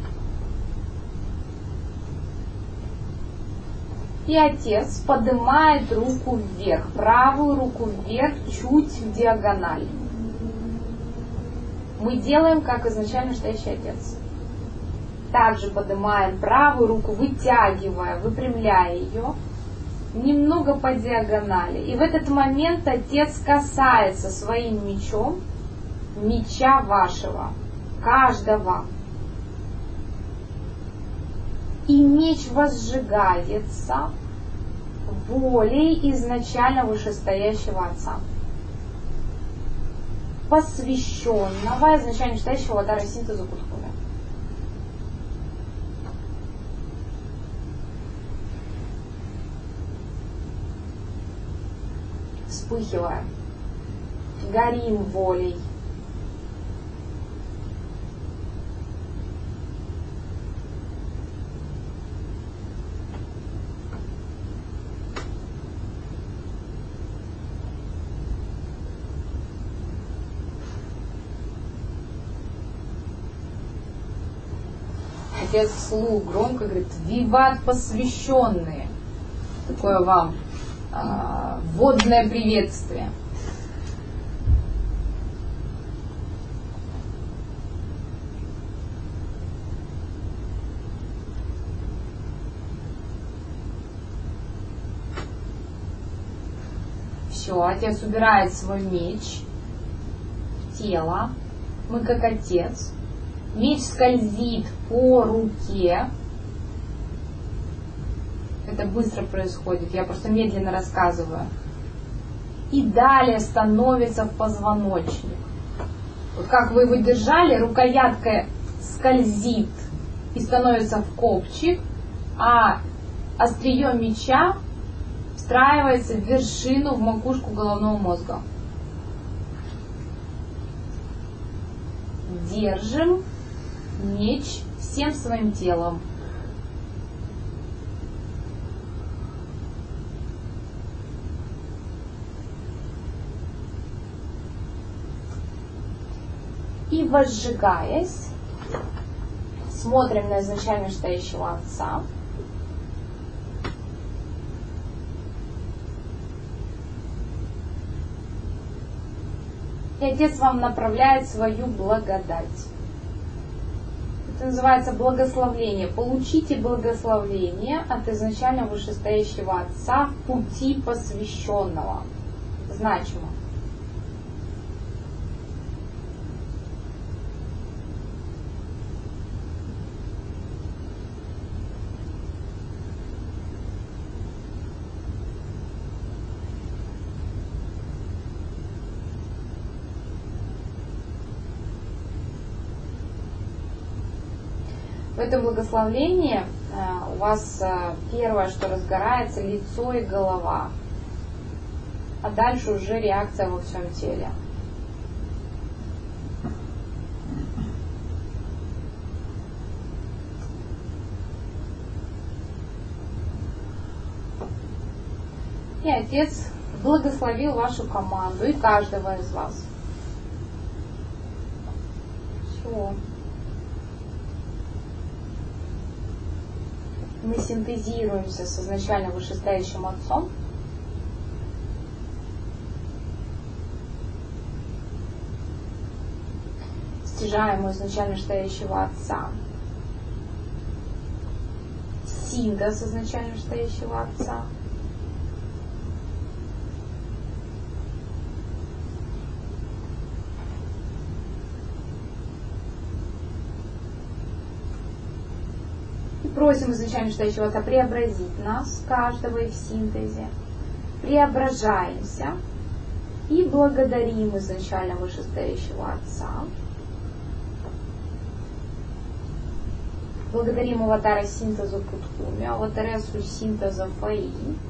И отец поднимает руку вверх, правую руку вверх, чуть в диагональ. Мы делаем, как изначально стоящий отец. Также поднимаем правую руку, вытягивая, выпрямляя ее, немного по диагонали. И в этот момент Отец касается своим мечом меча вашего, каждого. И меч возжигается волей изначально вышестоящего Отца, посвященного изначально вышестоящего Адара Синтезу Кутхуме. Вспыхиваем, горим волей. Отец вслух громко говорит: «Виват посвященные». Такое вам э, вводное приветствие. Все, Отец убирает свой меч в тело. Мы как Отец. Меч скользит по руке. Это быстро происходит, я просто медленно рассказываю. И далее становится в позвоночник. Вот как вы его держали, рукоятка скользит и становится в копчик, а острие меча встраивается в вершину, в макушку головного мозга. Держим меч всем своим телом. И возжигаясь, смотрим на изначально стоящего Отца. И Отец вам направляет свою благодать. Это называется благословление. Получите благословение от изначально вышестоящего Отца в пути посвященного. Значимо. В этом благословении у вас первое, что разгорается, лицо и голова, а дальше уже реакция во всем теле. И Отец благословил вашу команду и каждого из вас. Все. Мы синтезируемся с изначально вышестоящим Отцом. Стяжаем у изначально вышестоящего Отца синтез изначально вышестоящего Отца. Просим изначально вышестоящего Отца преобразить нас, каждого и в синтезе. Преображаемся и благодарим изначально вышестоящего Отца. Благодарим Аватара синтезу Кутхуми, Аватаресу синтеза Фаи.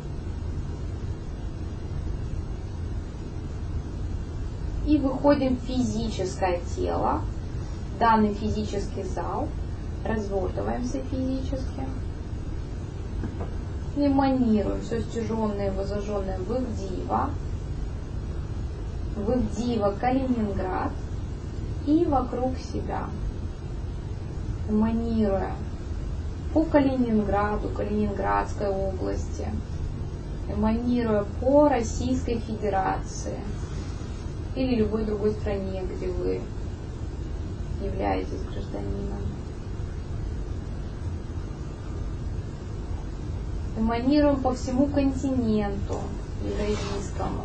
И выходим в физическое тело, данный физический зал. Развертываемся физически. Эманируем все стяженное и возожженное в Ивдива, в Ивдива Калининград и вокруг себя. Эманируя по Калининграду, Калининградской области, эманируя по Российской Федерации или любой другой стране, где вы являетесь гражданином. эманируем по всему континенту евразийскому.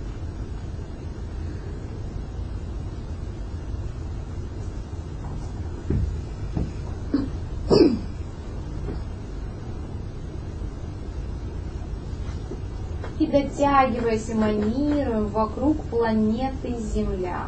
И дотягиваясь, эманируем вокруг планеты Земля.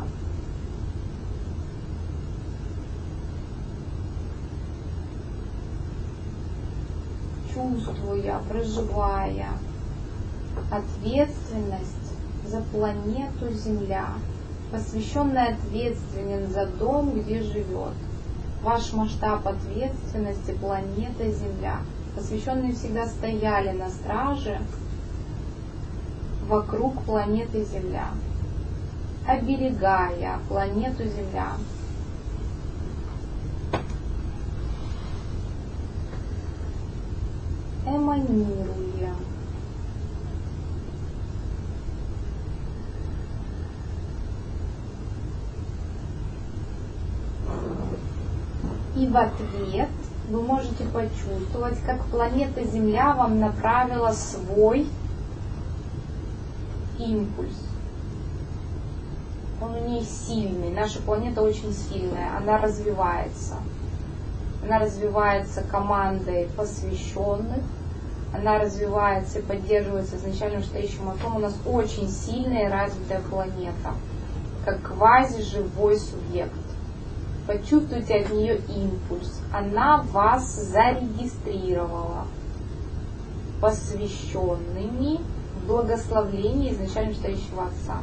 Чувствуя, проживая ответственность за планету Земля, посвященный ответственен за дом, где живет. Ваш масштаб ответственности — планета Земля. Посвященные всегда стояли на страже вокруг планеты Земля, оберегая планету Земля. Эманируя. И в ответ вы можете почувствовать, как планета Земля вам направила свой импульс. Он у нее сильный. Наша планета очень сильная. Она развивается. Она развивается командой посвященных. Она развивается и поддерживается изначальным стоящим атомом. У нас очень сильная и развитая планета. Как квази-живой субъект. Почувствуйте от нее импульс. Она вас зарегистрировала посвященными в благословении изначально стоящего Отца.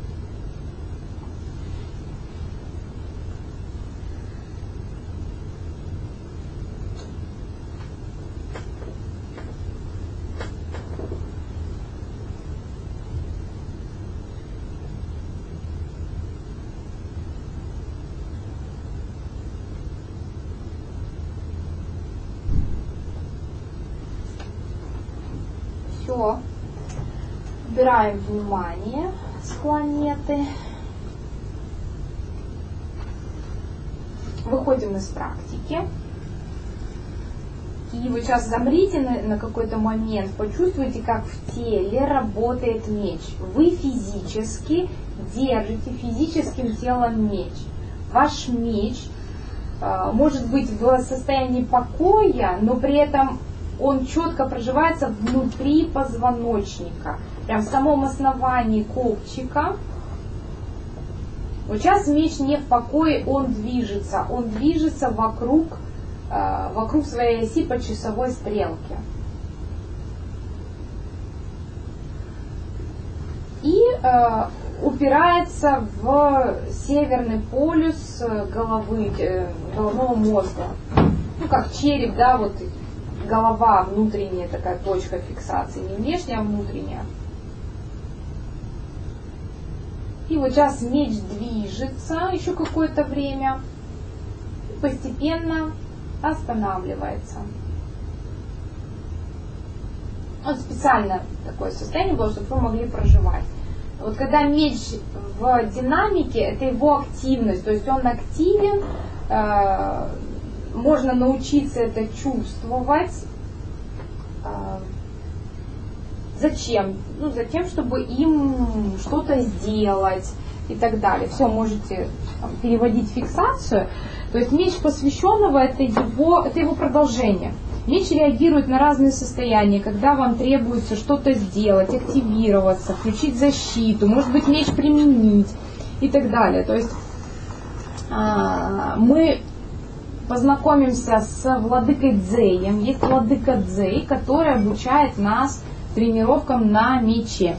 Все. Убираем внимание с планеты. Выходим из практики. И вы сейчас замрите на, на какой-то момент, почувствуйте, как в теле работает меч. Вы физически держите физическим телом меч. Ваш меч э, может быть в состоянии покоя, но при этом он четко проживается внутри позвоночника, прям в самом основании копчика. Вот сейчас меч не в покое, он движется, он движется вокруг, э, вокруг своей оси по часовой стрелке. И э, упирается в северный полюс головы, э, головного мозга. Ну, как череп, да, вот голова, внутренняя такая точка фиксации, не внешняя, а внутренняя. И вот сейчас меч движется еще какое-то время, и постепенно останавливается. Вот специально такое состояние было, чтобы вы могли проживать. Вот когда меч в динамике, это его активность, то есть он активен, э, можно научиться это чувствовать. Э, зачем? Ну, затем, чтобы им что-то сделать и так далее. Все, можете там переводить фиксацию. То есть меч посвященного — это его, это его продолжение. Меч реагирует на разные состояния, когда вам требуется что-то сделать, активироваться, включить защиту, может быть, меч применить и так далее. То есть э, мы познакомимся с владыкой Дзеем. Есть владыка Дзей, который обучает нас тренировкам на мече.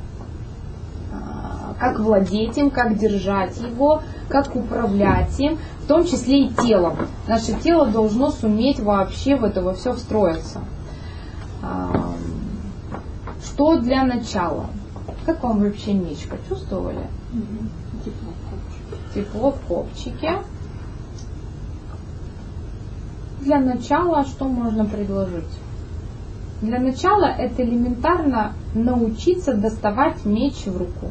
Как владеть им, как держать его, как управлять им, в том числе и телом. Наше тело должно суметь вообще в это во все встроиться. Что для начала? Как вам вообще меч? Почувствовали? Тепло в копчике. Тепло в копчике. Для начала что можно предложить? Для начала это элементарно научиться доставать меч в руку.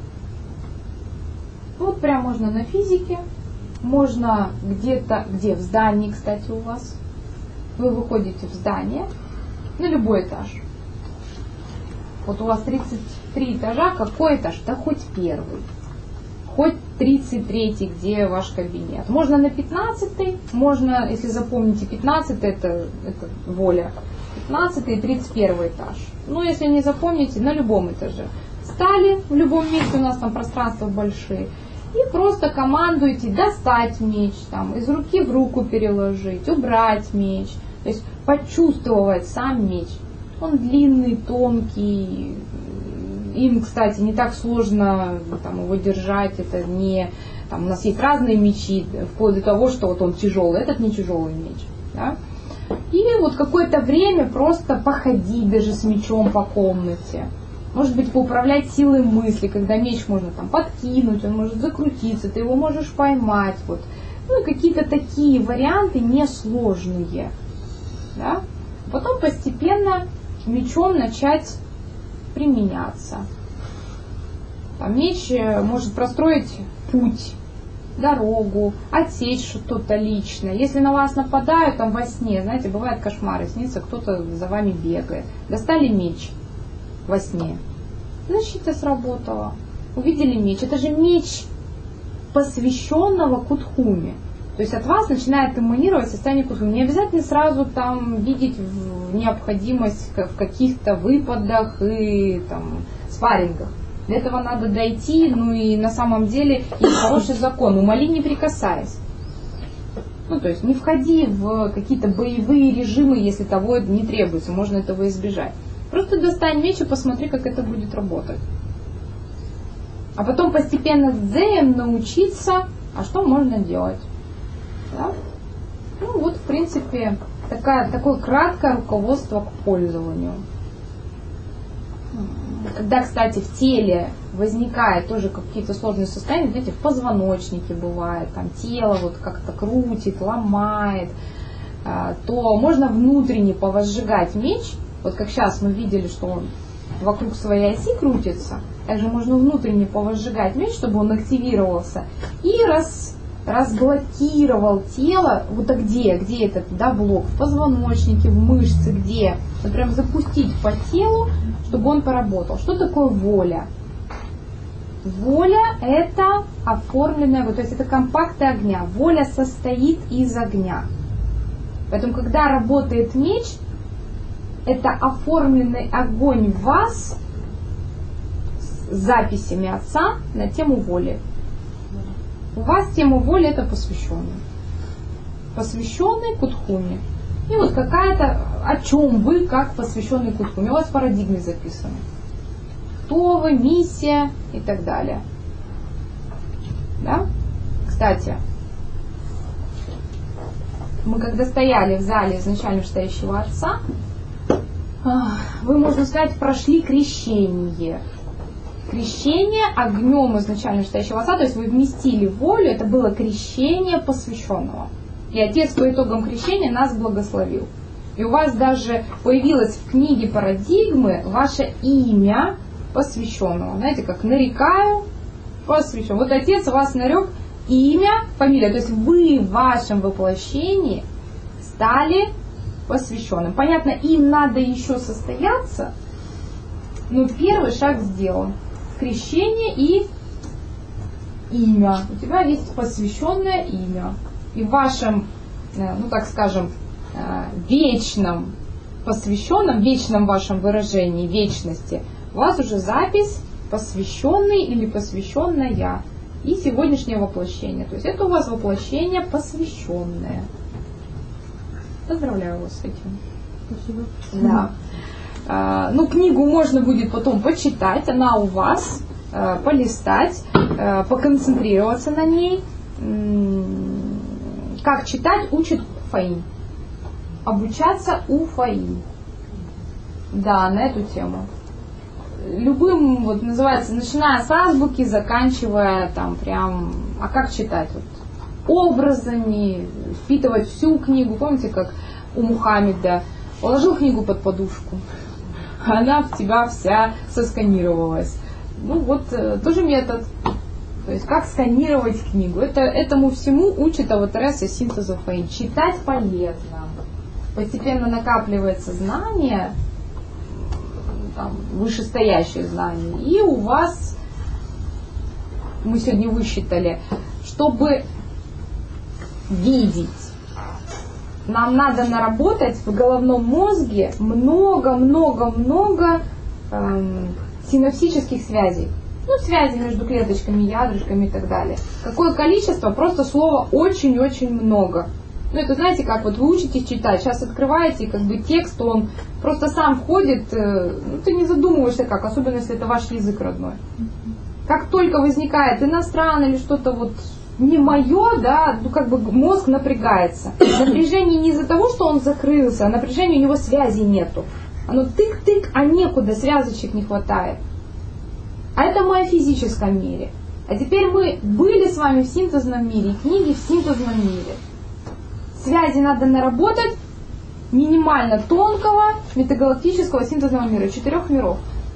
Вот прям можно на физике, можно где-то, где в здании, кстати, у вас. Вы выходите в здание, на любой этаж. Вот у вас тридцать три этажа, какой этаж? Да хоть первый. Хоть тридцать третий, где ваш кабинет. Можно на пятнадцатый, можно, если запомните, пятнадцатый это, это воля. пятнадцатый и тридцать первый этаж. Ну, если не запомните, на любом этаже. Встали в любом месте, у нас там пространства большие. И просто командуете достать меч, там, из руки в руку переложить, убрать меч. То есть почувствовать сам меч. Он длинный, тонкий. Им, кстати, не так сложно там, его держать. Это не, там, у нас есть разные мечи, вплоть до того, что вот он тяжелый. Этот не тяжелый меч. Да? И вот какое-то время просто походить даже с мечом по комнате. Может быть, поуправлять силой мысли, когда меч можно там подкинуть, он может закрутиться, ты его можешь поймать. Вот. Ну и какие-то такие варианты несложные. Да? Потом постепенно мечом начать применяться. А меч может простроить путь, дорогу, отсечь что-то личное. Если на вас нападают там во сне, знаете, бывают кошмары, снится, кто-то за вами бегает. Достали меч во сне. Защита сработала. Увидели меч. Это же меч посвященного Кутхуме. То есть от вас начинает эманировать состояние Кутхуме. Не обязательно сразу там видеть необходимость в каких-то выпадах и там спаррингах. Для этого надо дойти, ну и на самом деле есть хороший закон. Умоли, не прикасаясь. Ну, то есть не входи в какие-то боевые режимы, если того не требуется, можно этого избежать. Просто достань меч и посмотри, как это будет работать. А потом постепенно с дзеем научиться, а что можно делать. Да? Ну вот, в принципе, такая, такое краткое руководство к пользованию. Когда, кстати, в теле возникает тоже какие-то сложные состояния, знаете, в позвоночнике бывает, там тело вот как-то крутит, ломает, то можно внутренне повозжигать меч. Вот как сейчас мы видели, что он вокруг своей оси крутится, также можно внутренне повозжигать меч, чтобы он активировался и раз, разблокировал тело. Вот а где, где этот да, блок? В позвоночнике, в мышце, где? Вот прям запустить по телу, чтобы он поработал. Что такое воля? Воля это оформленная, вот, то есть это компакты огня. Воля состоит из огня. Поэтому, когда работает меч, это оформленный огонь в вас с записями отца на тему воли. У вас тема воли это посвященный. Посвященный Кутхуме. И вот какая-то, о чем вы, как посвященный Кутхуме. У вас в парадигме записано. Кто вы, миссия и так далее. Да? Кстати, мы когда стояли в зале изначально стоящего отца, вы, можно сказать, прошли крещение. Крещение огнем изначально стоящего отца, то есть вы вместили волю, это было крещение посвященного. И Отец по итогам крещения нас благословил. И у вас даже появилось в книге парадигмы ваше имя посвященного. Знаете, как нарекаю посвящен. Вот Отец вас нарек имя, фамилия. То есть вы в вашем воплощении стали посвященным. Понятно, им надо еще состояться, но первый шаг сделан. Крещение и имя. У тебя есть посвященное имя. И в вашем, ну так скажем, вечном посвященном, вечном вашем выражении, вечности, у вас уже запись посвященный или посвященная и сегодняшнее воплощение. То есть это у вас воплощение посвященное. Поздравляю вас с этим. Спасибо. Да. А, ну, книгу можно будет потом почитать, она у вас, а, полистать, а, поконцентрироваться на ней. Как читать учит Фаин. Обучаться у Фаин. Да, на эту тему. Любым, вот называется, начиная с азбуки, заканчивая там прям, а как читать? Вот, образами, впитывать всю книгу. Помните, как у Мухаммеда положил книгу под подушку, она в тебя вся сосканировалась. Ну вот, тоже метод. То есть, как сканировать книгу. Это, этому всему учит АВТРС и синтеза Фаин. Читать полезно. постепенно накапливается знание, там, вышестоящее знание, и у вас, мы сегодня высчитали, чтобы видеть, нам надо наработать в головном мозге много-много-много эм, синаптических связей. Ну, связи между клеточками, ядрышками и так далее. Какое количество? Просто слово очень-очень много. Ну, это знаете, как вот вы учитесь читать, сейчас открываете, и как бы текст, он просто сам входит, э, ну, ты не задумываешься как, особенно если это ваш язык родной. Как только возникает иностранное или что-то вот не мое, да, ну, как бы мозг напрягается. Напряжение не из-за того, что он закрылся, а напряжение у него связи нету. Оно тык-тык, а некуда, связочек не хватает. А это мы о физическом мире. А теперь мы были с вами в синтезном мире, книги в синтезном мире. Связи надо наработать минимально тонкого метагалактического синтезного мира, четырех миров.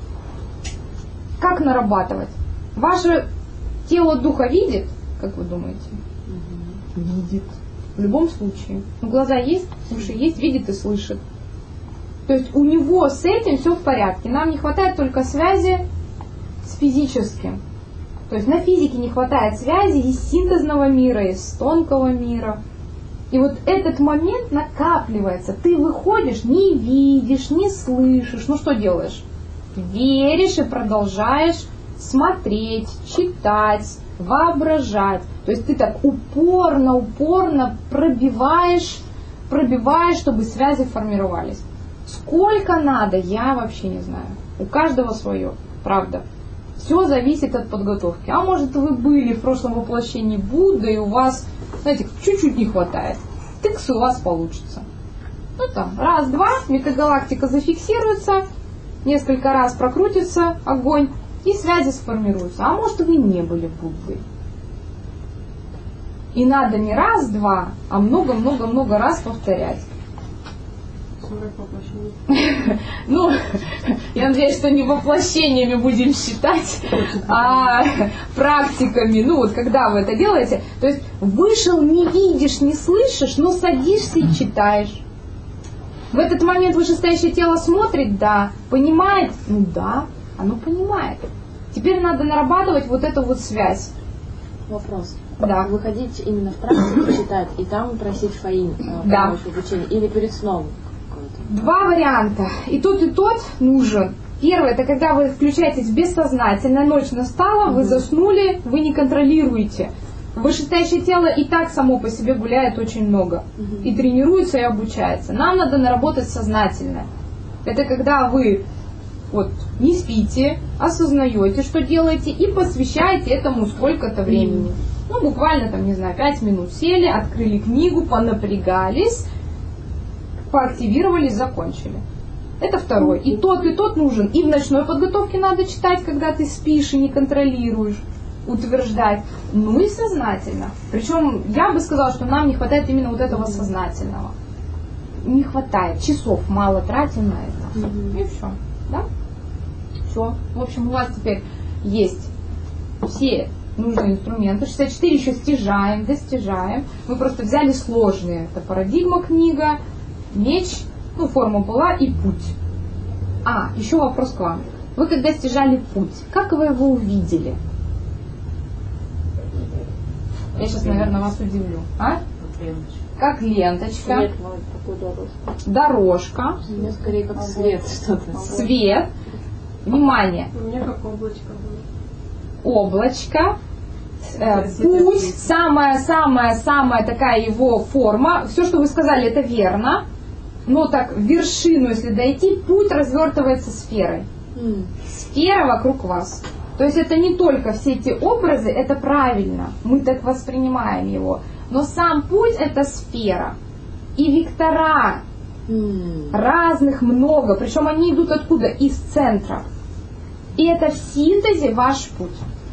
Как нарабатывать? Ваше тело духа видит, как вы думаете? Видит. В любом случае. Ну, глаза есть, уши есть, видит и слышит. То есть у него с этим все в порядке. Нам не хватает только связи с физическим. То есть на физике не хватает связи из синтезного мира, из тонкого мира. И вот этот момент накапливается. Ты выходишь, не видишь, не слышишь. Ну что делаешь? Веришь и продолжаешь смотреть, читать, воображать. То есть ты так упорно, упорно пробиваешь, пробиваешь, чтобы связи формировались. Сколько надо, я вообще не знаю. У каждого свое, правда. Все зависит от подготовки. А может, вы были в прошлом воплощении Будды, и у вас, знаете, чуть-чуть не хватает. Тыкс, у вас получится. Ну там, раз-два, метагалактика зафиксируется, несколько раз прокрутится огонь, и связи сформируются. А может, вы не были Буддой. И надо не раз-два, а много-много-много раз повторять. Ну, я надеюсь, что не воплощениями будем считать, а практиками. Ну, вот когда вы это делаете, то есть вышел, не видишь, не слышишь, но садишься и читаешь. В этот момент вышестоящее тело смотрит, да, понимает, ну да, оно понимает. Теперь надо нарабатывать вот эту вот связь. Вопрос. Да. Выходить именно в практику, читать, и там просить фаин да. помощь в обучении, или перед сном? Два варианта. И тот, и тот нужен. Первый, это когда вы включаетесь бессознательно, ночь настала, вы заснули, вы не контролируете. Вышестоящее тело и так само по себе гуляет очень много. И тренируется, и обучается. Нам надо наработать сознательно. Это когда вы вот, не спите, осознаете, что делаете, и посвящаете этому сколько-то времени. Ну, буквально, там, не знаю, пять минут сели, открыли книгу, понапрягались, поактивировались, закончили. Это второй. И тот, и тот нужен. И в ночной подготовке надо читать, когда ты спишь и не контролируешь, утверждать. Ну и сознательно. Причем я бы сказала, что нам не хватает именно вот этого сознательного. Не хватает. Часов мало тратим на это. Mm-hmm. И все. Да? Все. В общем, у вас теперь есть все нужные инструменты. шестьдесят четыре еще стяжаем, достижаем. Мы просто взяли сложные. Это парадигма книга, меч, ну, форма была и путь. А, еще вопрос к вам. Вы когда стяжали путь, как вы его увидели? Я сейчас, наверное, вас удивлю. А? Как ленточка. Свет, такой дорожка. Дорожка. У меня скорее как свет что-то. Свет. Внимание. У меня как облачко было. Облачко. Э, путь. Самая-самая-самая такая его форма. Все, что вы сказали, это верно. Но так в вершину, если дойти, путь развертывается сферой. Mm. Сфера вокруг вас. То есть это не только все эти образы, это правильно. Мы так воспринимаем его. Но сам путь это сфера. И вектора mm. разных много. Причем они идут откуда? Из центра. И это в синтезе ваш путь.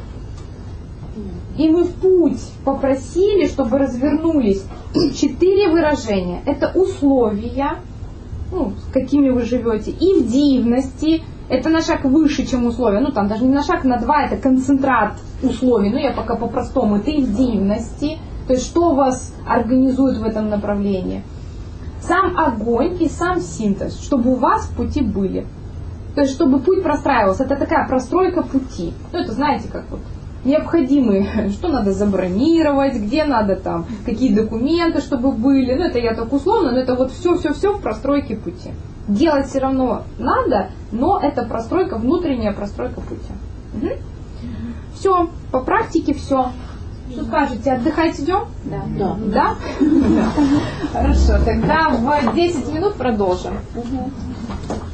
И мы в путь попросили, чтобы развернулись четыре выражения. Это условия, ну, с какими вы живете, и в дивности. Это на шаг выше, чем условия. Ну, там даже не на шаг, на два, это концентрат условий. Ну, я пока по-простому. Это и в дивности. То есть, что вас организует в этом направлении. Сам огонь и сам синтез, чтобы у вас пути были. То есть, чтобы путь простраивался. Это такая простройка пути. Ну, это знаете, как вот необходимые, что надо забронировать, где надо там, какие документы, чтобы были. Ну, это я так условно, но это вот все-все-все в простройке пути. Делать все равно надо, но это простройка, внутренняя простройка пути. Угу. Все, по практике все. Что скажете, отдыхать идем? Да. Да? Да? Хорошо, тогда в десять минут продолжим. Угу.